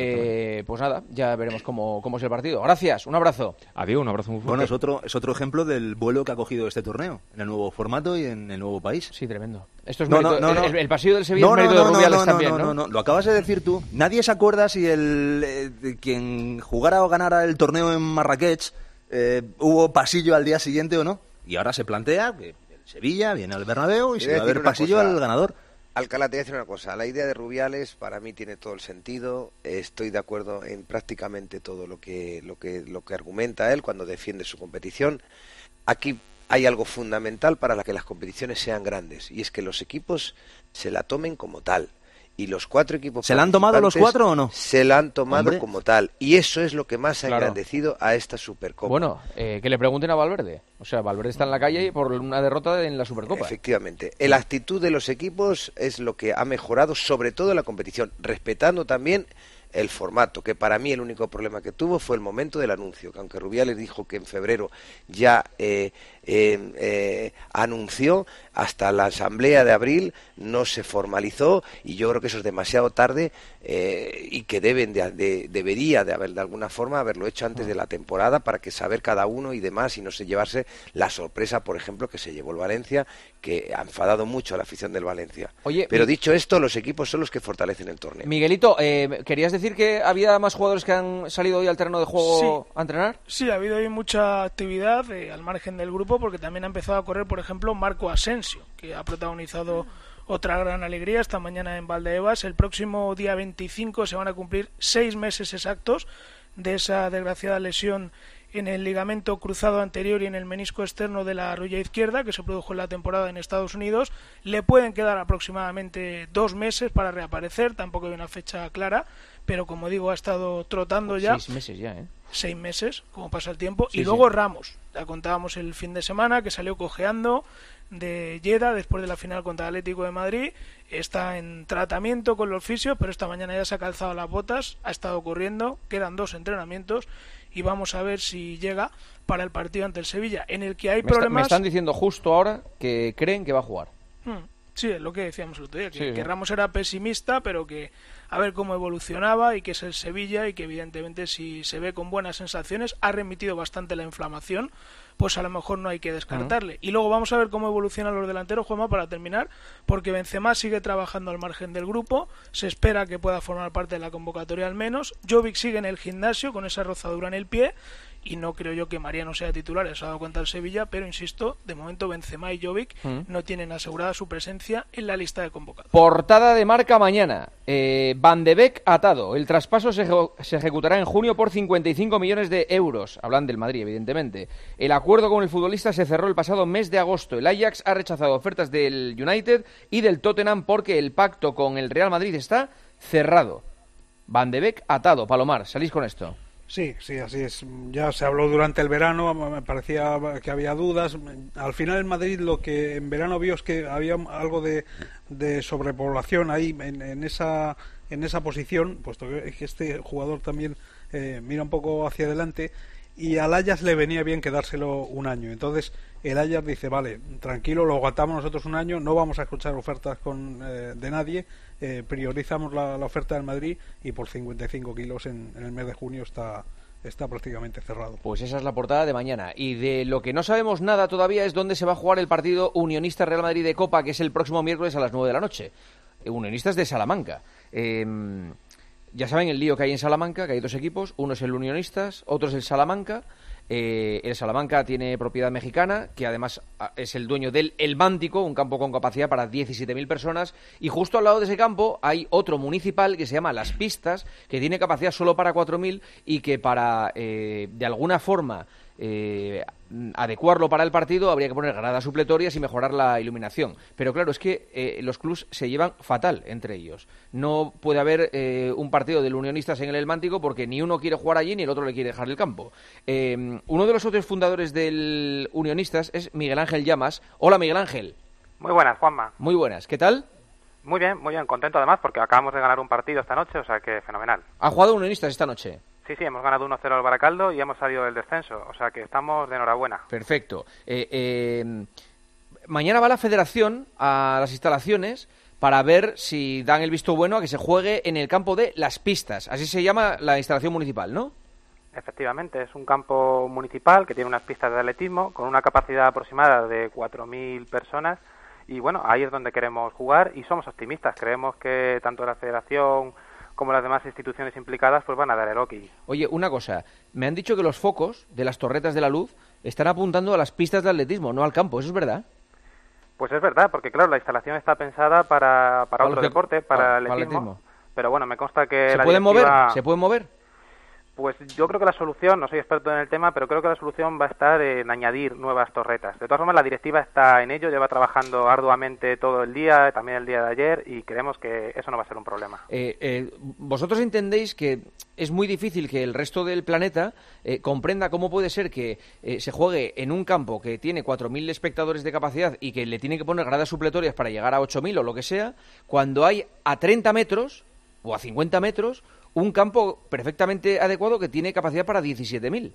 Eh, pues nada, ya veremos cómo, cómo es el partido. Gracias, un abrazo. Adiós, un abrazo muy fuerte. Bueno, es otro, es otro ejemplo del vuelo que ha cogido este torneo, en el nuevo formato y en el nuevo país. Sí, tremendo. Esto es No, mérito- no, no, no. El, el pasillo del Sevilla No, es mérito no, de no, Rubiales no, también, no, ¿no? no, no, lo acabas de decir tú. Nadie se acuerda si el eh, de quien jugara o ganara el torneo en Marrakech eh, hubo pasillo al día siguiente o no. Y ahora se plantea que el Sevilla viene al Bernabéu y Te se voy a va a decir ver una pasillo cosa. al ganador. Alcalá, te voy a decir una cosa. La idea de Rubiales para mí tiene todo el sentido. Estoy de acuerdo en prácticamente todo lo que, lo que, lo que argumenta él cuando defiende su competición. Aquí hay algo fundamental para la que las competiciones sean grandes y es que los equipos se la tomen como tal. Y los cuatro equipos ¿Se la han tomado los participantes cuatro o no? Se la han tomado Hombre. como tal. Y eso es lo que más ha Claro. engrandecido a esta Supercopa. Bueno, eh, que le pregunten a Valverde. O sea, Valverde está en la calle por una derrota en la Supercopa. Efectivamente. La actitud de los equipos es lo que ha mejorado, sobre todo la competición, respetando también el formato, que para mí el único problema que tuvo fue el momento del anuncio, que aunque Rubiales dijo que en febrero ya eh, eh, eh, anunció, hasta la asamblea de abril no se formalizó y yo creo que eso es demasiado tarde eh, y que deben de, de- debería de haber de alguna forma haberlo hecho antes de la temporada para que saber cada uno y demás y no se llevarse la sorpresa, por ejemplo, que se llevó el Valencia, que ha enfadado mucho a la afición del Valencia. Oye, pero mi- dicho esto, los equipos son los que fortalecen el torneo. Miguelito, eh, ¿querías decir que había más jugadores que han salido hoy al terreno de juego Sí. a entrenar? Sí, ha habido hoy mucha actividad eh, al margen del grupo porque también ha empezado a correr, por ejemplo, Marco Asensio, que ha protagonizado otra gran alegría esta mañana en Valdebebas. El próximo día veinticinco se van a cumplir seis meses exactos de esa desgraciada lesión en el ligamento cruzado anterior y en el menisco externo de la rodilla izquierda que se produjo en la temporada en Estados Unidos. Le pueden quedar aproximadamente dos meses para reaparecer, tampoco hay una fecha clara, pero como digo, ha estado trotando ya. Seis meses ya, ¿eh? Seis meses, como pasa el tiempo. Sí, y luego sí. Ramos, ya contábamos el fin de semana que salió cojeando de Lleida después de la final contra el Atlético de Madrid. Está en tratamiento con los fisios, pero esta mañana ya se ha calzado las botas, ha estado corriendo, quedan dos entrenamientos y vamos a ver si llega para el partido ante el Sevilla, en el que hay Me, está- problemas. me están diciendo justo ahora que creen que va a jugar. Hmm, Sí, es lo que decíamos el otro día, que, Sí, sí. que Ramos era pesimista, pero que a ver cómo evolucionaba y que es el Sevilla y que evidentemente si se ve con buenas sensaciones, ha remitido bastante la inflamación, pues a lo mejor no hay que descartarle. Y luego vamos a ver cómo evolucionan los delanteros, Juanma, para terminar, porque Benzema sigue trabajando al margen del grupo, se espera que pueda formar parte de la convocatoria al menos, Jovic sigue en el gimnasio con esa rozadura en el pie, y no creo yo que Mariano sea titular, eso ha dado cuenta el Sevilla, pero insisto, de momento Benzema y Jovic mm. no tienen asegurada su presencia en la lista de convocados. Portada de Marca mañana, eh, Van de Beek atado, el traspaso se, se ejecutará en junio por cincuenta y cinco millones de euros, hablan del Madrid evidentemente. El acuerdo con el futbolista se cerró el pasado mes de agosto, el Ajax ha rechazado ofertas del United y del Tottenham porque el pacto con el Real Madrid está cerrado. Van de Beek atado, Palomar, ¿salís con esto? Sí, sí, así es. Ya se habló durante el verano, me parecía que había dudas. Al final en Madrid lo que en verano vio es que había algo de, de sobrepoblación ahí en, en esa en esa posición, puesto que este jugador también eh, mira un poco hacia adelante, y al Ajax le venía bien quedárselo un año. Entonces el Ajax dice, vale, tranquilo, lo aguantamos nosotros un año, no vamos a escuchar ofertas con eh, de nadie, eh, priorizamos la, la oferta del Madrid y por cincuenta y cinco kilos en, en el mes de junio está, está prácticamente cerrado. Pues esa es la portada de mañana. Y de lo que no sabemos nada todavía es dónde se va a jugar el partido Unionista Real Madrid de Copa, que es el próximo miércoles a las nueve de la noche. Unionistas de Salamanca. Eh, ya saben el lío que hay en Salamanca, que hay dos equipos, uno es el Unionistas, otro es el Salamanca. Eh, el Salamanca tiene propiedad mexicana, que además es el dueño del El Mántico, un campo con capacidad para diecisiete mil personas, y justo al lado de ese campo hay otro municipal que se llama Las Pistas, que tiene capacidad solo para cuatro mil y que para, eh, de alguna forma, eh, adecuarlo para el partido habría que poner gradas supletorias y mejorar la iluminación. Pero claro, es que eh, los clubs se llevan fatal entre ellos. No puede haber eh, un partido del Unionistas en el El Mántico porque ni uno quiere jugar allí ni el otro le quiere dejar el campo. Eh, uno de los socios fundadores del Unionistas es Miguel Ángel Llamas. Hola, Miguel Ángel. Muy buenas, Juanma. Muy buenas. ¿Qué tal? Muy bien, muy bien. Contento además porque acabamos de ganar un partido esta noche, o sea que fenomenal. ¿Ha jugado Unionistas esta noche? Sí, sí, hemos ganado uno cero al Baracaldo y hemos salido del descenso, o sea que estamos de enhorabuena. Perfecto. Eh, eh, mañana va la Federación a las instalaciones para ver si dan el visto bueno a que se juegue en el campo de Las Pistas. Así se llama la instalación municipal, ¿no? Efectivamente, es un campo municipal que tiene unas pistas de atletismo con una capacidad aproximada de cuatro mil personas y bueno, ahí es donde queremos jugar y somos optimistas. Creemos que tanto la Federación como las demás instituciones implicadas pues van a dar el ok. Oye, una cosa, me han dicho que los focos de las torretas de la luz están apuntando a las pistas de atletismo, no al campo, ¿eso es verdad? Pues es verdad, porque claro, la instalación está pensada para, para, para otro deporte, para el atletismo, atletismo, pero bueno, me consta que ¿Se la pueden directiva... mover? ¿Se pueden mover? Pues yo creo que la solución, no soy experto en el tema, pero creo que la solución va a estar en añadir nuevas torretas. De todas formas, la directiva está en ello, lleva trabajando arduamente todo el día, también el día de ayer, y creemos que eso no va a ser un problema. Eh, eh, vosotros entendéis que es muy difícil que el resto del planeta eh, comprenda cómo puede ser que eh, se juegue en un campo que tiene cuatro mil espectadores de capacidad y que le tienen que poner gradas supletorias para llegar a ocho mil o lo que sea, cuando hay a treinta metros o a cincuenta metros un campo perfectamente adecuado que tiene capacidad para diecisiete mil.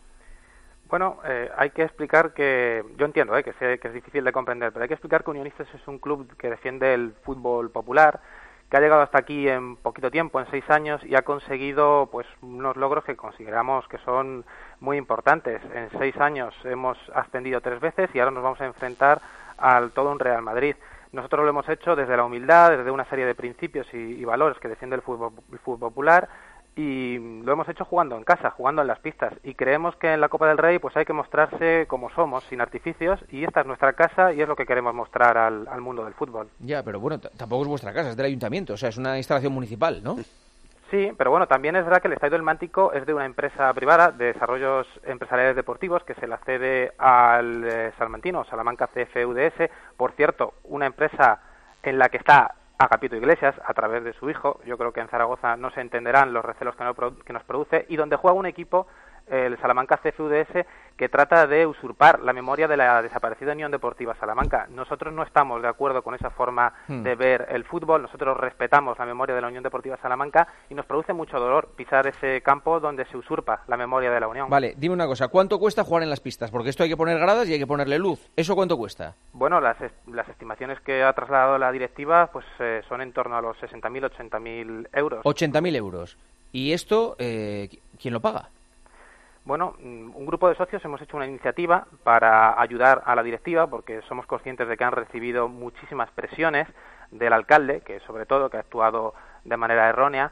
Bueno, eh, hay que explicar que, yo entiendo eh, que, sé, que es difícil de comprender, pero hay que explicar que Unionistas es un club que defiende el fútbol popular, que ha llegado hasta aquí en poquito tiempo, en seis años, y ha conseguido pues unos logros que consideramos que son muy importantes. En seis años hemos ascendido tres veces y ahora nos vamos a enfrentar al todo un Real Madrid. Nosotros lo hemos hecho desde la humildad, desde una serie de principios y, y valores que defiende el fútbol, el fútbol popular, y lo hemos hecho jugando en casa, jugando en las pistas, y creemos que en la Copa del Rey pues hay que mostrarse como somos, sin artificios, y esta es nuestra casa y es lo que queremos mostrar al, al mundo del fútbol. Ya, pero bueno, t- tampoco es vuestra casa, es del ayuntamiento, o sea, es una instalación municipal, ¿no? Sí, pero bueno, también es verdad que el Estadio del Mántico es de una empresa privada de desarrollos empresariales deportivos que se la cede al eh, salmantino, Salamanca C F U D S, por cierto, una empresa en la que está Agapito Iglesias, a través de su hijo. Yo creo que en Zaragoza no se entenderán los recelos que, no, que nos produce, y donde juega un equipo, el Salamanca C F U D S, que trata de usurpar la memoria de la desaparecida Unión Deportiva Salamanca. Nosotros no estamos de acuerdo con esa forma hmm. de ver el fútbol, nosotros respetamos la memoria de la Unión Deportiva Salamanca y nos produce mucho dolor pisar ese campo donde se usurpa la memoria de la Unión. Vale, dime una cosa, ¿cuánto cuesta jugar en las pistas? Porque esto hay que poner gradas y hay que ponerle luz. ¿Eso cuánto cuesta? Bueno, las, las estimaciones que ha trasladado la directiva pues eh, son en torno a los sesenta mil, ochenta mil euros. ochenta mil euros. ¿Y esto eh, quién lo paga? Bueno, un grupo de socios hemos hecho una iniciativa para ayudar a la directiva porque somos conscientes de que han recibido muchísimas presiones del alcalde, que sobre todo que ha actuado de manera errónea,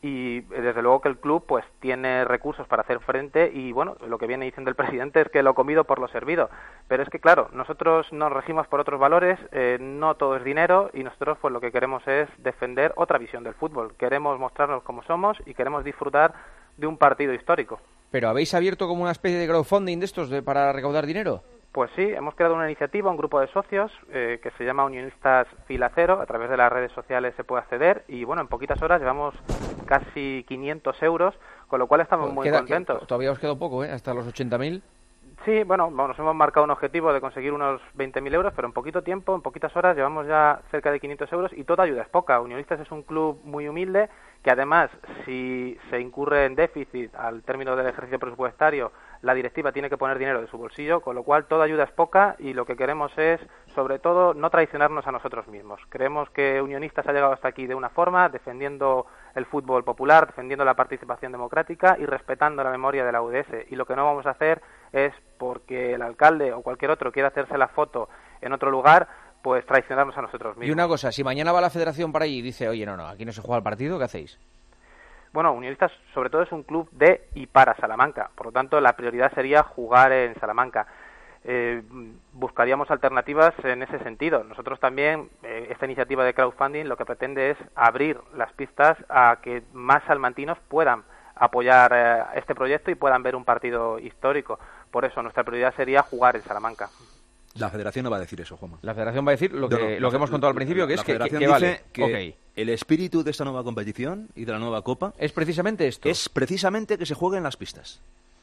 y desde luego que el club pues tiene recursos para hacer frente y bueno, lo que viene diciendo el presidente es que lo comido por lo servido, pero es que claro, nosotros nos regimos por otros valores, eh, no todo es dinero y nosotros pues lo que queremos es defender otra visión del fútbol, queremos mostrarnos como somos y queremos disfrutar de un partido histórico. ¿Pero habéis abierto como una especie de crowdfunding de estos de, para recaudar dinero? Pues sí, hemos creado una iniciativa, un grupo de socios eh, que se llama Unionistas Fila Cero. A través de las redes sociales se puede acceder y bueno, en poquitas horas llevamos casi quinientos euros, con lo cual estamos muy queda, contentos. Que, todavía os queda un poco, ¿eh? Hasta los ochenta mil. Sí, bueno, nos hemos marcado un objetivo de conseguir unos veinte mil euros, pero en poquito tiempo, en poquitas horas, llevamos ya cerca de quinientos euros y toda ayuda es poca. Unionistas es un club muy humilde que además, si se incurre en déficit al término del ejercicio presupuestario, la directiva tiene que poner dinero de su bolsillo, con lo cual toda ayuda es poca y lo que queremos es, sobre todo, no traicionarnos a nosotros mismos. Creemos que Unionistas ha llegado hasta aquí de una forma, defendiendo el fútbol popular, defendiendo la participación democrática y respetando la memoria de la U D S. Y lo que no vamos a hacer es, porque el alcalde o cualquier otro quiera hacerse la foto en otro lugar, pues traicionarnos a nosotros mismos. Y una cosa, si mañana va la federación para allí y dice, oye, no, no, aquí no se juega el partido, ¿qué hacéis? Bueno, Unionistas sobre todo es un club de y para Salamanca, por lo tanto la prioridad sería jugar en Salamanca. Eh, buscaríamos alternativas en ese sentido. Nosotros también, eh, esta iniciativa de crowdfunding lo que pretende es abrir las pistas a que más salmantinos puedan apoyar eh, este proyecto y puedan ver un partido histórico. Por eso nuestra prioridad sería jugar en Salamanca. La federación no va a decir eso, Juanma. La federación va a decir lo que, no, no, lo que hemos contado al principio, que la es que, federación que, que dice vale. que Okay. el espíritu de esta nueva competición y de la nueva Copa es precisamente esto. Es precisamente que se juegue en las pistas.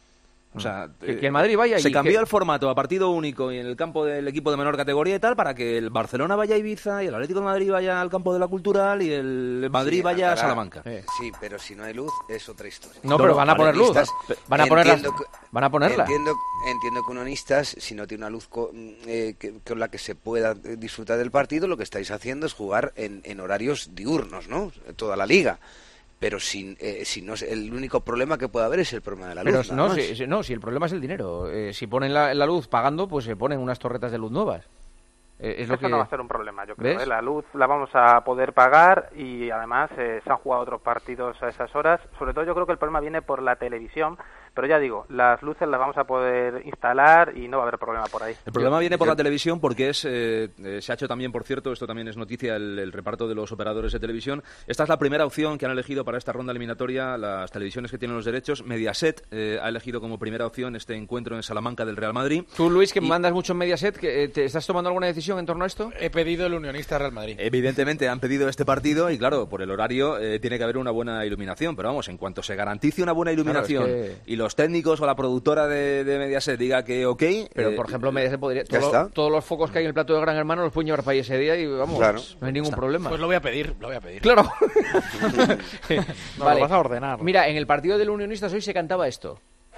O sea, que, que el Madrid vaya se y cambió que... el formato a partido único y en el campo del equipo de menor categoría y tal para que el Barcelona vaya a Ibiza y el Atlético de Madrid vaya al campo de la Cultural y el Madrid sí, vaya Alcalá. a Salamanca. Eh. Sí, pero si no hay luz es otra historia. No, pero van a poner luz. Van a ponerla. Van a ponerla. Entiendo, entiendo que Unionistas, si no tiene una luz con, eh, que, con la que se pueda disfrutar del partido, lo que estáis haciendo es jugar en, en horarios diurnos, ¿no? Toda la liga. Pero si, eh, si no, el único problema que puede haber es el problema de la luz. Pero no, si, si, no, si el problema es el dinero. Eh, si ponen la, la luz pagando, pues se ponen unas torretas de luz nuevas. Eh, es Eso lo que... no va a ser un problema, yo creo. ¿Ves? ¿eh? La luz la vamos a poder pagar y además eh, se han jugado otros partidos a esas horas. Sobre todo yo creo que el problema viene por la televisión. Pero ya digo, las luces las vamos a poder instalar y no va a haber problema por ahí. El problema viene por la televisión porque es eh, eh, se ha hecho también, por cierto, esto también es noticia, el, el reparto de los operadores de televisión. Esta es la primera opción que han elegido para esta ronda eliminatoria las televisiones que tienen los derechos. Mediaset eh, ha elegido como primera opción este encuentro en Salamanca del Real Madrid. Tú, Luis, que y... mandas mucho en Mediaset, que, ¿te ¿estás tomando alguna decisión en torno a esto? He pedido el Unionista Real Madrid. Evidentemente han pedido este partido y claro, por el horario eh, tiene que haber una buena iluminación. Pero vamos, en cuanto se garantice una buena iluminación claro, es que... y los técnicos o la productora de, de Mediaset diga que ok... Pero, eh, por ejemplo, Mediaset podría... Todo lo, todos los focos que hay en el plato de Gran Hermano los pueden llevar para ahí ese día y vamos, claro. no hay ningún está. problema. Pues lo voy a pedir, lo voy a pedir. Claro. no, vale. Lo vas a ordenar. Mira, en el partido del Unionistas hoy se cantaba esto.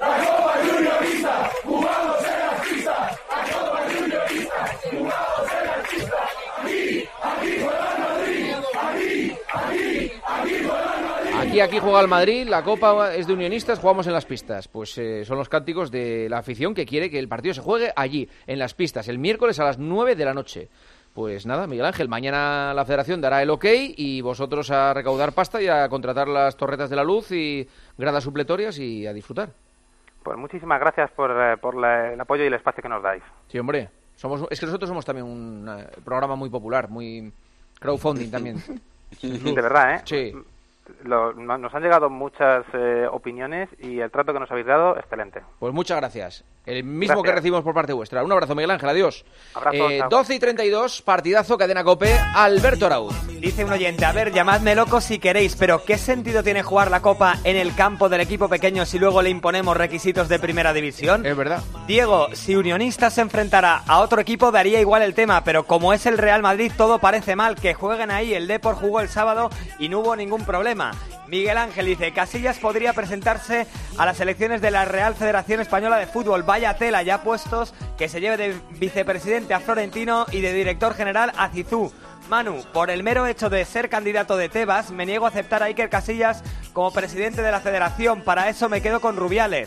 Aquí, aquí juega el Madrid, la Copa es de Unionistas, jugamos en las pistas. Pues eh, son los cánticos de la afición que quiere que el partido se juegue allí, en las pistas, el miércoles a las nueve de la noche. Pues nada, Miguel Ángel, mañana la Federación dará el ok y vosotros a recaudar pasta y a contratar las torretas de la luz y gradas supletorias y a disfrutar. Pues muchísimas gracias por, eh, por la, el apoyo y el espacio que nos dais. Sí, hombre, somos, es que nosotros somos también un uh, programa muy popular, muy crowdfunding también. De verdad, ¿eh? Sí. Lo, no, nos han llegado muchas eh, opiniones y el trato que nos habéis dado, excelente. Pues muchas gracias. El mismo gracias. que recibimos por parte vuestra. Un abrazo, Miguel Ángel, adiós. Abrazo, eh, doce y treinta y dos, partidazo, Cadena COPE, Alberto Arauz. Dice un oyente, a ver, llamadme loco si queréis, pero ¿qué sentido tiene jugar la Copa en el campo del equipo pequeño si luego le imponemos requisitos de primera división? Es verdad. Diego, si Unionistas se enfrentara a otro equipo daría igual el tema, pero como es el Real Madrid todo parece mal, que jueguen ahí, el Depor jugó el sábado y no hubo ningún problema. Miguel Ángel dice, Casillas podría presentarse a las elecciones de la Real Federación Española de Fútbol. Vaya tela ya puestos, que se lleve de vicepresidente a Florentino y de director general a Zizou. Manu, por el mero hecho de ser candidato de Tebas, me niego a aceptar a Iker Casillas como presidente de la federación. Para eso me quedo con Rubiales.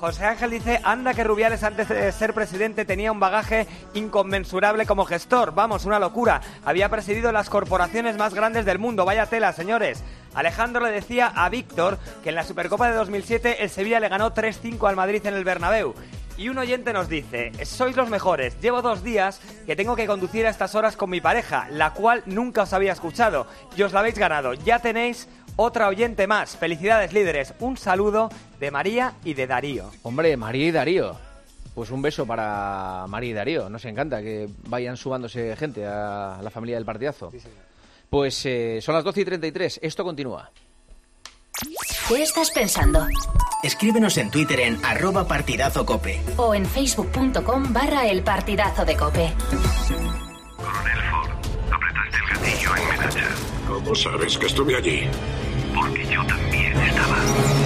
José Ángel dice, anda que Rubiales antes de ser presidente tenía un bagaje inconmensurable como gestor. Vamos, una locura. Había presidido las corporaciones más grandes del mundo. Vaya tela, señores. Alejandro le decía a Víctor que en la Supercopa de dos mil siete el Sevilla le ganó tres cinco al Madrid en el Bernabéu. Y un oyente nos dice, sois los mejores, llevo dos días que tengo que conducir a estas horas con mi pareja, la cual nunca os había escuchado, y os la habéis ganado. Ya tenéis otra oyente más. Felicidades, líderes. Un saludo de María y de Darío. Hombre, María y Darío. Pues un beso para María y Darío. Nos encanta que vayan sumándose gente a la familia del partidazo. Sí, pues eh, son las doce y treinta y tres. Esto continúa. ¿Qué estás pensando? Escríbenos en Twitter en arroba partidazocope. O en facebook.com barra el partidazo de Cope. Coronel Ford, apretaste el gatillo en Menacha. ¿Cómo sabes que estuve allí? Porque yo también estaba.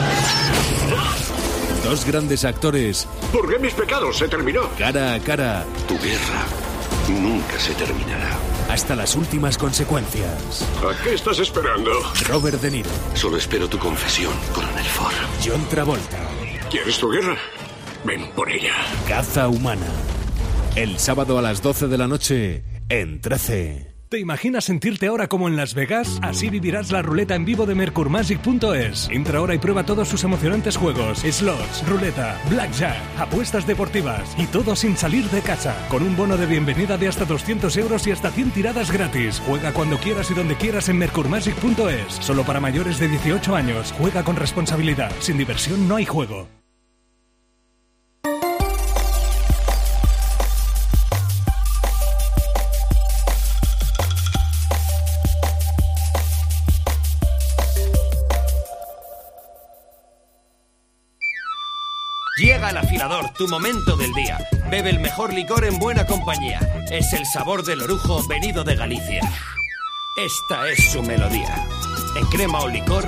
Dos grandes actores. Purgué mis pecados, se terminó. Cara a cara. Tu guerra nunca se terminará. Hasta las últimas consecuencias. ¿A qué estás esperando? Robert De Niro. Solo espero tu confesión, Coronel Ford. John Travolta. ¿Quieres tu guerra? Ven por ella. Caza humana. El sábado a las doce de la noche en trece. ¿Te imaginas sentirte ahora como en Las Vegas? Así vivirás la ruleta en vivo de Mercur Magic punto es. Entra ahora y prueba todos sus emocionantes juegos, slots, ruleta, blackjack, apuestas deportivas y todo sin salir de casa. Con un bono de bienvenida de hasta doscientos euros y hasta cien tiradas gratis. Juega cuando quieras y donde quieras en Mercur Magic punto es. Solo para mayores de dieciocho años. Juega con responsabilidad. Sin diversión no hay juego. Llega el afilador, tu momento del día. Bebe el mejor licor en buena compañía. Es el sabor del orujo venido de Galicia. Esta es su melodía. En crema o licor.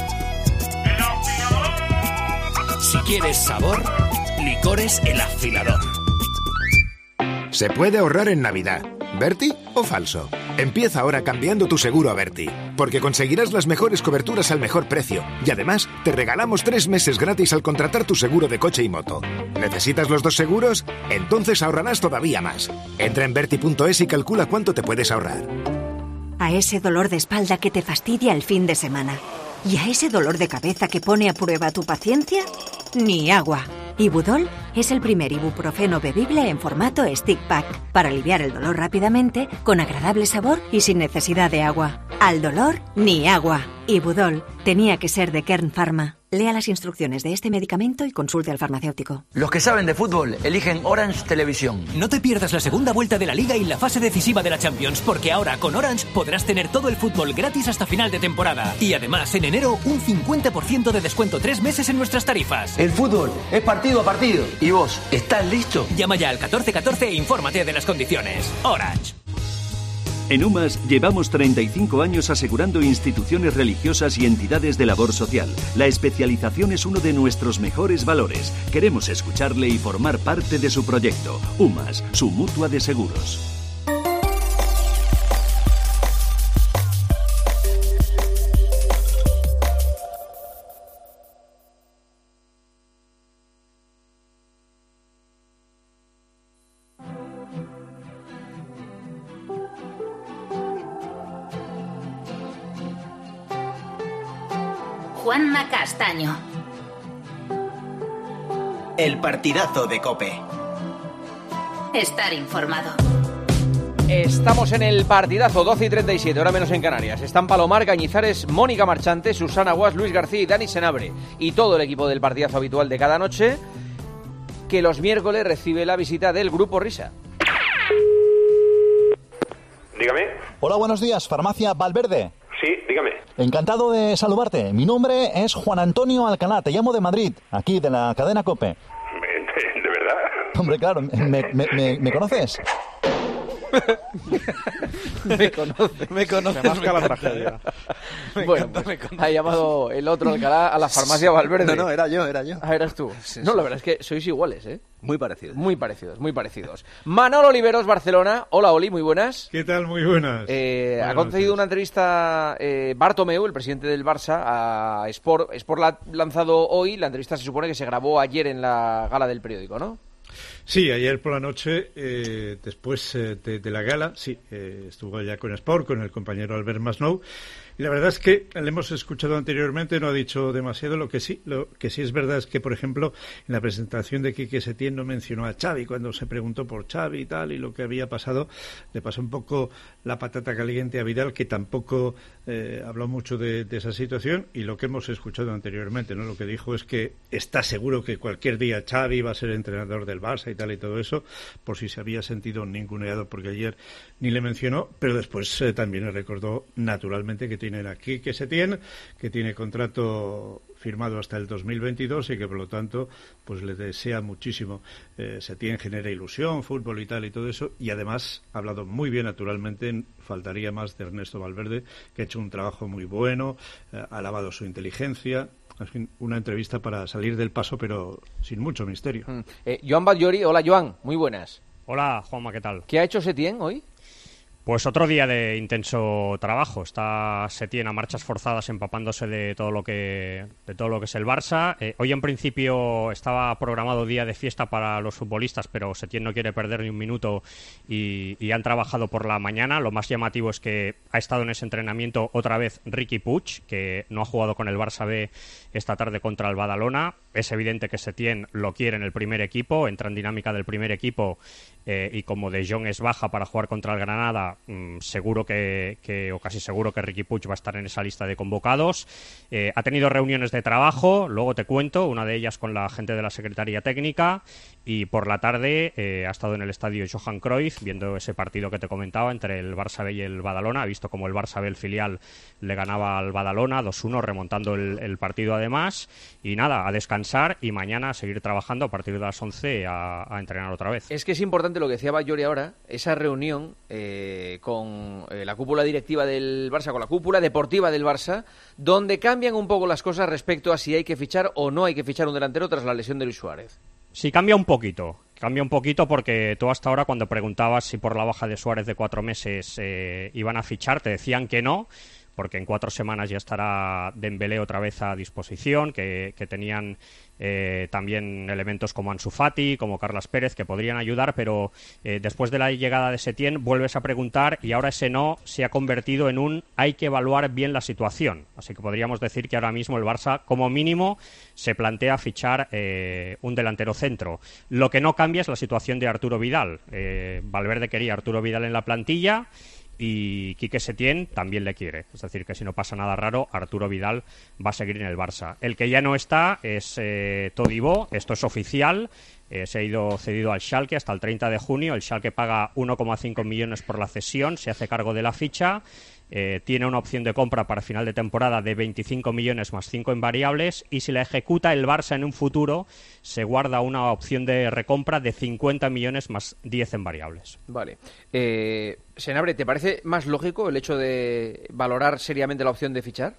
Si quieres sabor, licores El Afilador. Se puede ahorrar en Navidad. ¿Berti o falso? Empieza ahora cambiando tu seguro a Berti, porque conseguirás las mejores coberturas al mejor precio. Y además, te regalamos tres meses gratis al contratar tu seguro de coche y moto. ¿Necesitas los dos seguros? Entonces ahorrarás todavía más. Entra en Berti punto es y calcula cuánto te puedes ahorrar. A ese dolor de espalda que te fastidia el fin de semana. ¿Y a ese dolor de cabeza que pone a prueba tu paciencia? Ni agua. Ibudol es el primer ibuprofeno bebible en formato stick pack para aliviar el dolor rápidamente, con agradable sabor y sin necesidad de agua. Al dolor, ni agua. Ibudol tenía que ser de Kern Pharma. Lea las instrucciones de este medicamento y consulte al farmacéutico. Los que saben de fútbol eligen Orange Televisión. No te pierdas la segunda vuelta de la Liga y la fase decisiva de la Champions, porque ahora con Orange podrás tener todo el fútbol gratis hasta final de temporada. Y además, en enero, un cincuenta por ciento de descuento tres meses en nuestras tarifas. El fútbol es partido a partido. ¿Y vos, estás listo? Llama ya al catorce catorce e infórmate de las condiciones. Orange. En UMAS llevamos treinta y cinco años asegurando instituciones religiosas y entidades de labor social. La especialización es uno de nuestros mejores valores. Queremos escucharle y formar parte de su proyecto. UMAS, su mutua de seguros. Juanma Castaño. El partidazo de COPE. Estar informado. Estamos en el partidazo, doce y treinta y siete, hora menos en Canarias. Están Palomar, Cañizares, Mónica Marchante, Susana Guas, Luis García y Dani Senabre. Y todo el equipo del partidazo habitual de cada noche, que los miércoles recibe la visita del Grupo Risa. Dígame. Hola, buenos días, Farmacia Valverde. Sí, dígame. Encantado de saludarte. Mi nombre es Juan Antonio Alcalá, te llamo de Madrid, aquí de la cadena COPE. ¿De, de verdad? Hombre, claro, ¿me, me, me, me conoces? Me conoce. Me conoce. Me masca la tragedia. Bueno, pues ha llamado el otro Alcalá a la farmacia Valverde. No, no, era yo, era yo. Ah, eras tú. Sí, no, sí. la verdad es que sois iguales, ¿eh? Muy parecidos. Muy parecidos, muy parecidos. Manolo Oliveros, Barcelona. Hola, Oli, muy buenas. ¿Qué tal? Muy buenas. Eh, ha Buenas concedido noches. una entrevista eh, Bartomeu, el presidente del Barça, a Sport. Sport la ha lanzado hoy. La entrevista se supone que se grabó ayer en la gala del periódico, ¿no? Sí, ayer por la noche, eh, después eh, de, de la gala, sí, eh, estuvo allá con Sport, con el compañero Albert Masnou. Y la verdad es que le hemos escuchado anteriormente, no ha dicho demasiado. Lo que sí, lo que sí es verdad es que, por ejemplo, en la presentación de Quique Setién no mencionó a Xavi cuando se preguntó por Xavi y tal, y lo que había pasado. Le pasó un poco la patata caliente a Vidal, que tampoco eh, habló mucho de, de esa situación. Y lo que hemos escuchado anteriormente, ¿no? Lo que dijo es que está seguro que cualquier día Xavi va a ser entrenador del Barça y tal y todo eso, por si se había sentido ninguneado, porque ayer ni le mencionó, pero después eh, también le recordó naturalmente que tienen aquí que Setién, que tiene contrato firmado hasta el dos mil veintidós y que por lo tanto pues le desea muchísimo. eh, Setién genera ilusión, fútbol y tal y todo eso, y además ha hablado muy bien, naturalmente. Faltaría más de Ernesto Valverde, que ha hecho un trabajo muy bueno, eh, ha alabado su inteligencia. En fin, una entrevista para salir del paso, pero sin mucho misterio. Mm. Eh, Joan Batllori, hola Joan, muy buenas. Hola Juanma, ¿qué tal? ¿Qué ha hecho Setién hoy? Pues otro día de intenso trabajo. Está Setién a marchas forzadas empapándose de todo lo que de todo lo que es el Barça. Eh, hoy en principio estaba programado día de fiesta para los futbolistas, pero Setién no quiere perder ni un minuto y, y han trabajado por la mañana. Lo más llamativo es que ha estado en ese entrenamiento otra vez Riqui Puig, que no ha jugado con el Barça B esta tarde contra el Badalona. Es evidente que Setién lo quiere en el primer equipo, entra en dinámica del primer equipo. Eh, y como De Jong es baja para jugar contra el Granada, mmm, seguro que, que, o casi seguro que Riqui Puig va a estar en esa lista de convocados. Eh, ha tenido reuniones de trabajo, luego te cuento, una de ellas con la gente de la Secretaría Técnica, y por la tarde eh, ha estado en el estadio Johan Cruyff viendo ese partido que te comentaba entre el Barça B y el Badalona. Ha visto como el Barça B, el filial, le ganaba al Badalona dos uno, remontando el, el partido además. Y nada, a descansar y mañana a seguir trabajando a partir de las once a, a entrenar otra vez. Es que es importante lo que decía Batllori ahora, esa reunión eh, con eh, la cúpula directiva del Barça, con la cúpula deportiva del Barça, donde cambian un poco las cosas respecto a si hay que fichar o no hay que fichar un delantero tras la lesión de Luis Suárez. Sí, cambia un poquito. Cambia un poquito porque tú hasta ahora, cuando preguntabas si por la baja de Suárez de cuatro meses eh, iban a fichar, te decían que no, porque en cuatro semanas ya estará Dembélé otra vez a disposición, que, que tenían eh, también elementos como Ansu Fati, como Carlas Pérez, que podrían ayudar, pero eh, después de la llegada de Setién vuelves a preguntar y ahora ese no se ha convertido en un hay que evaluar bien la situación. Así que podríamos decir que ahora mismo el Barça, como mínimo, se plantea fichar eh, un delantero centro. Lo que no cambia es la situación de Arturo Vidal. Eh, Valverde quería a Arturo Vidal en la plantilla y Quique Setién también le quiere. Es decir, que si no pasa nada raro, Arturo Vidal va a seguir en el Barça. El que ya no está es eh, Todibo. Esto es oficial. Eh, se ha ido cedido al Schalke hasta el treinta de junio. El Schalke paga uno coma cinco millones por la cesión, se hace cargo de la ficha. Eh, tiene una opción de compra para final de temporada de veinticinco millones más cinco en variables, y si la ejecuta el Barça en un futuro se guarda una opción de recompra de cincuenta millones más diez en variables. Vale. Eh, Senabre, ¿te parece más lógico el hecho de valorar seriamente la opción de fichar?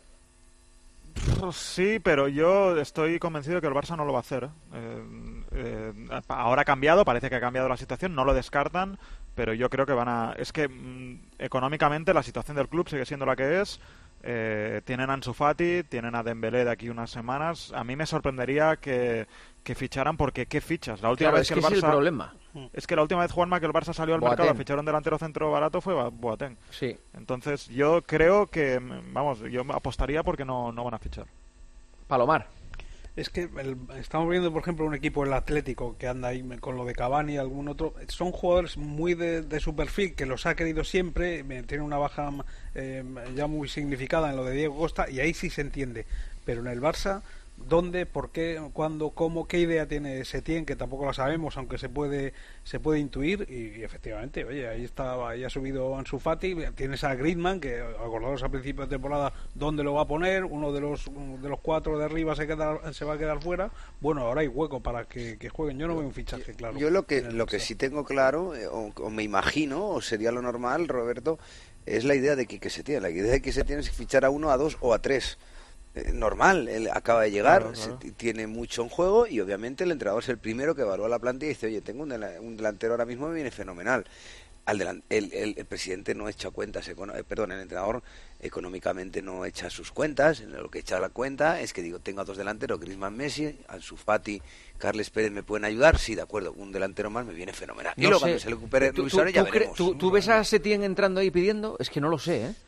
Sí, pero yo estoy convencido que el Barça no lo va a hacer. Eh, eh, ahora ha cambiado, parece que ha cambiado la situación, no lo descartan, pero yo creo que van a... Es que mmm, económicamente la situación del club sigue siendo la que es. Eh, tienen a Ansu Fati, tienen a Dembélé de aquí unas semanas. A mí me sorprendería que, que ficharan, porque ¿qué fichas? La última claro, vez es que, que el Barça... es el problema. Es que la última vez, Juanma, que el Barça salió al Boateng. mercado a fichar un delantero centro barato fue Boateng. Sí. Entonces yo creo que, vamos, yo apostaría porque no, no van a fichar. Palomar. Es que el, estamos viendo, por ejemplo, un equipo, el Atlético, que anda ahí con lo de Cavani y algún otro. Son jugadores muy de, de su perfil, que los ha querido siempre. Tiene una baja eh, ya muy significada en lo de Diego Costa, y ahí sí se entiende. Pero en el Barça, dónde, por qué, cuándo, cómo, qué idea tiene Setién, que tampoco la sabemos, aunque se puede se puede intuir, y, y efectivamente, oye, ahí está, ahí ha subido Ansu Fati, tienes a Griezmann, que acordaros a principio de temporada dónde lo va a poner, uno de los de los cuatro de arriba se queda, se va a quedar fuera. Bueno, ahora hay hueco para que, que jueguen. Yo no veo un fichaje claro. Yo lo que lo que sí tengo claro, eh, o, o me imagino, o sería lo normal, Roberto, es la idea de Quique Setién. La idea de Quique Setién es fichar a uno, a dos o a tres. Eh, normal, él acaba de llegar, claro, claro. Se, tiene mucho en juego y obviamente el entrenador es el primero que evalúa la plantilla y dice, oye, tengo un, del, un delantero ahora mismo, me viene fenomenal. Al delan, el, el, el presidente no echa cuentas, eh, perdón, el entrenador económicamente no echa sus cuentas, lo que echa la cuenta es que digo, tengo a dos delanteros, Griezmann, Messi, Ansu Fati, Carles Pérez me pueden ayudar, sí, de acuerdo, un delantero más me viene fenomenal. No y luego sé. Cuando se recupere Luis Suárez ya veremos. ¿tú, ¿Tú ves a Setién entrando ahí pidiendo? Es que no lo sé, ¿eh?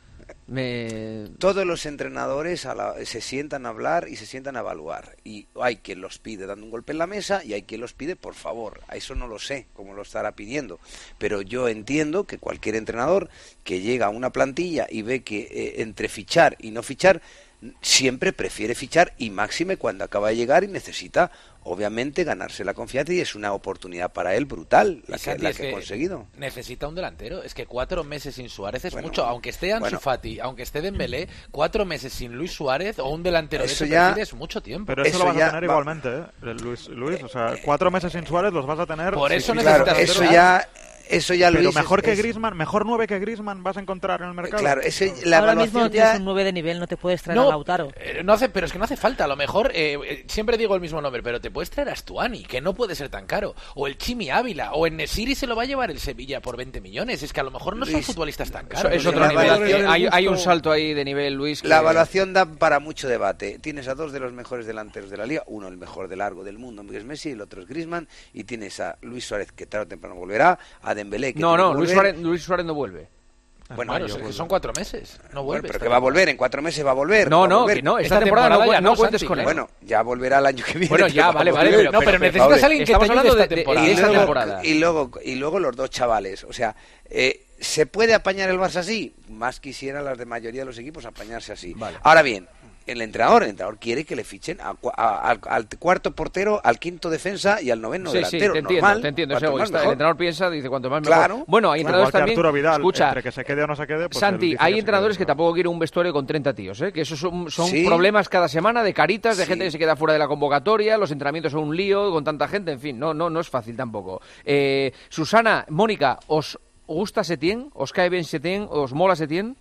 Me... Todos los entrenadores a la, se sientan a hablar y se sientan a evaluar, y hay quien los pide dando un golpe en la mesa y hay quien los pide por favor. A eso no lo sé cómo lo estará pidiendo, pero yo entiendo que cualquier entrenador que llega a una plantilla y ve que eh, entre fichar y no fichar siempre prefiere fichar, y máxime cuando acaba de llegar y necesita obviamente ganarse la confianza, y es una oportunidad para él brutal la, que, Santi, la que, que ha conseguido. Necesita un delantero, es que cuatro meses sin Suárez es bueno, mucho, aunque esté Ansu bueno, Fati, aunque esté Dembélé, cuatro meses sin Luis Suárez o un delantero de ese ya, perfil es mucho tiempo. Pero eso, eso lo vas a tener va, igualmente, ¿eh? Luis, Luis, o sea, cuatro meses sin Suárez los vas a tener. Por eso sí, necesitas claro, eso ya Eso ya Pero Luis mejor es, que es... Griezmann, mejor nueve que Griezmann vas a encontrar en el mercado. Claro, ese, la ahora mismo no tienes ya... un nueve de nivel, no te puedes traer no, a Lautaro. Eh, no hace, pero es que no hace falta. A lo mejor, eh, eh, siempre digo el mismo nombre, pero te puedes traer a Astuani, que no puede ser tan caro. O el Chimi Ávila, o en Nesiri se lo va a llevar el Sevilla por veinte millones. Es que a lo mejor no Luis, son futbolistas tan caros. Es otro nivel. Hay, hay un salto ahí de nivel, Luis. Que... La evaluación da para mucho debate. Tienes a dos de los mejores delanteros de la liga, uno el mejor de largo del mundo, que es Messi, y el otro es Griezmann, y tienes a Luis Suárez, que tarde o temprano volverá, a Dembélé, que no, no, Luis Suárez, Luis Suárez no vuelve. Bueno, bueno son, son cuatro meses, no vuelve. Bueno, pero que va a volver, en cuatro meses va a volver. No, va no, volver. que no, esta, esta temporada, temporada no, no cuentes con él. Bueno, ya volverá el año que viene. Bueno, ya, vale, vale, pero, no, pero, pero necesitas a alguien que te ayude esta temporada. Y, esta luego, temporada. Y, luego, y luego los dos chavales, o sea, eh, ¿se puede apañar el Barça así? Más quisieran las de mayoría de los equipos apañarse así. Vale. Ahora bien, el entrenador, el entrenador quiere que le fichen a, a, a, al cuarto portero, al quinto defensa y al noveno sí, delantero. Sí, te entiendo, normal, te entiendo. Es egoísta. El entrenador piensa, dice, cuanto más claro, mejor. Bueno, hay entrenadores claro, también... Arturo Vidal, escucha, entre que se quede o no se quede... Pues Santi, hay que entrenadores que quede, tampoco quieren un vestuario con treinta tíos, ¿eh? Que esos son, son sí. problemas cada semana de caritas, de sí. gente que se queda fuera de la convocatoria, los entrenamientos son un lío con tanta gente, en fin, no, no, no es fácil tampoco. Eh, Susana, Mónica, ¿os gusta Setién? ¿Os cae bien Setién? ¿Os mola Setién?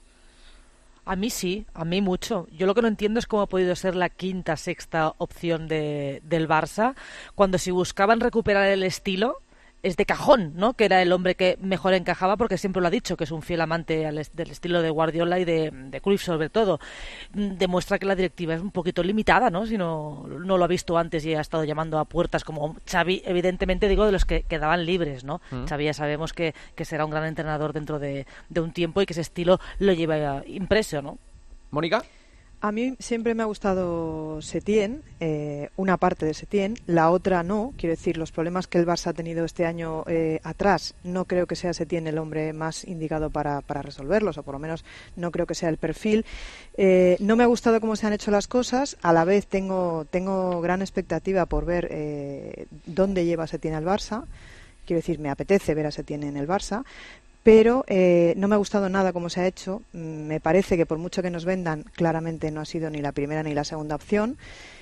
A mí sí, a mí mucho. Yo lo que no entiendo es cómo ha podido ser la quinta, sexta opción de, del Barça, cuando si buscaban recuperar el estilo, es de cajón, ¿no? Que era el hombre que mejor encajaba, porque siempre lo ha dicho, que es un fiel amante al est- del estilo de Guardiola y de, de Cruyff sobre todo. Demuestra que la directiva es un poquito limitada, ¿no? Si no, no lo ha visto antes y ha estado llamando a puertas como Xavi, evidentemente digo de los que quedaban libres, ¿no? Mm. Xavi ya sabemos que, que será un gran entrenador dentro de, de un tiempo y que ese estilo lo lleva impreso, ¿no? ¿Mónica? A mí siempre me ha gustado Setién, eh, una parte de Setién, la otra no. Quiero decir, los problemas que el Barça ha tenido este año eh, atrás, no creo que sea Setién el hombre más indicado para, para resolverlos, o por lo menos no creo que sea el perfil. Eh, no me ha gustado cómo se han hecho las cosas, a la vez tengo, tengo gran expectativa por ver eh, dónde lleva Setién al Barça. Quiero decir, me apetece ver a Setién en el Barça. Pero eh, no me ha gustado nada cómo se ha hecho. Me parece que por mucho que nos vendan, claramente no ha sido ni la primera ni la segunda opción.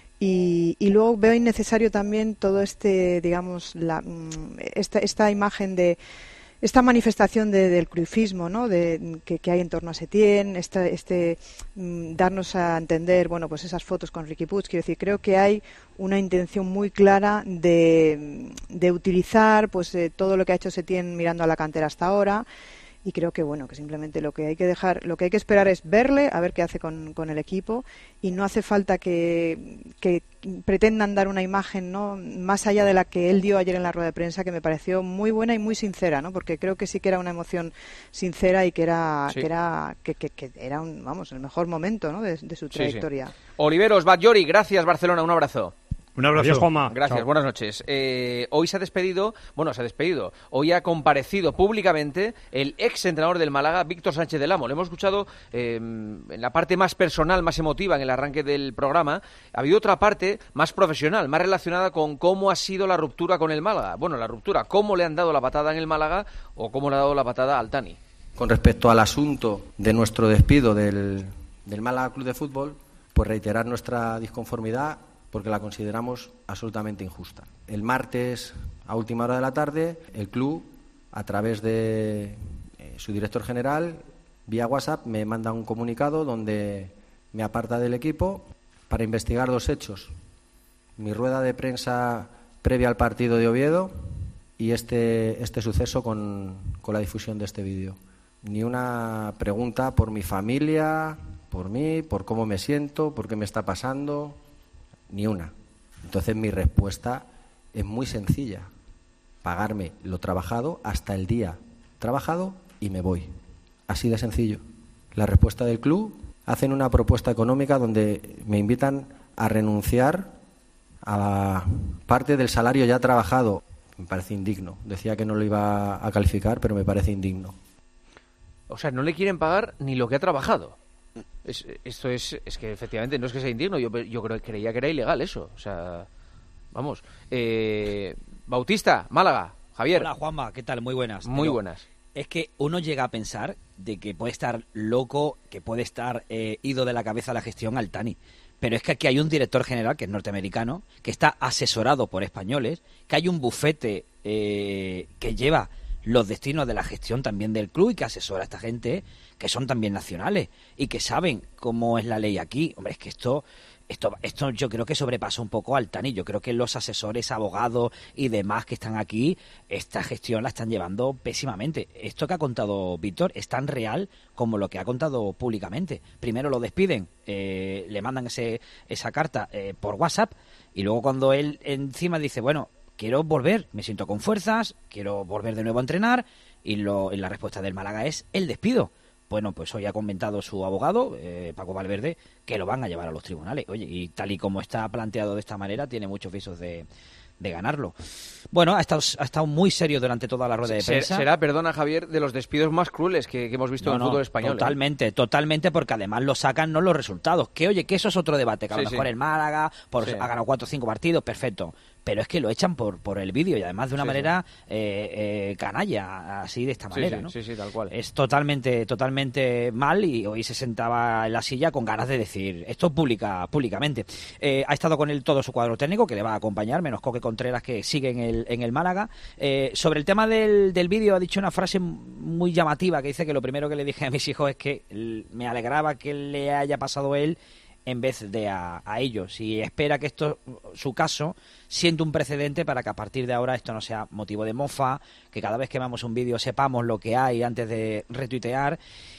Y, y luego veo innecesario también todo este, digamos, la, esta, esta imagen de esta manifestación de, del cruifismo, ¿no? De, que, que hay en torno a Setién, esta, este mm, darnos a entender, bueno, pues esas fotos con Riqui Puig. Quiero decir, creo que hay una intención muy clara de, de utilizar, pues, eh, todo lo que ha hecho Setién mirando a la cantera hasta ahora. Y creo que bueno, que simplemente lo que hay que dejar, lo que hay que esperar es verle, a ver qué hace con, con el equipo, y no hace falta que, que pretendan dar una imagen, ¿no?, más allá de la que él dio ayer en la rueda de prensa, que me pareció muy buena y muy sincera, ¿no? Porque creo que sí que era una emoción sincera y que era sí. que era que, que, que era un, vamos, el mejor momento, ¿no?, de, de su trayectoria. Sí, sí. Oliveros, Batllori, gracias Barcelona, un abrazo. Un abrazo. Adiós, Juanma. Gracias, Chao. buenas noches. Eh, hoy se ha despedido, bueno, se ha despedido, hoy ha comparecido públicamente el ex entrenador del Málaga, Víctor Sánchez del Amo. Le hemos escuchado eh, en la parte más personal, más emotiva en el arranque del programa. Ha habido otra parte más profesional, más relacionada con cómo ha sido la ruptura con el Málaga. Bueno, la ruptura, cómo le han dado la patada en el Málaga o cómo le ha dado la patada al Tani. Con respecto al asunto de nuestro despido del, del Málaga Club de Fútbol, pues reiterar nuestra disconformidad porque la consideramos absolutamente injusta. El martes, a última hora de la tarde, el club, a través de eh, su director general, vía WhatsApp, me manda un comunicado donde me aparta del equipo para investigar dos hechos. Mi rueda de prensa previa al partido de Oviedo y este, este suceso con, con la difusión de este vídeo. Ni una pregunta por mi familia, por mí, por cómo me siento, por qué me está pasando... Ni una. Entonces mi respuesta es muy sencilla. Pagarme lo trabajado hasta el día trabajado y me voy. Así de sencillo. La respuesta del club, hacen una propuesta económica donde me invitan a renunciar a parte del salario ya trabajado. Me parece indigno. Decía que no lo iba a calificar, pero me parece indigno. O sea, no le quieren pagar ni lo que ha trabajado. Es, esto es, es que efectivamente no es que sea indigno, yo, yo creo, creía que era ilegal eso. O sea, vamos. Eh, Bautista, Málaga, Javier. Hola, Juanma, ¿qué tal? Muy buenas. Muy Pero buenas. Es que uno llega a pensar de que puede estar loco, que puede estar eh, ido de la cabeza la gestión al Tani. Pero es que aquí hay un director general, que es norteamericano, que está asesorado por españoles, que hay un bufete eh, que lleva los destinos de la gestión también del club y que asesora a esta gente que son también nacionales y que saben cómo es la ley aquí. Hombre, es que esto esto esto yo creo que sobrepasa un poco al Tani. Yo creo que los asesores, abogados y demás que están aquí, esta gestión la están llevando pésimamente. Esto que ha contado Víctor es tan real como lo que ha contado públicamente. Primero lo despiden, eh, le mandan ese esa carta eh, por WhatsApp y luego cuando él encima dice, bueno, quiero volver, me siento con fuerzas, quiero volver de nuevo a entrenar y, lo, y la respuesta del Málaga es el despido. Bueno, pues hoy ha comentado su abogado, eh, Paco Valverde, que lo van a llevar a los tribunales. Oye, y tal y como está planteado de esta manera, tiene muchos visos de, de ganarlo. Bueno, ha estado, ha estado muy serio durante toda la rueda de prensa. Será, perdona Javier, de los despidos más crueles que, que hemos visto no, en el fútbol no, español. Totalmente, ¿eh? totalmente, porque además lo sacan no los resultados. Que oye, que eso es otro debate, que a lo Sí, mejor sí. el Málaga por, Sí. ha ganado cuatro o cinco partidos, perfecto. Pero es que lo echan por, por el vídeo y además de una Sí, manera eh, eh, canalla, así de esta Sí, manera, sí, ¿no? sí, sí, tal cual. Es totalmente, totalmente mal y hoy se sentaba en la silla con ganas de decir esto pública, públicamente. Eh, ha estado con él todo su cuadro técnico que le va a acompañar, menos Coque Contreras que sigue en el, en el Málaga. Eh, sobre el tema del, del vídeo ha dicho una frase muy llamativa que dice que lo primero que le dije a mis hijos es que l- me alegraba que le haya pasado a él en vez de a, a ellos, y espera que esto, su caso, siente un precedente para que a partir de ahora esto no sea motivo de mofa, que cada vez que veamos un vídeo sepamos lo que hay antes de retuitear.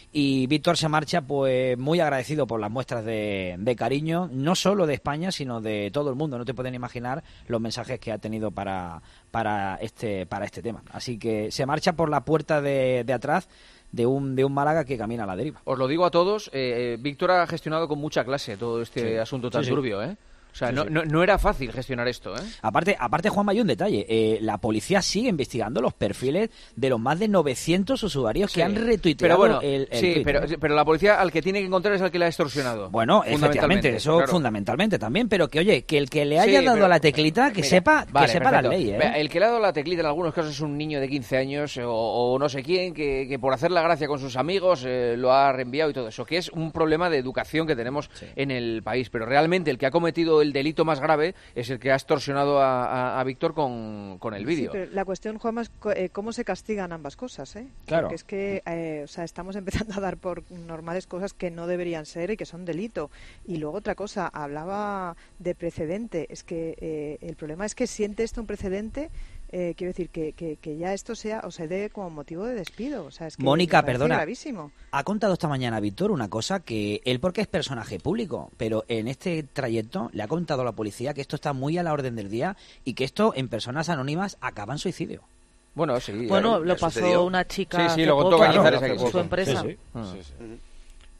Y Víctor se marcha pues muy agradecido por las muestras de, de cariño, no solo de España, sino de todo el mundo. No te pueden imaginar los mensajes que ha tenido para, para, este, para este tema. Así que se marcha por la puerta de, de atrás de un, de un Málaga que camina a la deriva. Os lo digo a todos, eh, Víctor ha gestionado con mucha clase todo este Sí. asunto tan Sí, sí. turbio, ¿eh? O sea, Sí, no, sí. no, no era fácil gestionar esto, ¿eh? Aparte, aparte Juanma, hay un detalle. Eh, la policía sigue investigando los perfiles de los más de novecientos usuarios Sí. que han retuiteado Pero bueno, el, el sí, tuit, pero, ¿no? pero la policía al que tiene que encontrar es al que la ha extorsionado. Bueno, efectivamente, eso claro. fundamentalmente también, pero que oye, que el que le Sí, haya dado pero- a la teclita, que Mira, sepa, vale, que sepa la perfecto. ley, ¿eh? Vea, el que le ha dado la teclita en algunos casos es un niño de quince años o, o no sé quién, que, que por hacer la gracia con sus amigos eh, lo ha reenviado y todo eso, que es un problema de educación que tenemos en el país. Pero realmente el que ha cometido el delito más grave es el que ha extorsionado a, a, a Víctor con, con el vídeo. Sí, pero la cuestión, Juanma, es co- eh, cómo se castigan ambas cosas, ¿eh? Claro. Porque es que, eh, o sea, estamos empezando a dar por normales cosas que no deberían ser y que son delito. Y luego otra cosa, hablaba de precedente. Es que eh, el problema es que siente esto un precedente. Eh, quiero decir que, que, que ya esto sea o se dé como motivo de despido. O sea, es que Mónica, me parece perdona. gravísimo. Ha contado esta mañana Víctor una cosa que él porque es personaje público, pero en este trayecto le ha contado a la policía que esto está muy a la orden del día y que esto en personas anónimas acaba en suicidio. Bueno, sí. Bueno, lo pasó una chica Sí, sí, hace lo contó poco, Cañizares ¿no? aquí. en su empresa. Sí, sí. Ah. Sí, sí.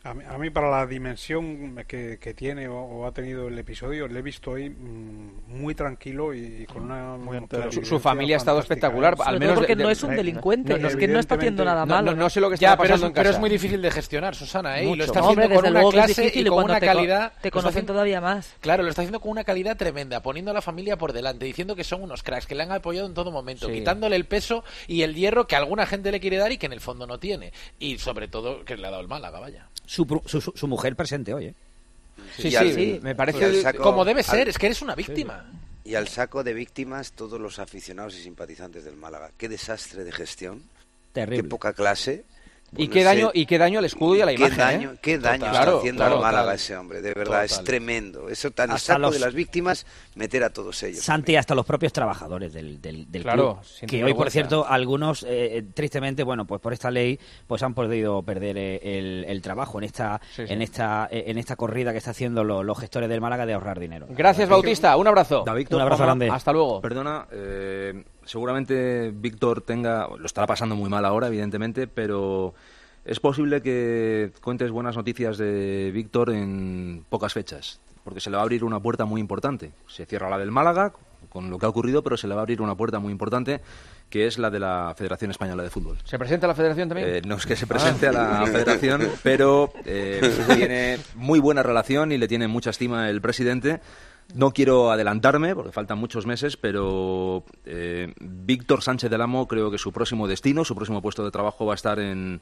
A mí, a mí para la dimensión que, que tiene o, o ha tenido el episodio, le he visto ahí mmm, muy tranquilo y, y con una... Muy su, su familia ha estado espectacular, ¿eh? al menos porque de, de, no es un delincuente, no, no, es que no está haciendo nada malo. No, no, no sé lo que ya, está pasando pero es, en casa. pero es muy difícil de gestionar, Susana, ¿eh? Y lo está no, haciendo hombre, con una clase y con una te calidad... Te conocen todavía más. Claro, lo está haciendo con una calidad tremenda, poniendo a la familia por delante, diciendo que son unos cracks, que le han apoyado en todo momento, sí. quitándole el peso y el hierro que alguna gente le quiere dar y que en el fondo no tiene. Y sobre todo que le ha dado el Málaga, vaya. Su, su, su, su mujer presente hoy, ¿eh? Sí, sí, al, sí, me parece saco, como debe ser, al, es que eres una víctima. Y al saco de víctimas todos los aficionados y simpatizantes del Málaga. Qué desastre de gestión. Terrible. Qué poca clase. Y qué daño y qué daño al escudo y a la qué imagen. Daño, ¿eh? Qué daño Total, está claro, haciendo claro, al Málaga total. ese hombre, de verdad, Total. es tremendo. Eso tan Hasta saco los... de las víctimas, meter a todos ellos. Santi, también. Hasta los propios trabajadores del, del, del claro, club. Que hoy, por cierto, algunos, eh, tristemente, bueno, pues por esta ley, pues han podido perder el, el trabajo en esta, sí, sí. en esta, en esta corrida que está haciendo los, los gestores del Málaga de ahorrar dinero. Gracias, Bautista. Un abrazo. David, un abrazo grande. Hasta luego. Perdona, eh, seguramente Víctor tenga, lo estará pasando muy mal ahora, evidentemente, pero es posible que cuentes buenas noticias de Víctor en pocas fechas, porque se le va a abrir una puerta muy importante. Se cierra la del Málaga con lo que ha ocurrido, pero se le va a abrir una puerta muy importante, que es la de la Federación Española de Fútbol. ¿Se presenta a la Federación también? Eh, no es que se presente ah. a la Federación, pero eh, tiene muy buena relación y le tiene mucha estima el presidente. No quiero adelantarme, porque faltan muchos meses, pero eh, Víctor Sánchez del Amo, creo que su próximo destino, su próximo puesto de trabajo va a estar en,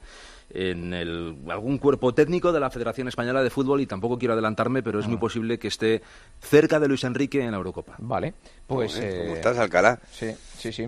en el, algún cuerpo técnico de la Federación Española de Fútbol, y tampoco quiero adelantarme, pero es ah. muy posible que esté cerca de Luis Enrique en la Eurocopa. Vale, pues... Eh, ¿Cómo eh, estás, Alcalá? Sí, sí, sí.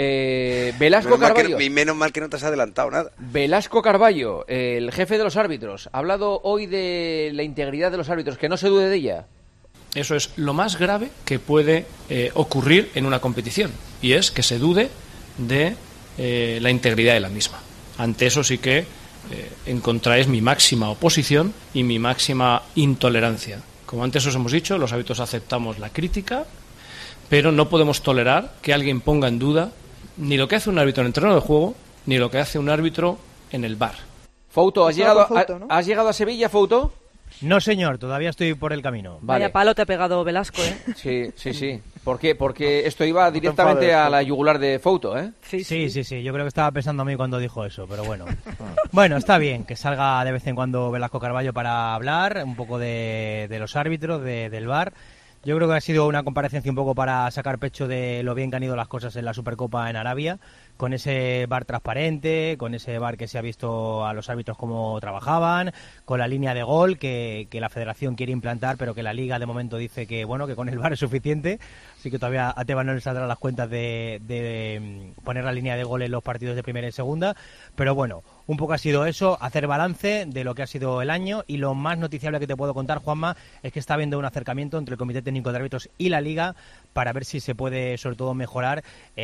Eh, Velasco menos Carballo... Mal que, menos mal que no te has adelantado nada. Velasco Carballo, el jefe de los árbitros, ha hablado hoy de la integridad de los árbitros, que no se dude de ella. Eso es lo más grave que puede eh, ocurrir en una competición, y es que se dude de eh, la integridad de la misma. Ante eso sí que eh, encontráis mi máxima oposición y mi máxima intolerancia. Como antes os hemos dicho, los árbitros aceptamos la crítica, pero no podemos tolerar que alguien ponga en duda ni lo que hace un árbitro en el terreno de juego, ni lo que hace un árbitro en el V A R. Fouto, ¿has, llegado, Fouto, ¿no? ¿has llegado a Sevilla, Fouto? No, señor, todavía estoy por el camino. Vale. Vaya palo te ha pegado Velasco, ¿eh? Sí, sí, sí. ¿Por qué? Porque esto iba directamente a la yugular de Fouto, ¿eh? Sí, sí, sí, sí. Yo creo que estaba pensando a mí cuando dijo eso, pero bueno. Bueno, está bien que salga de vez en cuando Velasco Carballo para hablar un poco de, de los árbitros, de, del V A R. Yo creo que ha sido una comparecencia un poco para sacar pecho de lo bien que han ido las cosas en la Supercopa en Arabia, con ese V A R transparente, con ese V A R que se ha visto a los árbitros cómo trabajaban, con la línea de gol que, que la Federación quiere implantar, pero que la Liga de momento dice que bueno, que con el V A R es suficiente, así que todavía a Tebas no le saldrán las cuentas de, de poner la línea de gol en los partidos de primera y segunda, pero bueno, un poco ha sido eso, hacer balance de lo que ha sido el año, y lo más noticiable que te puedo contar, Juanma, es que está habiendo un acercamiento entre el Comité Técnico de Árbitros y la Liga para ver si se puede, sobre todo, mejorar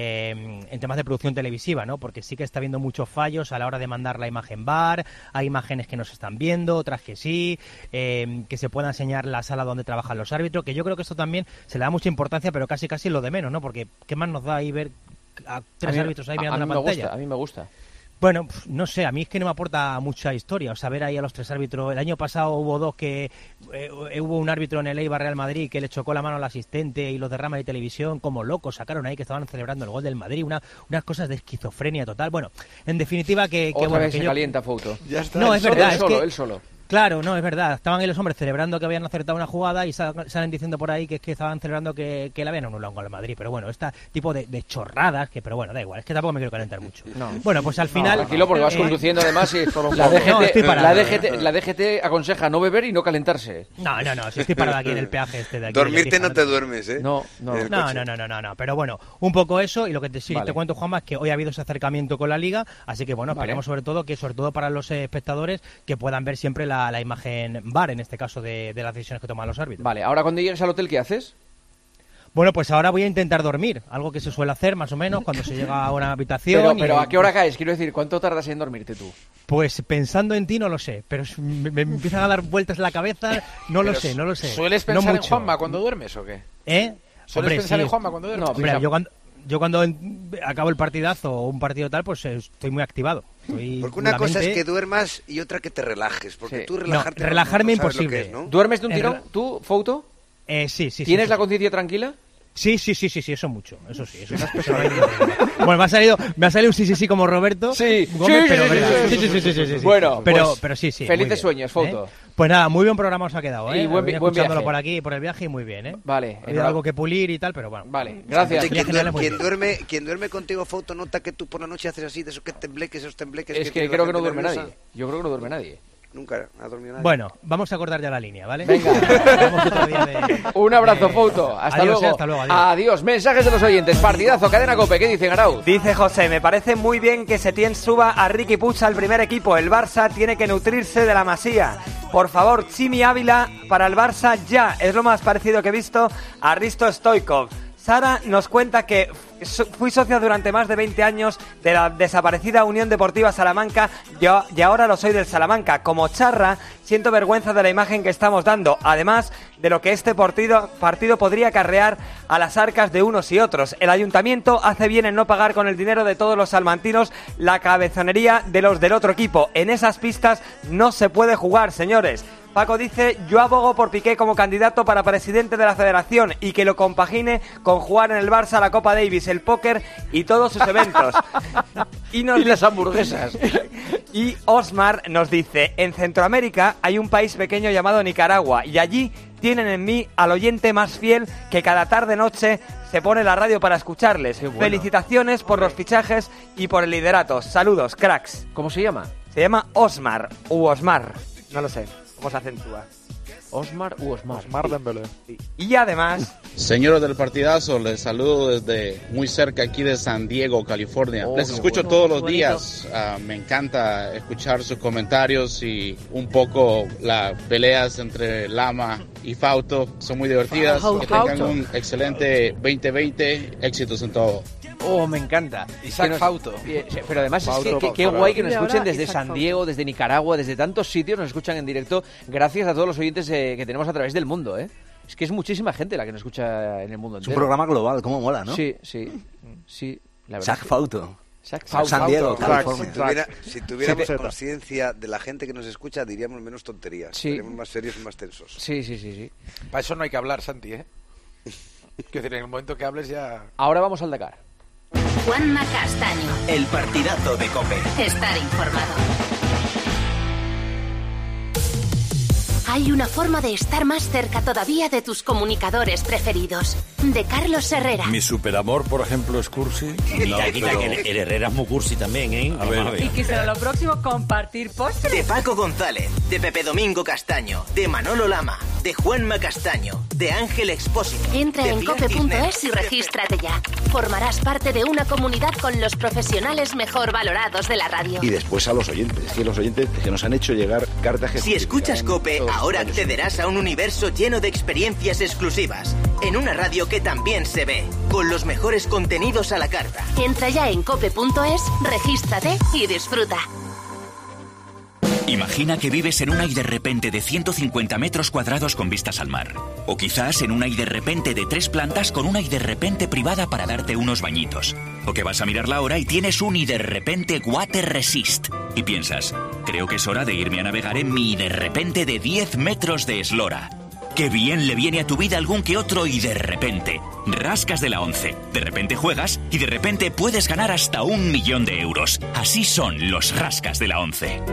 eh, en temas de producción televisiva, ¿no? Porque sí que está habiendo muchos fallos a la hora de mandar la imagen V A R, hay imágenes que no se están viendo, otras que sí, eh, que se pueda enseñar la sala donde trabajan los árbitros, que yo creo que esto también se le da mucha importancia, pero casi casi lo de menos, ¿no? Porque ¿qué más nos da ahí ver a tres a mí, árbitros ahí mirando a, a la pantalla? Gusta, a mí me gusta. Bueno, no sé, a mí es que no me aporta mucha historia, o sea, ver ahí a los tres árbitros. El año pasado hubo dos que... Eh, hubo un árbitro en el Eibar Real Madrid que le chocó la mano al asistente y los de Rama de Televisión, como locos, sacaron ahí que estaban celebrando el gol del Madrid, una, unas cosas de esquizofrenia total. Bueno, en definitiva que... que Otra bueno, vez que se yo... calienta Fouto. Ya está. No, es verdad. Él es solo, que... él solo. Claro, no, es verdad. Estaban ahí los hombres celebrando que habían acertado una jugada y sal, salen diciendo por ahí que es que estaban celebrando que, que la habían anulado con el Madrid. Pero bueno, este tipo de, de chorradas, que pero bueno, da igual, es que tampoco me quiero calentar mucho. No. Bueno, pues al final... No, tranquilo, porque vas eh, conduciendo además y la D G T, no, la, D G T, la D G T aconseja no beber y no calentarse. No, no, no, si estoy parado aquí en el peaje este de aquí. Dormirte no te duermes, ¿eh? No, no. No, no, no, no, no, no, pero bueno, un poco eso, y lo que te, sí, vale. te cuento, Juanma, es que hoy ha habido ese acercamiento con la Liga, así que bueno, esperemos vale. sobre todo que, sobre todo para los eh, espectadores, que puedan ver siempre la, la imagen V A R, en este caso de, de las decisiones que toman los árbitros. Vale, ahora cuando llegues al hotel, ¿qué haces? Bueno, pues ahora voy a intentar dormir, algo que se suele hacer más o menos cuando se llega a una habitación. Pero, pero y, ¿a qué hora caes? Quiero decir, ¿cuánto tardas en dormirte tú? Pues pensando en ti no lo sé, pero me, me empiezan a dar vueltas en la cabeza, no lo sé, no lo sé. ¿Sueles pensar no en Juanma cuando duermes o qué? ¿Eh? ¿Sueles Hombre, pensar sí. en Juanma cuando duermes? No, hombre, yo cuando... yo cuando en- acabo el partidazo o un partido tal, pues eh, estoy muy activado. Estoy Porque una la cosa mente- es que duermas y otra que te relajes. Porque Sí. tú No, relajarte... relajarme no sabes lo imposible. que es, ¿no? ¿Duermes de un En tirón? rela- ¿Tú, Fouto? Eh, sí, sí. ¿Tienes sí, la sí. conciencia tranquila? Sí, sí, sí, sí, sí, eso mucho, eso sí, eso eso no hay ningún problema. Bueno, me ha salido, me ha salido un sí, sí, sí como Roberto. Sí, Gómez, sí, pero sí, verdad. sí, Sí, sí, sí, sí, sí, sí, sí, sí. Bueno, pero, pues, pero sí, sí. felices muy bien, sueños, Fouto. ¿eh? Pues nada, muy buen programa os ha quedado, ¿eh? Y buen vi- Venía buen escuchándolo viaje. por aquí, por el viaje y muy bien, ¿eh? Vale, Ha habido enhorabuena. algo que pulir y tal, pero bueno. Vale, gracias. Oye, quien, Viaje duer- muy quien bien. duerme, quien duerme contigo, Foto, nota que tú por la noche haces así, de esos que tembleques, esos tembleques. Es que tiene la creo que no gente duerme nerviosa. nadie. Yo creo que no duerme nadie. Nunca ha dormido nadie. Bueno, vamos a acordar ya la línea, ¿vale? Venga. Vamos otro día de- Un abrazo, de- Fouto. Hasta Adiós, luego. eh, hasta luego, adiós. Adiós. Mensajes de los oyentes. Partidazo, Cadena COPE. ¿Qué dicen, Arau? Dice José, me parece muy bien que Setién suba a Riqui Puig al primer equipo. El Barça tiene que nutrirse de la Masía. Por favor, Chimi Ávila para el Barça ya. Es lo más parecido que he visto a Risto Stoikov. Sara nos cuenta que so- fui socia durante más de veinte años de la desaparecida Unión Deportiva Salamanca yo- y ahora lo soy del Salamanca. Como charra, siento vergüenza de la imagen que estamos dando, además de lo que este partido, partido podría acarrear a las arcas de unos y otros. El ayuntamiento hace bien en no pagar con el dinero de todos los salmantinos la cabezonería de los del otro equipo. En esas pistas no se puede jugar, señores. Paco dice, yo abogo por Piqué como candidato para presidente de la federación y que lo compagine con jugar en el Barça la Copa Davis, el póker y todos sus eventos. Y, nos Y las hamburguesas. Y Osmar nos dice, en Centroamérica hay un país pequeño llamado Nicaragua y allí tienen en mí al oyente más fiel que cada tarde-noche se pone la radio para escucharles. bueno. Felicitaciones por los fichajes y por el liderato. Saludos, cracks. ¿Cómo se llama? Se llama Osmar u Osmar, no lo sé cómo se acentúa. Osmar u Osmar. Osmar Dembélé. Y además... Señores del partidazo, les saludo desde muy cerca aquí de San Diego, California. Oh, les qué escucho bueno. todos los Bonito. días. Ah, me encanta escuchar sus comentarios y un poco las peleas entre Lama y Fauto. Son muy divertidas. Fauto. Que tengan Fauto. un excelente veinte veinte. Éxitos en todo. Oh, me encanta. Isaac Que nos- Fauto. Eh, sí, Pero además Fauto, es que, que- qué Fauto. guay que nos Y ahora escuchen desde Isaac San Fauto. Diego, desde Nicaragua, desde tantos sitios nos escuchan en directo. Gracias a todos los oyentes eh, que tenemos a través del mundo, ¿eh? Es que es muchísima gente la que nos escucha en el mundo Es entero. un programa global, cómo mola, ¿no? Sí, sí, sí. La verdad. Zach Fauto. Zach Fauto. San Diego, Zach, California. Si, tuviera- si tuviéramos Sí, te- conciencia de la gente que nos escucha, diríamos menos tonterías. Sí. Seríamos más serios y más tensos. Sí, sí, sí, sí. Para eso no hay que hablar, Santi, ¿eh? Quiero decir, en el momento que hables ya... Ahora vamos al Dakar. Juanma Castaño. El partidazo de COPE. Estar informado. Hay una forma de estar más cerca todavía de tus comunicadores preferidos. De Carlos Herrera. Mi superamor, por ejemplo, es cursi. Quita, No, quita, pero- que el, el Herrera es muy cursi también, ¿eh? A ver. Vamos a ver. Y que será lo próximo compartir postres. De Paco González, de Pepe Domingo Castaño, de Manolo Lama, de Juanma Castaño, de Ángel Expósito. Entra de en Pilar cope punto es Cisneros. y regístrate ya. Formarás parte de una comunidad con los profesionales mejor valorados de la radio. Y después a los oyentes, es que los oyentes que nos han hecho llegar cartas que... Si escuchas COPE, Todos ahora los años. accederás a un universo lleno de experiencias exclusivas. En una radio que también se ve, con los mejores contenidos a la carta. Entra ya en cope punto es, regístrate y disfruta. Imagina que vives en una y de repente de ciento cincuenta metros cuadrados con vistas al mar. O quizás en una y de repente de tres plantas con una y de repente privada para darte unos bañitos. O que vas a mirar la hora y tienes un y de repente Water Resist. Y piensas, creo que es hora de irme a navegar en mi y de repente de diez metros de eslora. Qué bien le viene a tu vida algún que otro y de repente. Rascas de la once. De repente juegas y de repente puedes ganar hasta un millón de euros. Así son los rascas de la once.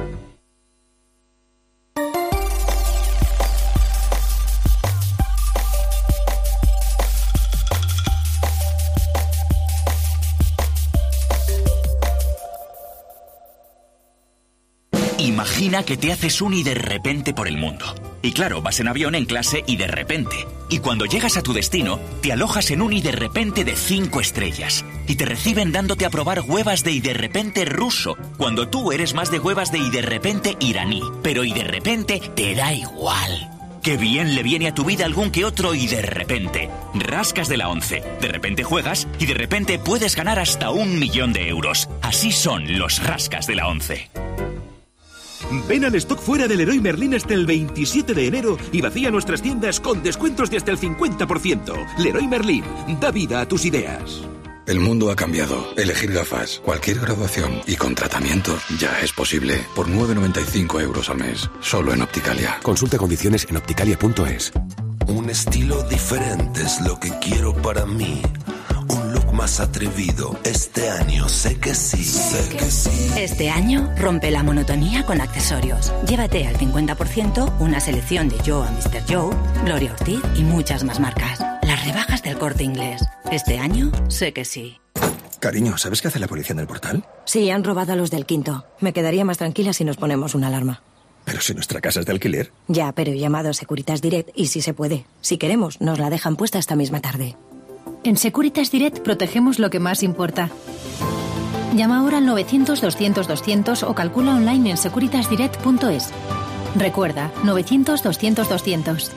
Imagina que te haces un y de repente por el mundo. Y claro, vas en avión en clase y de repente. Y cuando llegas a tu destino, te alojas en un y de repente de cinco estrellas. Y te reciben dándote a probar huevas de y de repente ruso, cuando tú eres más de huevas de y de repente iraní. Pero y de repente te da igual. Qué bien le viene a tu vida algún que otro y de repente. Rascas de la once. De repente juegas y de repente puedes ganar hasta un millón de euros. Así son los rascas de la once. Ven al stock fuera del Leroy Merlin hasta el veintisiete de enero y vacía nuestras tiendas con descuentos de hasta el cincuenta por ciento. Leroy Merlin, da vida a tus ideas. El mundo ha cambiado. Elegir gafas, cualquier graduación y con tratamiento ya es posible. Por nueve con noventa y cinco euros al mes. Solo en Opticalia. Consulta condiciones en opticalia punto es. Un estilo diferente es lo que quiero para mí. Un look más atrevido. Este año sé que sí, sé que sí. Este año rompe la monotonía con accesorios. Llévate al cincuenta por ciento una selección de Joe a míster Joe, Gloria Ortiz y muchas más marcas. Las rebajas del Corte Inglés. Este año sé que sí. Cariño, ¿sabes qué hace la policía en el portal? Sí, han robado a los del quinto. Me quedaría más tranquila si nos ponemos una alarma. Pero si nuestra casa es de alquiler. Ya, pero he llamado a Securitas Direct y si se puede. Si queremos, nos la dejan puesta esta misma tarde. En Securitas Direct protegemos lo que más importa. Llama ahora al novecientos, doscientos, doscientos o calcula online en securitas direct punto es. Recuerda, novecientos, doscientos, doscientos.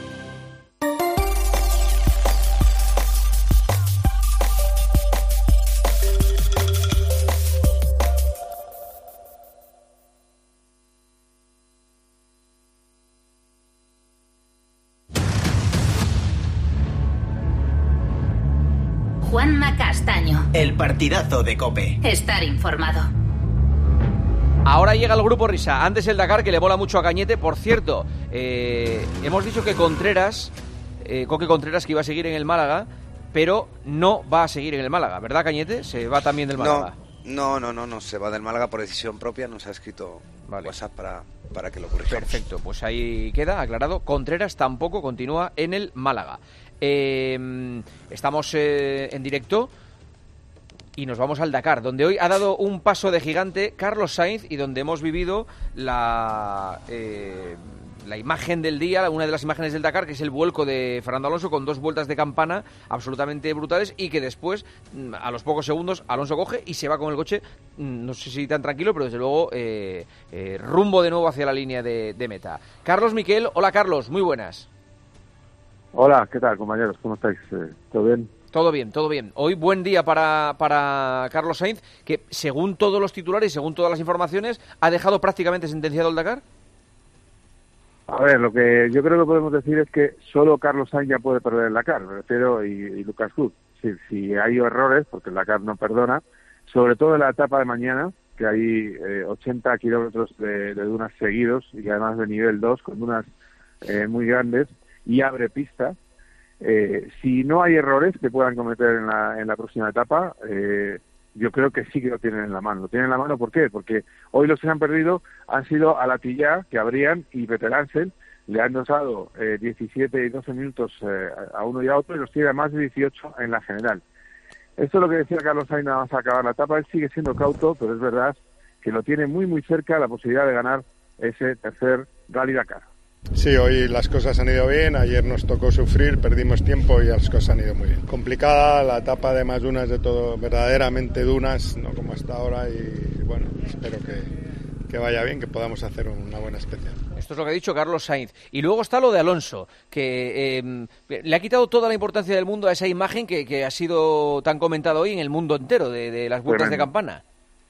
Juanma Castaño. El partidazo de COPE. Estar informado. Ahora llega el Grupo Risa. Antes el Dakar, que le mola mucho a Cañete. Por cierto, eh, hemos dicho que Contreras, eh, Coque Contreras, que iba a seguir en el Málaga, pero no va a seguir en el Málaga, ¿verdad, Cañete? Se va también del Málaga. No, no, no, no, se va del Málaga por decisión propia. Nos ha escrito vale. WhatsApp para, para que lo corrijamos. Perfecto, pues ahí queda aclarado. Contreras tampoco continúa en el Málaga. Eh, estamos eh, en directo y nos vamos al Dakar, donde hoy ha dado un paso de gigante Carlos Sainz y donde hemos vivido la eh, la imagen del día, una de las imágenes del Dakar, que es el vuelco de Fernando Alonso con dos vueltas de campana absolutamente brutales y que después, a los pocos segundos, Alonso coge y se va con el coche, no sé si tan tranquilo, pero desde luego eh, eh, rumbo de nuevo hacia la línea de, de meta. Carlos Miquel, hola Carlos, muy buenas. Hola, ¿qué tal, compañeros? ¿Cómo estáis? ¿Todo bien? Todo bien, todo bien. Hoy buen día para, para Carlos Sainz, que según todos los titulares y según todas las informaciones, ha dejado prácticamente sentenciado el Dakar. A ver, lo que yo creo que podemos decir es que solo Carlos Sainz ya puede perder el Dakar, me refiero, y, y Lucas Cruz. Si, si hay errores, porque el Dakar no perdona, sobre todo en la etapa de mañana, que hay eh, ochenta kilómetros de, de dunas seguidos y además de nivel dos, con dunas eh, muy grandes, y abre pista. Eh, si no hay errores que puedan cometer en la, en la próxima etapa, eh, yo creo que sí que lo tienen en la mano. Lo tienen en la mano, ¿por qué? Porque hoy los que se han perdido han sido Alatillá, que abrían, y Peter Ansel. Le han dosado eh, diecisiete y doce minutos eh, a uno y a otro, y los tiene a más de dieciocho en la general. Esto es lo que decía Carlos Sainz nada más a acabar la etapa. Él sigue siendo cauto, pero es verdad que lo tiene muy muy cerca la posibilidad de ganar ese tercer Rally Dakar. Sí, hoy las cosas han ido bien, ayer nos tocó sufrir, perdimos tiempo y las cosas han ido muy bien. Complicada la etapa de más dunas de todo, verdaderamente dunas, no como hasta ahora, y bueno, espero que, que vaya bien, que podamos hacer una buena especial. Esto es lo que ha dicho Carlos Sainz. Y luego está lo de Alonso, que eh, le ha quitado toda la importancia del mundo a esa imagen que, que ha sido tan comentada hoy en el mundo entero, de, de las vueltas Tremendo. de campana.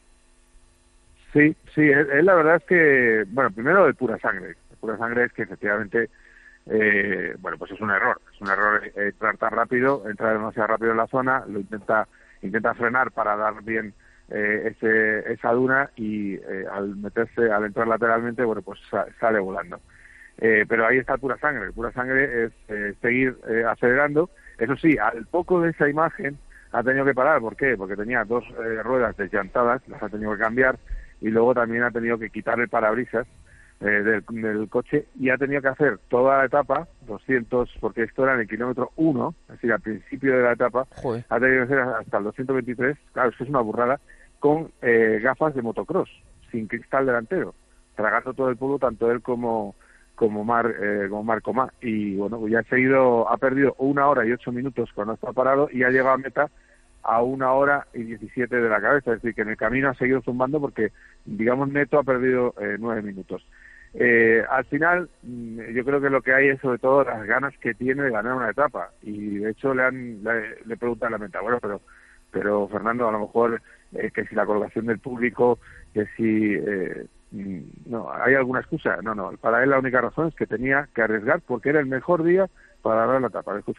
Sí, sí, él, él la verdad es que, bueno, primero de pura sangre. Pura sangre es que efectivamente, eh, bueno, pues es un error, es un error entrar tan rápido, entrar demasiado rápido en la zona, lo intenta intenta frenar para dar bien eh, ese, esa duna y eh, al meterse, al entrar lateralmente, bueno, pues sa- sale volando. Eh, pero ahí está pura sangre, pura sangre es eh, seguir eh, acelerando. Eso sí, al poco de esa imagen ha tenido que parar, ¿por qué? Porque tenía dos eh, ruedas desllantadas, las ha tenido que cambiar, y luego también ha tenido que quitar el parabrisas Eh, del, del coche, y ha tenido que hacer toda la etapa, doscientos, porque esto era en el kilómetro uno, es decir, al principio de la etapa, Joder. ha tenido que hacer hasta el doscientos veintitrés, claro, eso es una burrada, con eh, gafas de motocross, sin cristal delantero, tragando todo el polvo, tanto él como como Mar eh, como Marco Má, y bueno, ya ha seguido, ha perdido una hora y ocho minutos cuando está parado, y ha llegado a meta a una hora y diecisiete de la cabeza, es decir, que en el camino ha seguido zumbando porque, digamos, neto ha perdido eh, nueve minutos. Eh, al final, yo creo que lo que hay es sobre todo las ganas que tiene de ganar una etapa, y de hecho le han le, le preguntan a la meta, bueno, pero pero Fernando, a lo mejor eh, que si la colocación del público, que si eh, no hay alguna excusa, no, no, para él la única razón es que tenía que arriesgar porque era el mejor día para ganar la etapa. Lo escuchamos.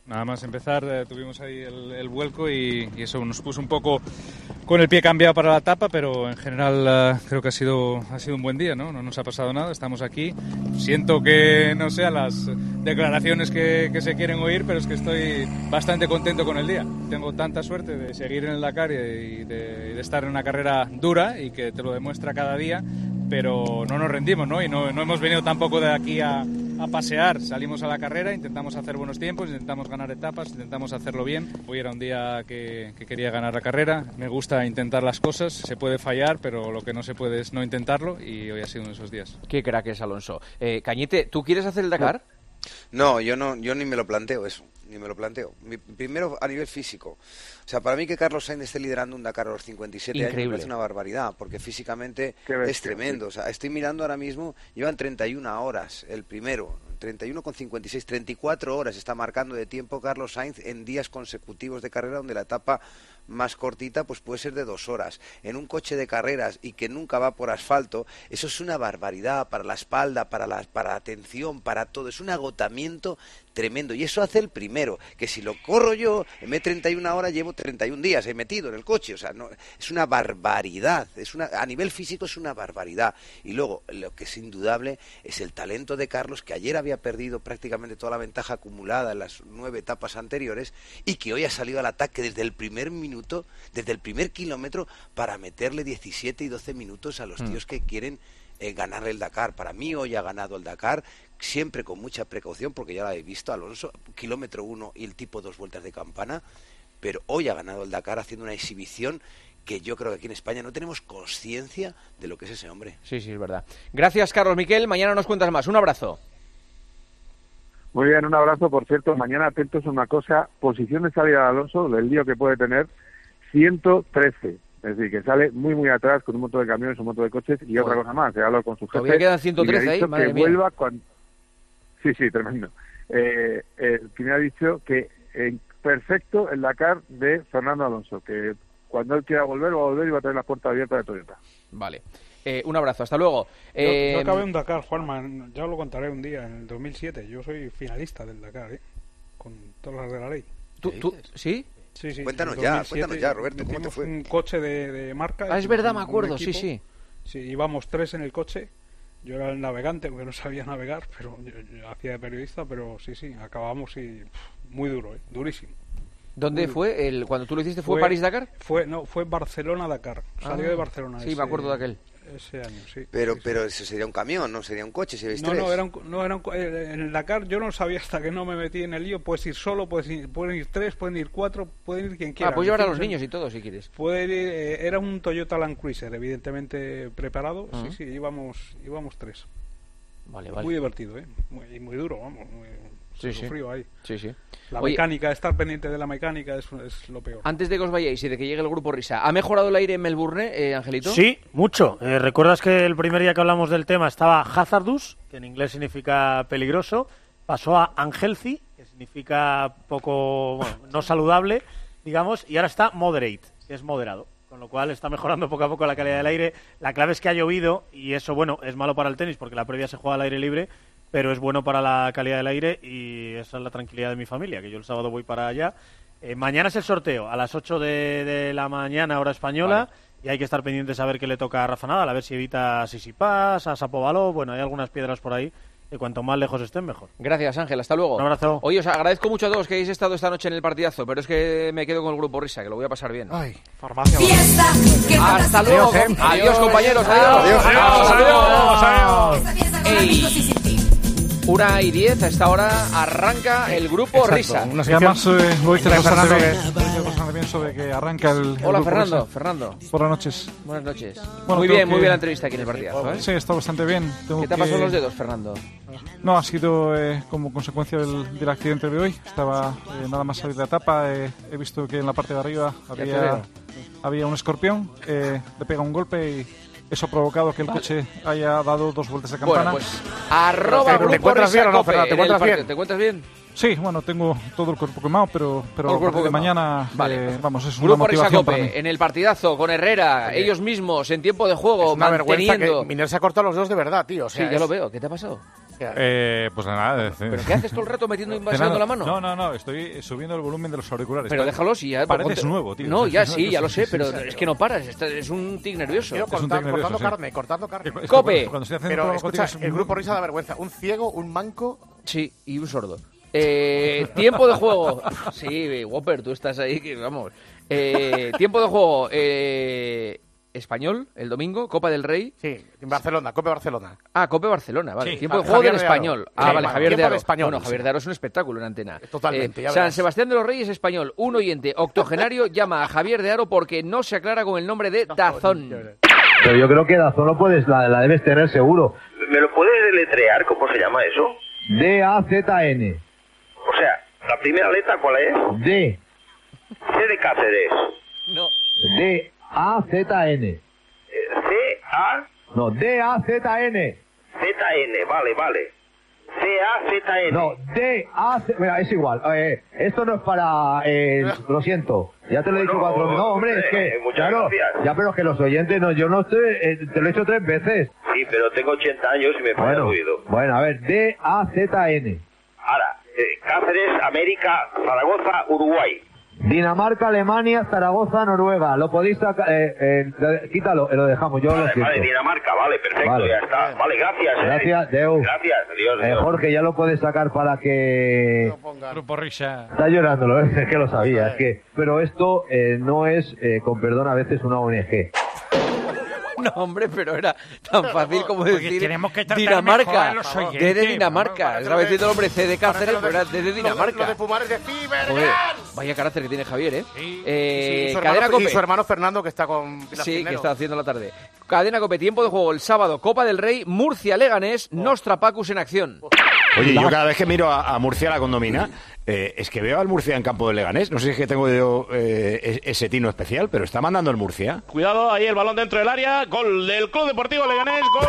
Nada más empezar, eh, tuvimos ahí el, el vuelco y, y eso nos puso un poco con el pie cambiado para la etapa, pero en general uh, creo que ha sido, ha sido un buen día, ¿no? No nos ha pasado nada, estamos aquí. Siento que no sean las declaraciones que, que se quieren oír, pero es que estoy bastante contento con el día. Tengo tanta suerte de seguir en el Dakar y de, de, de estar en una carrera dura y que te lo demuestra cada día, pero no nos rendimos, ¿no? Y no, no hemos venido tampoco de aquí a, a pasear. Salimos a la carrera, intentamos hacer buenos tiempos, intentamos ganar etapas, intentamos hacerlo bien. Hoy era un día que, que quería ganar la carrera. Me gusta intentar las cosas, se puede fallar, pero lo que no se puede es no intentarlo, y hoy ha sido uno de esos días. Qué crack es Alonso. Eh, Cañete, ¿tú quieres hacer el Dakar? No, yo no, yo ni me lo planteo eso, ni me lo planteo. Mi, primero a nivel físico. O sea, para mí que Carlos Sainz esté liderando un Dakar a los cincuenta y siete Increíble. años me parece una barbaridad, porque físicamente es tremendo. O sea, estoy mirando ahora mismo, llevan treinta y una horas el primero, treinta y uno con cincuenta y seis, treinta y cuatro horas está marcando de tiempo Carlos Sainz en días consecutivos de carrera, donde la etapa más cortita pues puede ser de dos horas. En un coche de carreras y que nunca va por asfalto, eso es una barbaridad para la espalda, para la, para la atención, para todo. Es un agotamiento tremendo. Y eso hace el primero, que si lo corro yo, en vez de treinta y una horas, llevo treinta y un días he metido en el coche. O sea, no, es una barbaridad. Es una, a nivel físico es una barbaridad. Y luego, lo que es indudable es el talento de Carlos, que ayer había perdido prácticamente toda la ventaja acumulada en las nueve etapas anteriores, y que hoy ha salido al ataque desde el primer minuto, desde el primer kilómetro, para meterle diecisiete y doce minutos a los mm. tíos que quieren eh, ganar el Dakar. Para mí hoy ha ganado el Dakar, siempre con mucha precaución, porque ya lo habéis visto, Alonso, kilómetro uno y el tipo dos vueltas de campana, pero hoy ha ganado el Dakar haciendo una exhibición que yo creo que aquí en España no tenemos conciencia de lo que es ese hombre. Sí, sí, es verdad. Gracias, Carlos Miquel. Mañana nos cuentas más. Un abrazo. Muy bien, un abrazo. Por cierto, mañana atentos a una cosa, posición de salida de Alonso, del lío que puede tener, ciento trece. Es decir, que sale muy, muy atrás con un montón de camiones, un montón de coches y otra cosa más. He hablado con su jefe. Todavía quedan ciento trece ahí, madre que mía. Vuelva cuando... Sí, sí, tremendo. Eh, eh, que me ha dicho que en perfecto el Dakar de Fernando Alonso, que cuando él quiera volver, va a volver y va a tener la puerta abierta de Toyota. Vale. Eh, un abrazo, hasta luego. Eh... Yo, yo acabé un Dakar, Juanma, ya lo contaré un día, en el dos mil siete. Yo soy finalista del Dakar, ¿eh? Con todas las de la ley. ¿Tú, tú, ¿Sí? Sí, sí. Cuéntanos ya, cuéntanos ya, Roberto, ¿cómo te fue? Un coche de, de marca. Ah, es verdad, me acuerdo, sí, sí. Sí, íbamos tres en el coche. Yo era el navegante, porque no sabía navegar, pero yo, yo hacía de periodista, pero sí, sí, acabamos y pff, muy duro, ¿eh? Durísimo. ¿Dónde muy fue? duro. El, cuando tú lo hiciste, ¿fue, fue París-Dakar? Fue, no, fue Barcelona-Dakar. Salió ah, de Barcelona. Sí, ese, me acuerdo de aquel. Ese año, sí. Pero, sí, pero sí. eso sería un camión, no sería un coche, si veis no, tres. No, era un, no, era un, en el Dakar yo no sabía hasta que no me metí en el lío. Puedes ir solo, puedes ir, pueden ir tres, pueden ir cuatro, pueden ir quien quiera. Ah, puedes llevar a los niños y todo, si quieres. Puede ir, eh, era un Toyota Land Cruiser, evidentemente preparado. Uh-huh. Sí, sí, íbamos, íbamos tres. Vale, vale. Muy divertido, ¿eh? Muy, muy duro, vamos. Muy, sí, sí. Frío ahí. Sí, sí. La Oye, mecánica, estar pendiente de la mecánica es, es lo peor. Antes de que os vayáis y de que llegue el grupo Risa, ¿ha mejorado el aire en Melbourne, eh, Angelito? Sí, mucho. Eh, ¿Recuerdas que el primer día que hablamos del tema estaba hazardous, que en inglés significa peligroso? Pasó a unhealthy, que significa poco, bueno, no saludable, digamos, y ahora está moderate, que es moderado. Con lo cual está mejorando poco a poco la calidad del aire. La clave es que ha llovido y eso, bueno, es malo para el tenis porque la previa se juega al aire libre, pero es bueno para la calidad del aire y esa es la tranquilidad de mi familia, que yo el sábado voy para allá. Eh, mañana es el sorteo, a las ocho de, de la mañana, hora española, vale. Y hay que estar pendientes a ver qué le toca a Rafa Nadal, a ver si evita a Sisipas, a Shapovalov, bueno, hay algunas piedras por ahí. Y cuanto más lejos estén, mejor. Gracias, Ángel. Hasta luego. Un abrazo. Oye, os agradezco mucho a todos que hayáis estado esta noche en el partidazo, pero es que me quedo con el grupo Risa, que lo voy a pasar bien. Ay, farmacia. Hasta luego. Adiós, eh. adiós compañeros. Adiós. Adiós. Adiós. Adiós. adiós. Ey. Una y diez, a esta hora arranca el grupo Exacto. Risa. Una y además eh, lo dices bastante bien, lo dices bastante bien sobre que arranca el, el Hola grupo Fernando, Risa. Fernando. Buenas noches. Buenas noches. Bueno, muy bien, que... muy bien la entrevista aquí en el partidazo, ¿eh? Sí, está bastante bien. Tengo ¿Qué te que... pasó en los dedos, Fernando? No, ha sido eh, como consecuencia del, del accidente de hoy. Estaba eh, nada más salir de la etapa, eh, he visto que en la parte de arriba había, había un escorpión, eh, le pega un golpe y... Eso ha provocado que el vale. coche haya dado dos vueltas de campana. Bueno, pues arroba ¿Te encuentras bien o no, Fernando? ¿Te encuentras bien? ¿Te encuentras bien? Sí, bueno, tengo todo el cuerpo quemado, pero, pero el cuerpo de mañana, vale. eh, vamos, es Grupo una motivación para mí. En el partidazo, con Herrera, Oye. ellos mismos, en tiempo de juego, es una manteniendo... vergüenza que Miner se ha cortado los dedos de verdad, tío. O sea, sí, ya es... lo veo. ¿Qué te ha pasado? Eh, pues nada. ¿Pero qué haces todo el rato metiendo invasión la mano? No, no, no, estoy subiendo el volumen de los auriculares. Pero déjalos y ya... Pareces ponte... nuevo, tío. No, ya sí, ya lo sé, pero es que no paras, es un tic nervioso. Quiero cortar, nervioso, cortando sí. carne, cortando carne. Es ¡Cope! Cuando estoy pero escucha, un... el grupo Risa da vergüenza. Un ciego, un manco... Sí, y un sordo. Eh, tiempo de juego. Sí, Whopper, tú estás ahí, que vamos. Eh, tiempo de juego. Eh, Español, el domingo, Copa del Rey. Sí, en Barcelona, Copa Barcelona. Ah, Copa Barcelona, vale. Sí, tiempo de Javier juego del de Español. Ah, sí, vale, Javier de Aro. Español, Bueno, Javier sí. de Aro es un espectáculo en antena. Totalmente, Eh, ya San verás. Sebastián de los Reyes Español. Un oyente octogenario llama a Javier de Aro porque no se aclara con el nombre de Dazón. Pero yo creo que Dazón lo puedes, la, la debes tener seguro. ¿Me lo puedes deletrear? ¿Cómo se llama eso? D A Z N. O sea, ¿la primera letra cuál es? D. C de Cáceres. No. D A Z N. C A No, D A Z N. Z N, vale, vale. C A Z N. No, D A Z... Mira, es igual. Eh, esto no es para... Eh, lo siento. Ya te lo he dicho Bueno, cuatro veces. No, hombre, es que... eh, muchas Claro, gracias. ya, pero que los oyentes no... Yo no estoy... eh, te lo he hecho tres veces. Sí, pero tengo ochenta años y me falla el Bueno, oído. bueno, a ver. D A Z N. Ahora, eh, Cáceres, América, Zaragoza, Uruguay. Dinamarca, Alemania, Zaragoza, Noruega. Lo podéis sacar... Eh, eh, quítalo, eh, lo dejamos. Yo lo Vale, siento. vale, Dinamarca, vale, perfecto, Vale. ya está. Vale, gracias. eh. Gracias, Deu. Gracias, adiós, Eh, adiós. Jorge, ya lo puedes sacar para que... Grupo Risa. Está llorándolo, ¿eh? Es que lo sabía. Es que... Pero esto eh, no es, eh, con perdón, a veces una O N G. No, hombre, pero era tan fácil como Porque decir tenemos que tratar mejor Dinamarca. a los oyentes, D de vamos, Dinamarca. para Estaba que diciendo el hombre C de Cáceres, Lo de- pero era D de Lo de Dinamarca. fumar es de Joder, Cibergan. vaya carácter que tiene Javier, ¿eh? Sí, eh sí, su Cadena hermano, y Cope. su hermano Fernando que está con Pilar Sí, que Cisneros. está haciendo la tarde. Cadena Cope, tiempo de juego el sábado, Copa del Rey, Murcia Leganés, Nostra Pacus en acción. Oye, yo cada vez que miro a, a Murcia la condomina, eh, es que veo al Murcia en campo de Leganés. No sé si es que tengo yo eh, e- ese tino especial, pero está mandando el Murcia. Cuidado, ahí el balón dentro del área. Gol del Club Deportivo Leganés. Gol.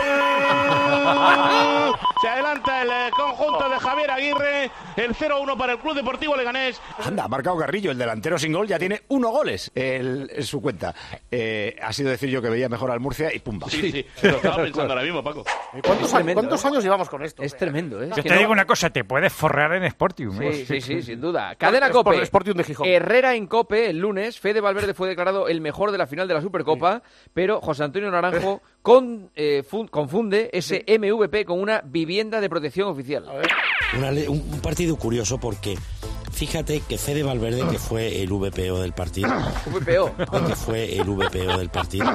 Se adelanta el eh, conjunto de Javier Aguirre. El cero uno para el Club Deportivo Leganés. Anda, ha marcado Carrillo, el delantero sin gol, ya tiene uno goles el- en su cuenta. Eh, ha sido decir yo que veía mejor al Murcia y pumba. Sí, sí, lo estaba pensando ahora mismo, Paco. ¿Y ¿Cuántos, Es años, tremendo, ¿cuántos ¿eh? años llevamos con esto? Es tremendo, ¿eh? Yo Es que te no- digo una cosa, te puedes forrear en Sportium. ¿eh? Sí, sí, sí, sin duda. Cadena Es por Cope. el Sporting de Gijón. Herrera en Cope el lunes. Fede Valverde fue declarado el mejor de la final de la Supercopa, pero José Antonio Naranjo con, eh, fun- confunde ese M V P con una vivienda de protección oficial. Una le- un, un partido curioso porque fíjate que Fede Valverde, que fue el V P O del partido, V P O. que fue el V P O del partido,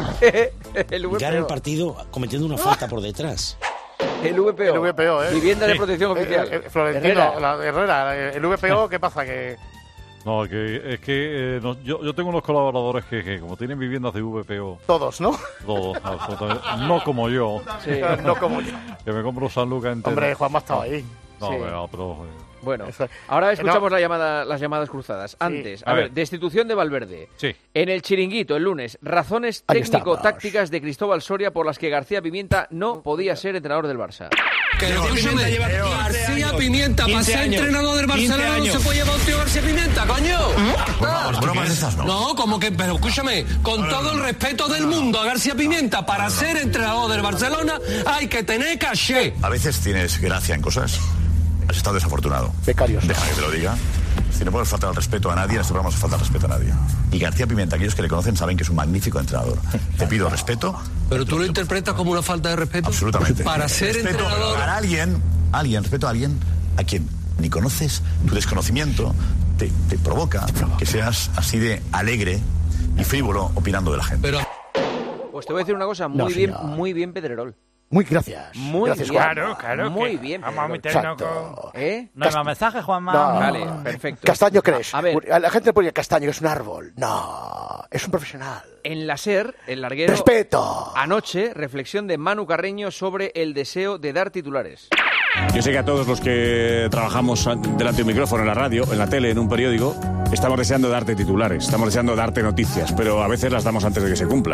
el V P O. gana el partido cometiendo una falta por detrás. El V P O. El V P O, ¿eh? Vivienda de Sí. protección Eh, oficial. eh, eh, Florentino, Herrera. la- Herrera, el V P O, ¿qué pasa? Que No, que, es que eh, no- yo, yo tengo unos colaboradores que, que como tienen viviendas de V P O, todos, ¿no? todos, absolutamente, no como yo, Sí. No como yo. que me compro San Lucas entero. Hombre, Juanma ha estado ahí. No, Sí. pero, pero, eh, Bueno, Eso- ahora Eh, escuchamos no. la llamada, las llamadas cruzadas. Antes, a, A ver, ver. destitución de Valverde. Sí. En el Chiringuito, el lunes, razones Ahí técnico-tácticas de Cristóbal Soria por las que García Pimienta no podía ser entrenador del Barça. Pero escúchame, García Pimienta, para ser entrenador del Barcelona no se puede llevar un tío García Pimienta, coño. Ah. Bromas de estas no. No, como que, pero escúchame, con todo el respeto del mundo a García Pimienta, para ser entrenador del Barcelona hay que tener caché. A veces tienes gracia en cosas. Has estado desafortunado. Becarios. Déjame que te lo diga. Si no puedes faltar el respeto a nadie, en este programa no se falta el respeto a nadie. Y García Pimienta, aquellos que le conocen saben que es un magnífico entrenador. Te pido respeto. Pero tú lo interpretas como una falta de respeto. Absolutamente. Para ser respeto entrenador. a alguien, alguien, respeto a alguien a quien ni conoces, tu desconocimiento te, te provoca que seas así de alegre y frívolo opinando de la gente. Pero Pues te voy a decir una cosa, muy No, bien, señor. muy bien Pedrerol. Muy gracias. Muy Gracias, bien. Juanma. Claro, claro. Muy que bien, Vamos a Pedrerol. meternos Exacto. con... ¿Eh? No hay más mensajes, Juanma. No. Vale, perfecto. Castaño, ¿crees? A ver. A la gente pone Castaño, que es un árbol. No, es un profesional. En la SER, el larguero... ¡Respeto! Anoche, reflexión de Manu Carreño sobre el deseo de dar titulares. Yo sé que a todos los que trabajamos delante de un micrófono, en la radio, en la tele, en un periódico, estamos deseando darte titulares, estamos deseando darte noticias, pero a veces las damos antes de que se cumplan.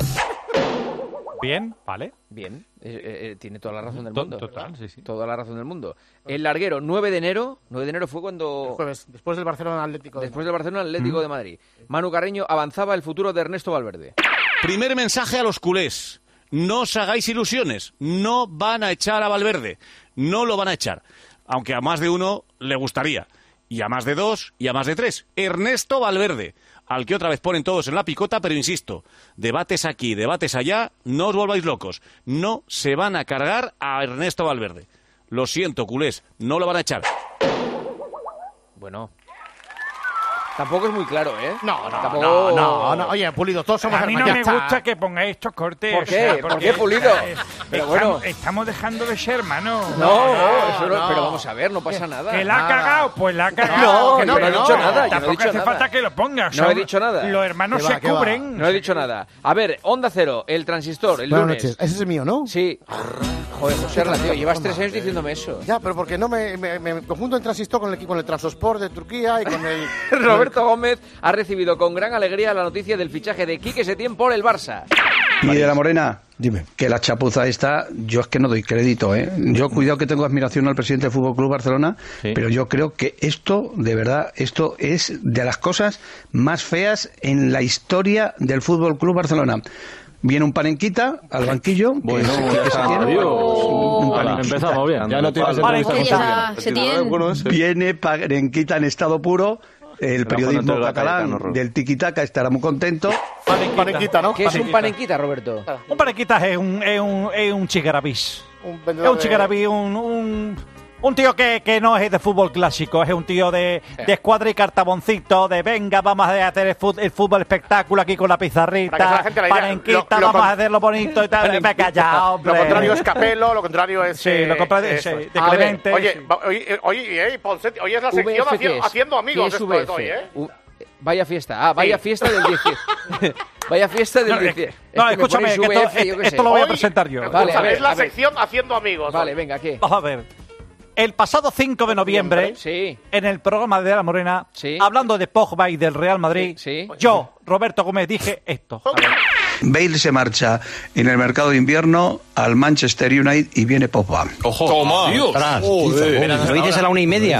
Bien, vale. Bien, eh, eh, tiene toda la razón del To- mundo. total, sí, sí. Toda la razón del mundo. El larguero, nueve de enero. nueve de enero fue cuando... Jueves, después del Barcelona Atlético. Después del Barcelona Atlético de Madrid. Manu Carreño avanzaba el futuro de Ernesto Valverde. Primer mensaje a los culés. no os hagáis ilusiones, no van a echar a Valverde, no lo van a echar, aunque a más de uno le gustaría, y a más de dos, y a más de tres. Ernesto Valverde, al que otra vez ponen todos en la picota, pero insisto, debates aquí, debates allá, no os volváis locos, no se van a cargar a Ernesto Valverde. Lo siento, culés, no lo van a echar. Bueno... Tampoco es muy claro, ¿eh? No, no, Tampoco... no, no, no. Oye, Pulido, todos somos A mí no hermanos, me ya está. gusta que pongáis estos cortes. ¿Por o qué? sea, ¿Por porque, qué, Pulido? eh, Pero estamos, bueno. estamos dejando de ser hermanos. No, no, eso no, no. pero vamos a ver, no pasa nada. Que la ha Nada. cagado, pues la ha cagado. No, que yo no he dicho nada, yo no he Tampoco dicho hace nada. falta que lo pongas. No he dicho nada. Los hermanos Que va, se que va. cubren. No he dicho nada. A ver, Onda Cero, el transistor, el Buenas lunes. noches. Ese es mío, ¿no? Sí. Joder, José Arla, tío, llevas tres años diciéndome eso. Ya, pero porque no me, me, me confundo el transistor con el, con el Transosport de Turquía y con el... Roberto Gómez ha recibido con gran alegría la noticia del fichaje de Quique Setién por el Barça. Y de la Morena, Dime. que la chapuza esta, yo es que no doy crédito, ¿eh? Yo cuidado que tengo admiración al presidente del Fútbol Club Barcelona, Sí. pero yo creo que esto, de verdad, esto es de las cosas más feas en la historia del Fútbol Club Barcelona. Viene un Panenquita al banquillo. Bueno, que- que ya se está. tiene- Adiós. un Hola, Panenquita. empezamos bien. Ya no tienes Panenquita. entrevista con Setién. Viene Panenquita en estado puro. El periodismo Juan Antonio catalán Gaetano, del tiquitaca estará muy contento. Panenquita, ¿no? ¿Qué es un Panenquita. panenquita, Roberto? Un parequitas es un, es un, es un chicarabís. Un Es vendedor un de- chicarabí, un, un, un tío que, que no es de fútbol clásico, es un tío de, de escuadra y cartaboncito, de venga, vamos a hacer el fútbol, el fútbol espectáculo aquí con la Para que sea pizarrita, la gente la idea. panenquita, Lo- lo vamos con- a hacerlo bonito y tal. Venga ya, hombre. Lo contrario es Capello, lo contrario es... Sí, eh, lo contrario es, eso. sí, de A ver, Clemente, Oye, sí. va- oye, eh, oye, eh, Ponseti, hoy es la sección V F, ¿qué haciendo, es? haciendo amigos ¿Qué es esto V de F? hoy, ¿eh? U- Vaya fiesta. Ah, vaya Sí. fiesta del diez. Vaya fiesta del No, diez. es que- Es no, que me escúchame, ponéis que esto- V F, yo qué esto sé. lo voy a Hoy- presentar yo. Vale, a ver, es la a ver. sección haciendo amigos. Vale, hoy. venga, ¿qué? Vamos a ver. El pasado cinco de noviembre, Sí. en el programa de La Morena, Sí. hablando de Pogba y del Real Madrid, Sí, sí. yo, Roberto Gómez, dije esto. A ver. Bale se marcha en el mercado de invierno al Manchester United y viene Pogba. Ojo. Toma. Dios. ¿Lo dices a la una y media?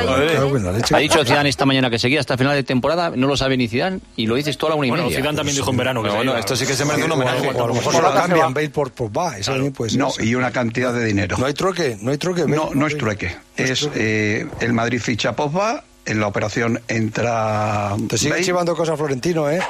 Ha dicho Zidane esta mañana que seguía hasta final de temporada, no lo sabe ni Zidane, y lo dices tú a la una y Bueno, media. Zidane también dijo en verano que se bueno, iba. esto sí que se merece un homenaje. O a lo mejor se lo cambian Bale por Pogba. Eso también puede ser. No, y una cantidad de dinero. No hay trueque, no hay trueque. No, no es trueque. Es eh, el Madrid ficha a Pogba, en la operación entra Te sigue Bale. chivando cosas Florentino, ¿eh?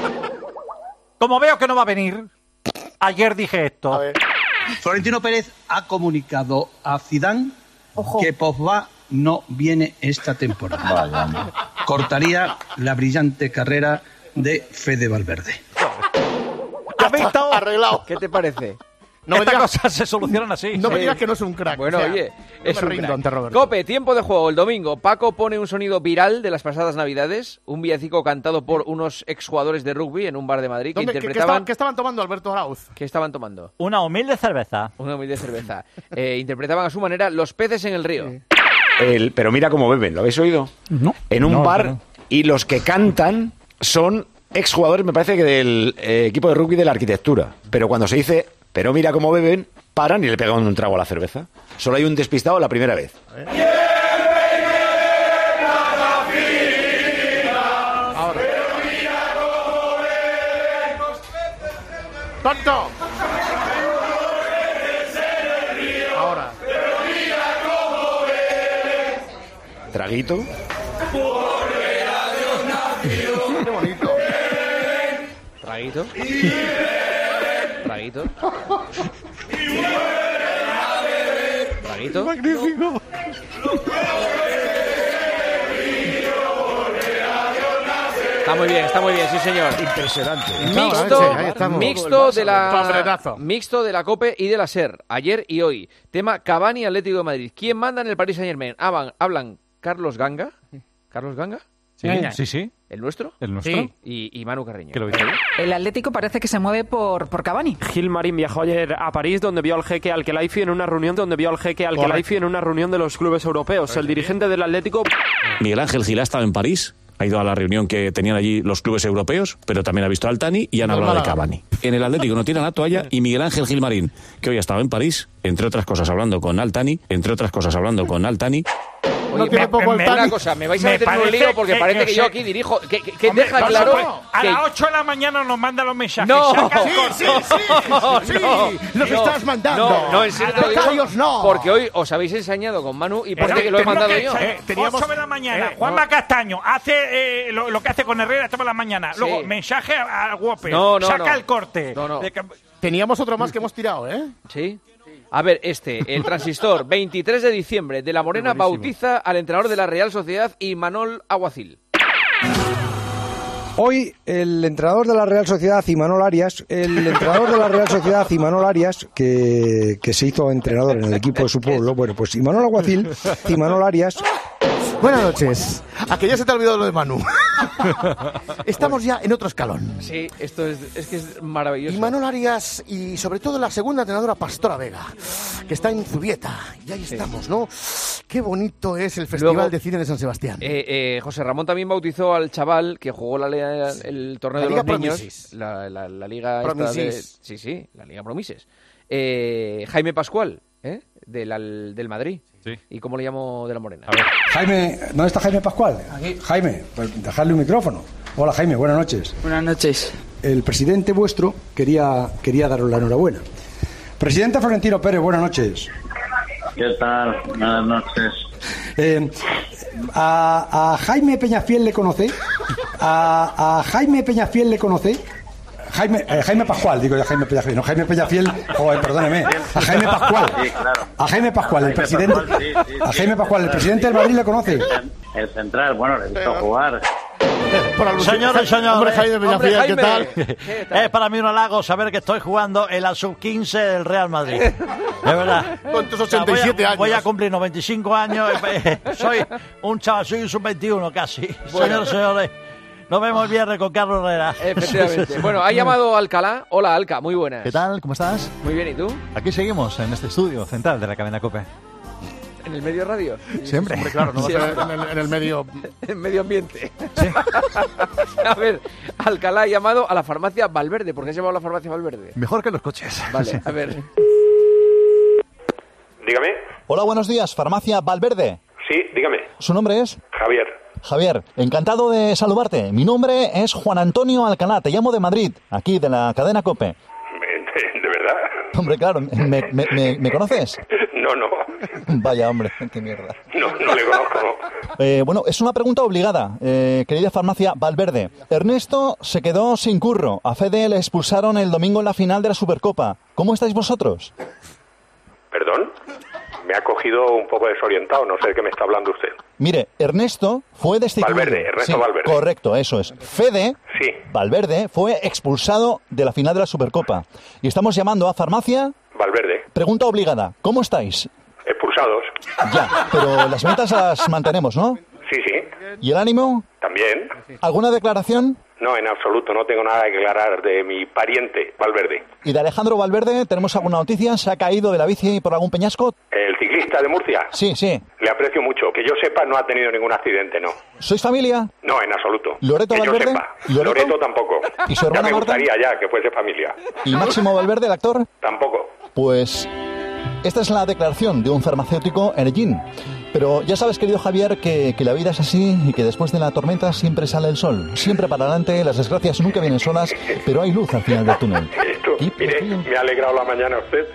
Como veo que no va a venir, ayer dije esto. Florentino Pérez ha comunicado a Zidane que Pogba no viene esta temporada. Cortaría la brillante carrera de Fede Valverde. ¿Has visto? Arreglado. ¿Qué te parece? No me Estas digas, cosas se solucionan así. no me Sí. digas que no es un crack. Bueno, o sea, oye, no es me un rindo crack. ante Roberto. Cope, tiempo de juego. El domingo, Paco pone un sonido viral de las pasadas Navidades, un villancico cantado por unos exjugadores de rugby en un bar de Madrid que ¿Dónde- qué- qué interpretaban... estaban- ¿Qué estaban tomando, Alberto Arauz? ¿Qué estaban tomando? Una humilde cerveza. Una humilde cerveza. Eh, interpretaban a su manera Los peces en el río. El, pero mira cómo beben, ¿lo habéis oído? No. En un No, bar, no. y los que cantan son exjugadores, me parece que del eh, equipo de rugby de la arquitectura. Pero cuando se dice, pero mira cómo beben, paran y le pegan un trago a la cerveza. Solo hay un despistado la primera vez. Ahora. ¡Tonto! Ahora. Traguito. Qué bonito. Traguito. Traguito. Traguito. Magnífico. Está muy bien, está muy bien, sí señor. Impresionante. Mixto, Ahí estamos. mixto de la Pabretazo. mixto de la Cope y de la SER, ayer y hoy. Tema Cavani Atlético de Madrid. ¿Quién manda en el Paris Saint-Germain? Hablan, hablan Carlos Ganga. ¿Carlos Ganga? Sí, sí, sí. ¿El nuestro? ¿El nuestro? Sí. Y, y Manu Carreño. ¿Qué lo dice? El Atlético parece que se mueve por, por Cavani. Gilmarín viajó ayer a París, donde vio al jeque Al-Khelaifi en una reunión donde vio al jeque Al-Khelaifi en una reunión de los clubes europeos. El dirigente del Atlético. Miguel Ángel Gil ha estado en París, ha ido a la reunión que tenían allí los clubes europeos, pero también ha visto a Altani y han hablado de Cavani. En el Atlético no tiran la toalla y Miguel Ángel Gilmarín, que hoy ha estado en París, entre otras cosas hablando con Altani, entre otras cosas hablando con Altani. Oye, no tiene me- poco me- el una Tani. cosa, me vais a Me meter en un parece lío porque que- parece que, que yo se- aquí dirijo. Que, que- que Hombre, deja por claro supuesto, a que- las ocho de la mañana nos manda los mensajes. No, Saca el sí, corte. sí, sí, sí, los estás mandando. No, no, en serio te lo digo. Becarios no. Porque hoy os habéis ensañado con Manu y Pero parece que lo he tengo mandado que- yo. eh, teníamos- ocho de la mañana, eh, Juanma no. Castaño hace eh, lo, lo que hace con Herrera toda la mañana. Sí. Luego, mensaje a, a Whopper. No, no, saca no. el corte. No, no. De que- Teníamos otro más que hemos tirado, ¿eh? Sí. A ver, este, el transistor, veintitrés de diciembre, de la Morena bautiza al entrenador de la Real Sociedad, Imanol Aguacil. Hoy el entrenador de la Real Sociedad, Imanol Arias, el entrenador de la Real Sociedad, Imanol Arias, que, que se hizo entrenador en el equipo de su pueblo, bueno, pues Imanol Aguacil, Imanol Arias. Buenas noches. A que ya se te ha olvidado lo de Manu. Estamos ya en otro escalón. Sí, esto es, es que es maravilloso. Y Manuel Arias y sobre todo la segunda entrenadora Pastora Vega, que está en Zubieta. Y ahí estamos, ¿no? Qué bonito es el Festival Luego, de Cine de San Sebastián. Eh, eh, José Ramón también bautizó al chaval que jugó la, liga- el torneo La de Liga los niños. Promises. La, la, la liga esta de, Promises. sí, sí, la Liga Promises. Eh, Jaime Pascual, ¿eh? Del, al- del Madrid. Sí. ¿Y cómo le llamo de la Morena? Jaime, ¿dónde está Jaime Pascual? Jaime, pues dejarle un micrófono. Hola Jaime, buenas noches. Buenas noches. El presidente vuestro quería, quería daros la enhorabuena. Presidente Florentino Pérez, buenas noches. ¿Qué tal? Buenas noches. Eh, a, a Jaime Peñafiel le conoce. A, a Jaime Peñafiel le conoce. Jaime, eh, Jaime Pascual, digo ya Jaime Peñafiel, no Jaime Peñafiel, joder, perdóneme, a Jaime Pascual, Sí, claro. a Jaime Pascual, el Jaime presidente, Pascual, sí, sí, a sí. Jaime Pascual, el presidente del Madrid le conoce. El central, bueno, le he visto jugar. Señores y señores, Hombre, Jaime Peñafiel, Hombre, ¿qué tal? Jaime. Es para mí un halago saber que estoy jugando en la sub quince del Real Madrid. De verdad. Con tus O sea, voy a- ochenta y siete años. Voy a cumplir noventa y cinco años. eh, Soy un chaval, soy un sub veintiuno casi. Señores y señores, nos vemos el viernes con Carlos Herrera. Efectivamente. Bueno, ha llamado Alcalá. Hola, Alca, muy buenas. ¿Qué tal? ¿Cómo estás? Muy bien, ¿y tú? Aquí seguimos en este estudio central de la cadena COPE. ¿En el medio radio? Siempre. Hombre, claro, no va a Sí. ser en el, en el medio... En medio ambiente. A ver, Alcalá ha llamado a la farmacia Valverde. ¿Por qué has llamado a la farmacia Valverde? Mejor que los coches. Vale, a ver. Dígame. Hola, buenos días. Farmacia Valverde. Sí, dígame. ¿Su nombre es? Javier. Javier, encantado de saludarte. Mi nombre es Juan Antonio Alcalá. Te llamo de Madrid, aquí de la cadena COPE. ¿De, de verdad? Hombre, claro, ¿me, me, me- me conoces? No, no. Vaya, hombre, qué mierda. No, no le conozco. Eh, bueno, es una pregunta obligada, eh, querida farmacia Valverde. Ernesto se quedó sin curro. A Fede le expulsaron el domingo en la final de la Supercopa. ¿Cómo estáis vosotros? ¿Perdón? Me ha cogido un poco desorientado. No sé de qué me está hablando usted. Mire, Ernesto fue destituido. Valverde, Ernesto Sí, Valverde. Correcto, eso es. Fede Sí. Valverde fue expulsado de la final de la Supercopa. Y estamos llamando a farmacia. Valverde. Pregunta obligada. ¿Cómo estáis? Expulsados. Ya, pero las metas las mantenemos, ¿no? Sí, sí. ¿Y el ánimo? También. ¿Alguna declaración? No, en absoluto. No tengo nada que aclarar de mi pariente, Valverde. ¿Y de Alejandro Valverde tenemos alguna noticia? ¿Se ha caído de la bici por algún peñasco? El ciclista de Murcia. Sí, sí. Le aprecio mucho. Que yo sepa, no ha tenido ningún accidente, no. ¿Sois familia? No, en absoluto. ¿Loreto que Valverde? yo sepa. ¿Loreto? Loreto tampoco. ¿Y su hermana ya me Marta? gustaría ya que fuese familia. ¿Y Máximo Valverde, el actor? Tampoco. Pues esta es la declaración de un farmacéutico en Ellín. Pero ya sabes, querido Javier, que, que la vida es así y que después de la tormenta siempre sale el sol. Siempre para adelante, las desgracias nunca vienen solas, pero hay luz al final del túnel. Esto, mire, me ha alegrado la mañana usted.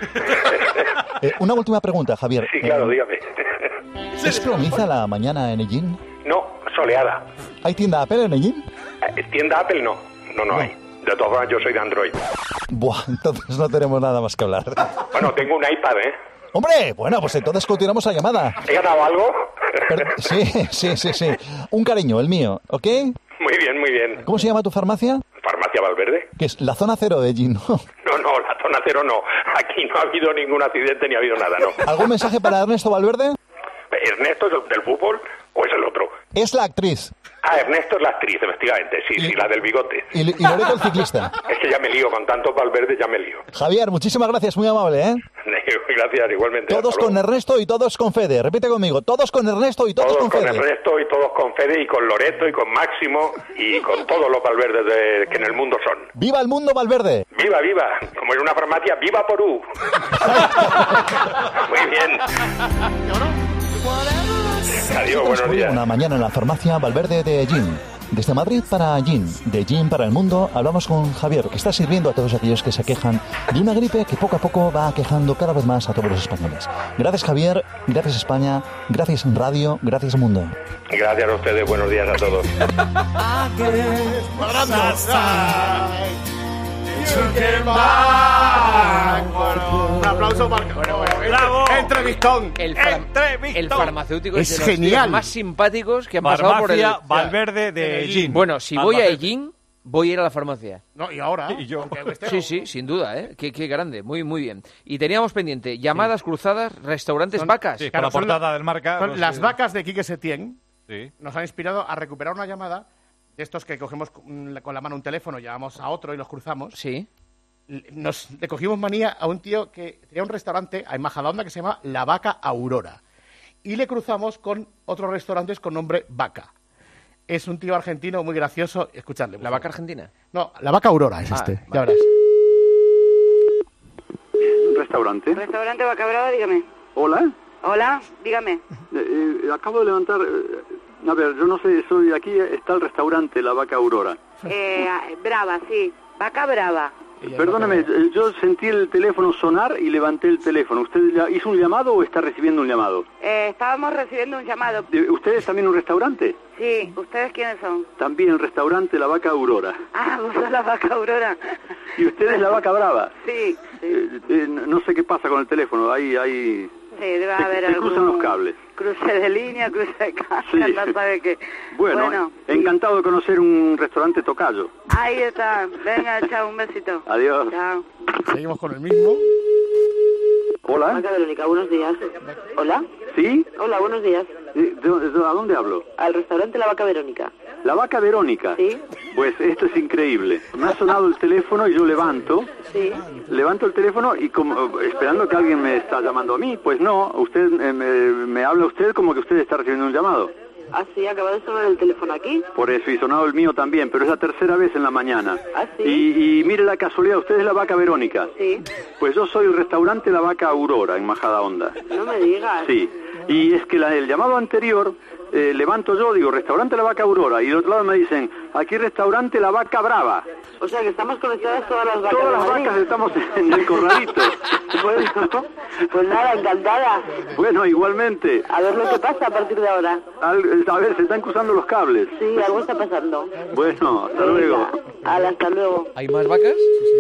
Eh, una última pregunta, Javier. Sí, claro, Eh, dígame. ¿Es plomiza la mañana en Ellín? No, soleada. ¿Hay tienda Apple en Ellín? Eh, Tienda Apple no. No, no hay. De todas formas, yo soy de Android. Buah, entonces no tenemos nada más que hablar. Bueno, tengo un iPad, ¿eh? ¡Hombre! Bueno, pues entonces continuamos la llamada. ¿He ganado algo? Per- sí, sí, sí, sí. Un cariño, el mío, ¿ok? Muy bien, muy bien. ¿Cómo se llama tu farmacia? ¿Farmacia Valverde? Que es la zona cero de Ellín, ¿no? No, no, la zona cero no. Aquí no ha habido ningún accidente ni ha habido nada, no. ¿Algún mensaje para Ernesto Valverde? ¿Ernesto es el del fútbol o es el otro? Es la actriz. Ah, Ernesto es la actriz, efectivamente. Sí, sí, la del bigote. Y, y Loreto el ciclista. Es que ya me lío con tanto Valverde, ya me lío. Javier, muchísimas gracias, muy amable, ¿eh? Gracias, igualmente. Todos Hasta con luego. Ernesto y todos con Fede. Repite conmigo, todos con Ernesto y todos, Todos con con Fede. Ernesto y todos con Fede y con Loreto y con Máximo y con todos los Valverdes de- que en el mundo son. ¡Viva el mundo Valverde! ¡Viva, viva! Como en una farmacia, ¡viva Porú! Muy bien. Adiós, buenos días. Una mañana en la farmacia Valverde de Gin. Desde Madrid para Gin, de Gin para el mundo, hablamos con Javier, que está sirviendo a todos aquellos que se quejan de una gripe que poco a poco va aquejando cada vez más a todos los españoles. Gracias, Javier, gracias, España, gracias, Radio, gracias, Mundo. Gracias a ustedes, buenos días a todos. Un aplauso para... Bueno, bueno, ¡bravo! Entrevistón. El, far... el farmacéutico es, es de genial. Los más simpáticos que han Farmacia pasado por el... Valverde de Gin. Bueno, si voy a Egin, voy a ir a la farmacia. No, y ahora. Y yo. Sí, sí, sin duda, ¿eh? Qué, qué grande, muy, muy bien. Y teníamos pendiente llamadas sí. cruzadas, restaurantes, son, vacas. Sí, claro, con la portada la, del Marca. Son las vacas de Quique Setién. Sí. Nos han inspirado a recuperar una llamada de estos que cogemos con la mano un teléfono, llamamos a otro y los cruzamos. Sí. Nos le cogimos manía a un tío que tenía un restaurante en Majadahonda que se llama La Vaca Aurora. Y le cruzamos con otros restaurantes con nombre Vaca. Es un tío argentino muy gracioso. Escuchadle. ¿La Vaca Argentina? No, La Vaca Aurora es ah, este. Vale. Ya verás. ¿Restaurante? Restaurante Vaca Brava, dígame. Hola. Hola, dígame. Eh, eh, acabo de levantar... Eh, a ver, yo no sé, soy aquí, está el restaurante La Vaca Aurora. Eh, brava, sí. Vaca Brava. Perdóname, yo sentí el teléfono sonar y levanté el teléfono. ¿Usted hizo un llamado o está recibiendo un llamado? Eh, estábamos recibiendo un llamado. ¿Ustedes también un restaurante? Sí, ¿ustedes quiénes son? También el restaurante La Vaca Aurora. Ah, vos sos La Vaca Aurora. ¿Y usted es La Vaca Brava? Sí, sí. Eh, eh, no sé qué pasa con el teléfono, ahí, ahí... Sí, debe haber se, algún... Se cruzan los cables. Cruce de línea, cruce de casa, sí. no sabe qué. Bueno, bueno, encantado de conocer un restaurante tocayo. Ahí está. Venga, chao, un besito. Adiós. Chao. Seguimos con el mismo. Hola. Vaca Verónica, buenos días. ¿Hola? ¿Sí? Hola, buenos días. ¿De, de, de, ¿A dónde hablo? Al restaurante La Vaca Verónica. ¿La Vaca Verónica? Sí. Pues esto es increíble. Me ha sonado el teléfono y yo levanto. Sí. Levanto el teléfono y como esperando que alguien me está llamando a mí. Pues no, usted eh, me, me habla usted como que usted está recibiendo un llamado. Ah, sí, acaba de sonar el teléfono aquí. Por eso, y sonado el mío también, pero es la tercera vez en la mañana. Ah, sí. Y, y mire la casualidad, usted es La Vaca Verónica. Sí. Pues yo soy el restaurante La Vaca Aurora, en Majadahonda. No me digas. Sí. Y es que la, el llamado anterior, eh, levanto yo, digo, restaurante La Vaca Aurora, y del otro lado me dicen, aquí restaurante La Vaca Brava. O sea que estamos conectadas todas las vacas. Todas las vacas estamos en el corralito. Bueno, pues nada, encantada. Bueno, igualmente. A ver lo que pasa a partir de ahora. Al, a ver, se están cruzando los cables. Sí, algo está pasando. Bueno, hasta Venga, luego. Ala, hasta luego. ¿Hay más vacas?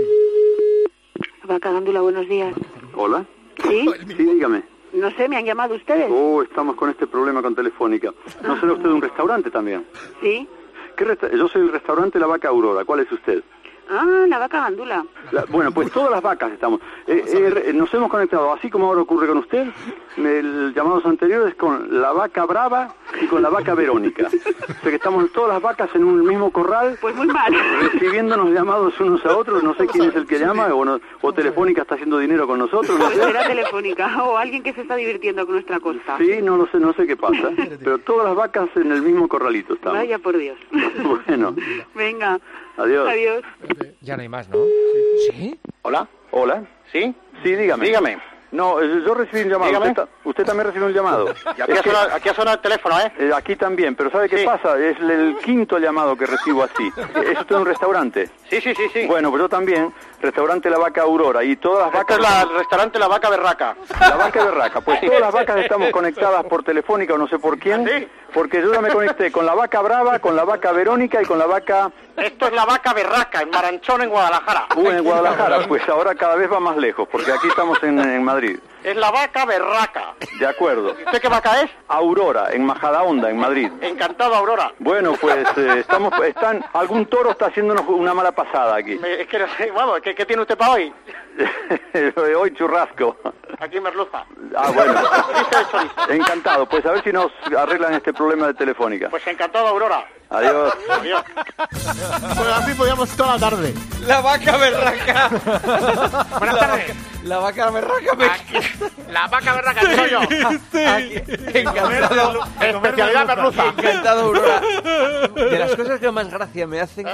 Vaca Gándula, buenos días. Hola. ¿Sí? Sí, dígame. No sé, ¿me han llamado ustedes? Oh, estamos con este problema con Telefónica. ¿No será usted un restaurante también? Sí. ¿Qué resta- Yo soy el restaurante La Vaca Aurora. ¿Cuál es usted? Ah, La Vaca Gándula. La, bueno, pues todas las vacas estamos. Eh, eh, nos hemos conectado, así como ahora ocurre con usted, el llamados anteriores con La Vaca Brava y con La Vaca Verónica. O sea que estamos todas las vacas en un mismo corral. Pues muy mal. Recibiéndonos llamados unos a otros. No sé quién es el que llama, o, no, o Telefónica está haciendo dinero con nosotros. No Pues sé. será Telefónica o alguien que se está divirtiendo con nuestra costa. Sí, no lo sé, no sé qué pasa. Pero todas las vacas en el mismo corralito estamos. Vaya por Dios. Bueno, Venga. adiós. Adiós. Ya no hay más, ¿no? ¿Sí? Hola. Hola. ¿Sí? Sí, dígame. Dígame. No, eh, yo recibí un llamado. Usted, ta- usted también recibió un llamado. Y aquí, Es ha que- sonado, aquí ha sonado el teléfono, ¿eh? eh, aquí también, pero ¿sabe qué Sí. pasa? Es el, el quinto llamado que recibo así. ¿Es usted un restaurante? Sí, sí, sí, sí. Bueno, pues yo también, restaurante La Vaca Aurora, y todas las Este vacas... es la- el restaurante La Vaca Berraca. La Vaca Berraca. Pues todas las vacas estamos conectadas por Telefónica o no sé por quién, ¿Ah, sí? porque yo ya me conecté con La Vaca Brava, con La Vaca Verónica y con La Vaca... Esto es La Vaca Berraca, en Maranchón, en Guadalajara. Uh, en Guadalajara. Pues ahora cada vez va más lejos, porque aquí estamos en, en Madrid. Es La Vaca Berraca. De acuerdo. ¿Usted qué vaca es? Aurora, en Majadahonda, en Madrid. Encantado, Aurora. Bueno, pues eh, estamos, están, algún toro está haciéndonos una mala pasada aquí. Me- es que, no sé, vamos, ¿qué, ¿qué tiene usted para hoy? Hoy churrasco. Aquí en Merluza. Ah, bueno. Encantado. Pues a ver si nos arreglan este problema de Telefónica. Pues encantado, Aurora. Adiós. Adiós. Pues así podíamos toda la tarde. La Vaca Berraca. Buenas tardes. La Vaca Berraca me... La Vaca Berraca, soy yo. Aquí. Encantado. Especialidad merluza. Encantado, Aurora. De las cosas que más gracia me hacen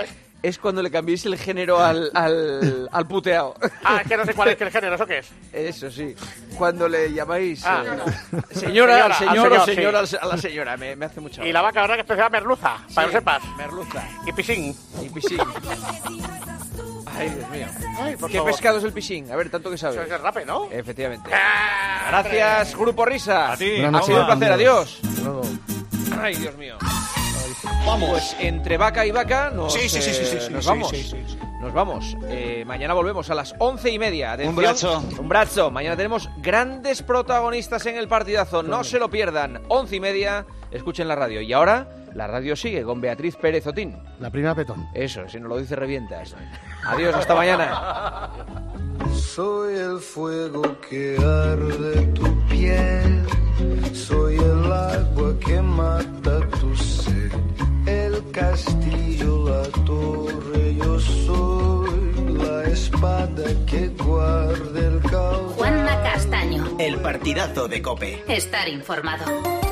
es cuando le cambiéis el género al, al, al puteado. Ah, es que no sé cuál es el género, ¿eso qué es? Eso sí. Cuando le llamáis... Ah. eh, señora, al señor, señor, o señora sí. a la señora. Me, me hace mucha... Y la vaca, ¿verdad? Que esto se llama merluza, Sí, para que lo sepas. merluza. Y pisín. Y pisín. Ay, Dios mío. Ay, por ¿Qué favor. pescado es el pisín? A ver, tanto que sabes. Eso es el rape, ¿no? Efectivamente. Ah, Gracias, Grupo Risa. A ti. Ha sido un placer. Adiós. Luego. Ay, Dios mío. Vamos. Pues entre vaca y vaca nos, Sí, sí, sí, sí, sí, eh, sí, nos sí, vamos. sí, sí, sí. Nos vamos. Eh, mañana volvemos a las once y media. Atención. Un brazo. Un brazo. Mañana tenemos grandes protagonistas en el partidazo. No se lo pierdan. Once y media. Escuchen la radio. Y ahora la radio sigue con Beatriz Pérez Otín. La prima Petón. Eso, si no lo dice revientas. Adiós, hasta mañana. Soy el fuego que arde tu piel, soy el agua que mata tu sed, el castillo, la torre, yo soy la espada que guarda el caudal. Juanma Castaño. El partidazo de COPE. Estar informado.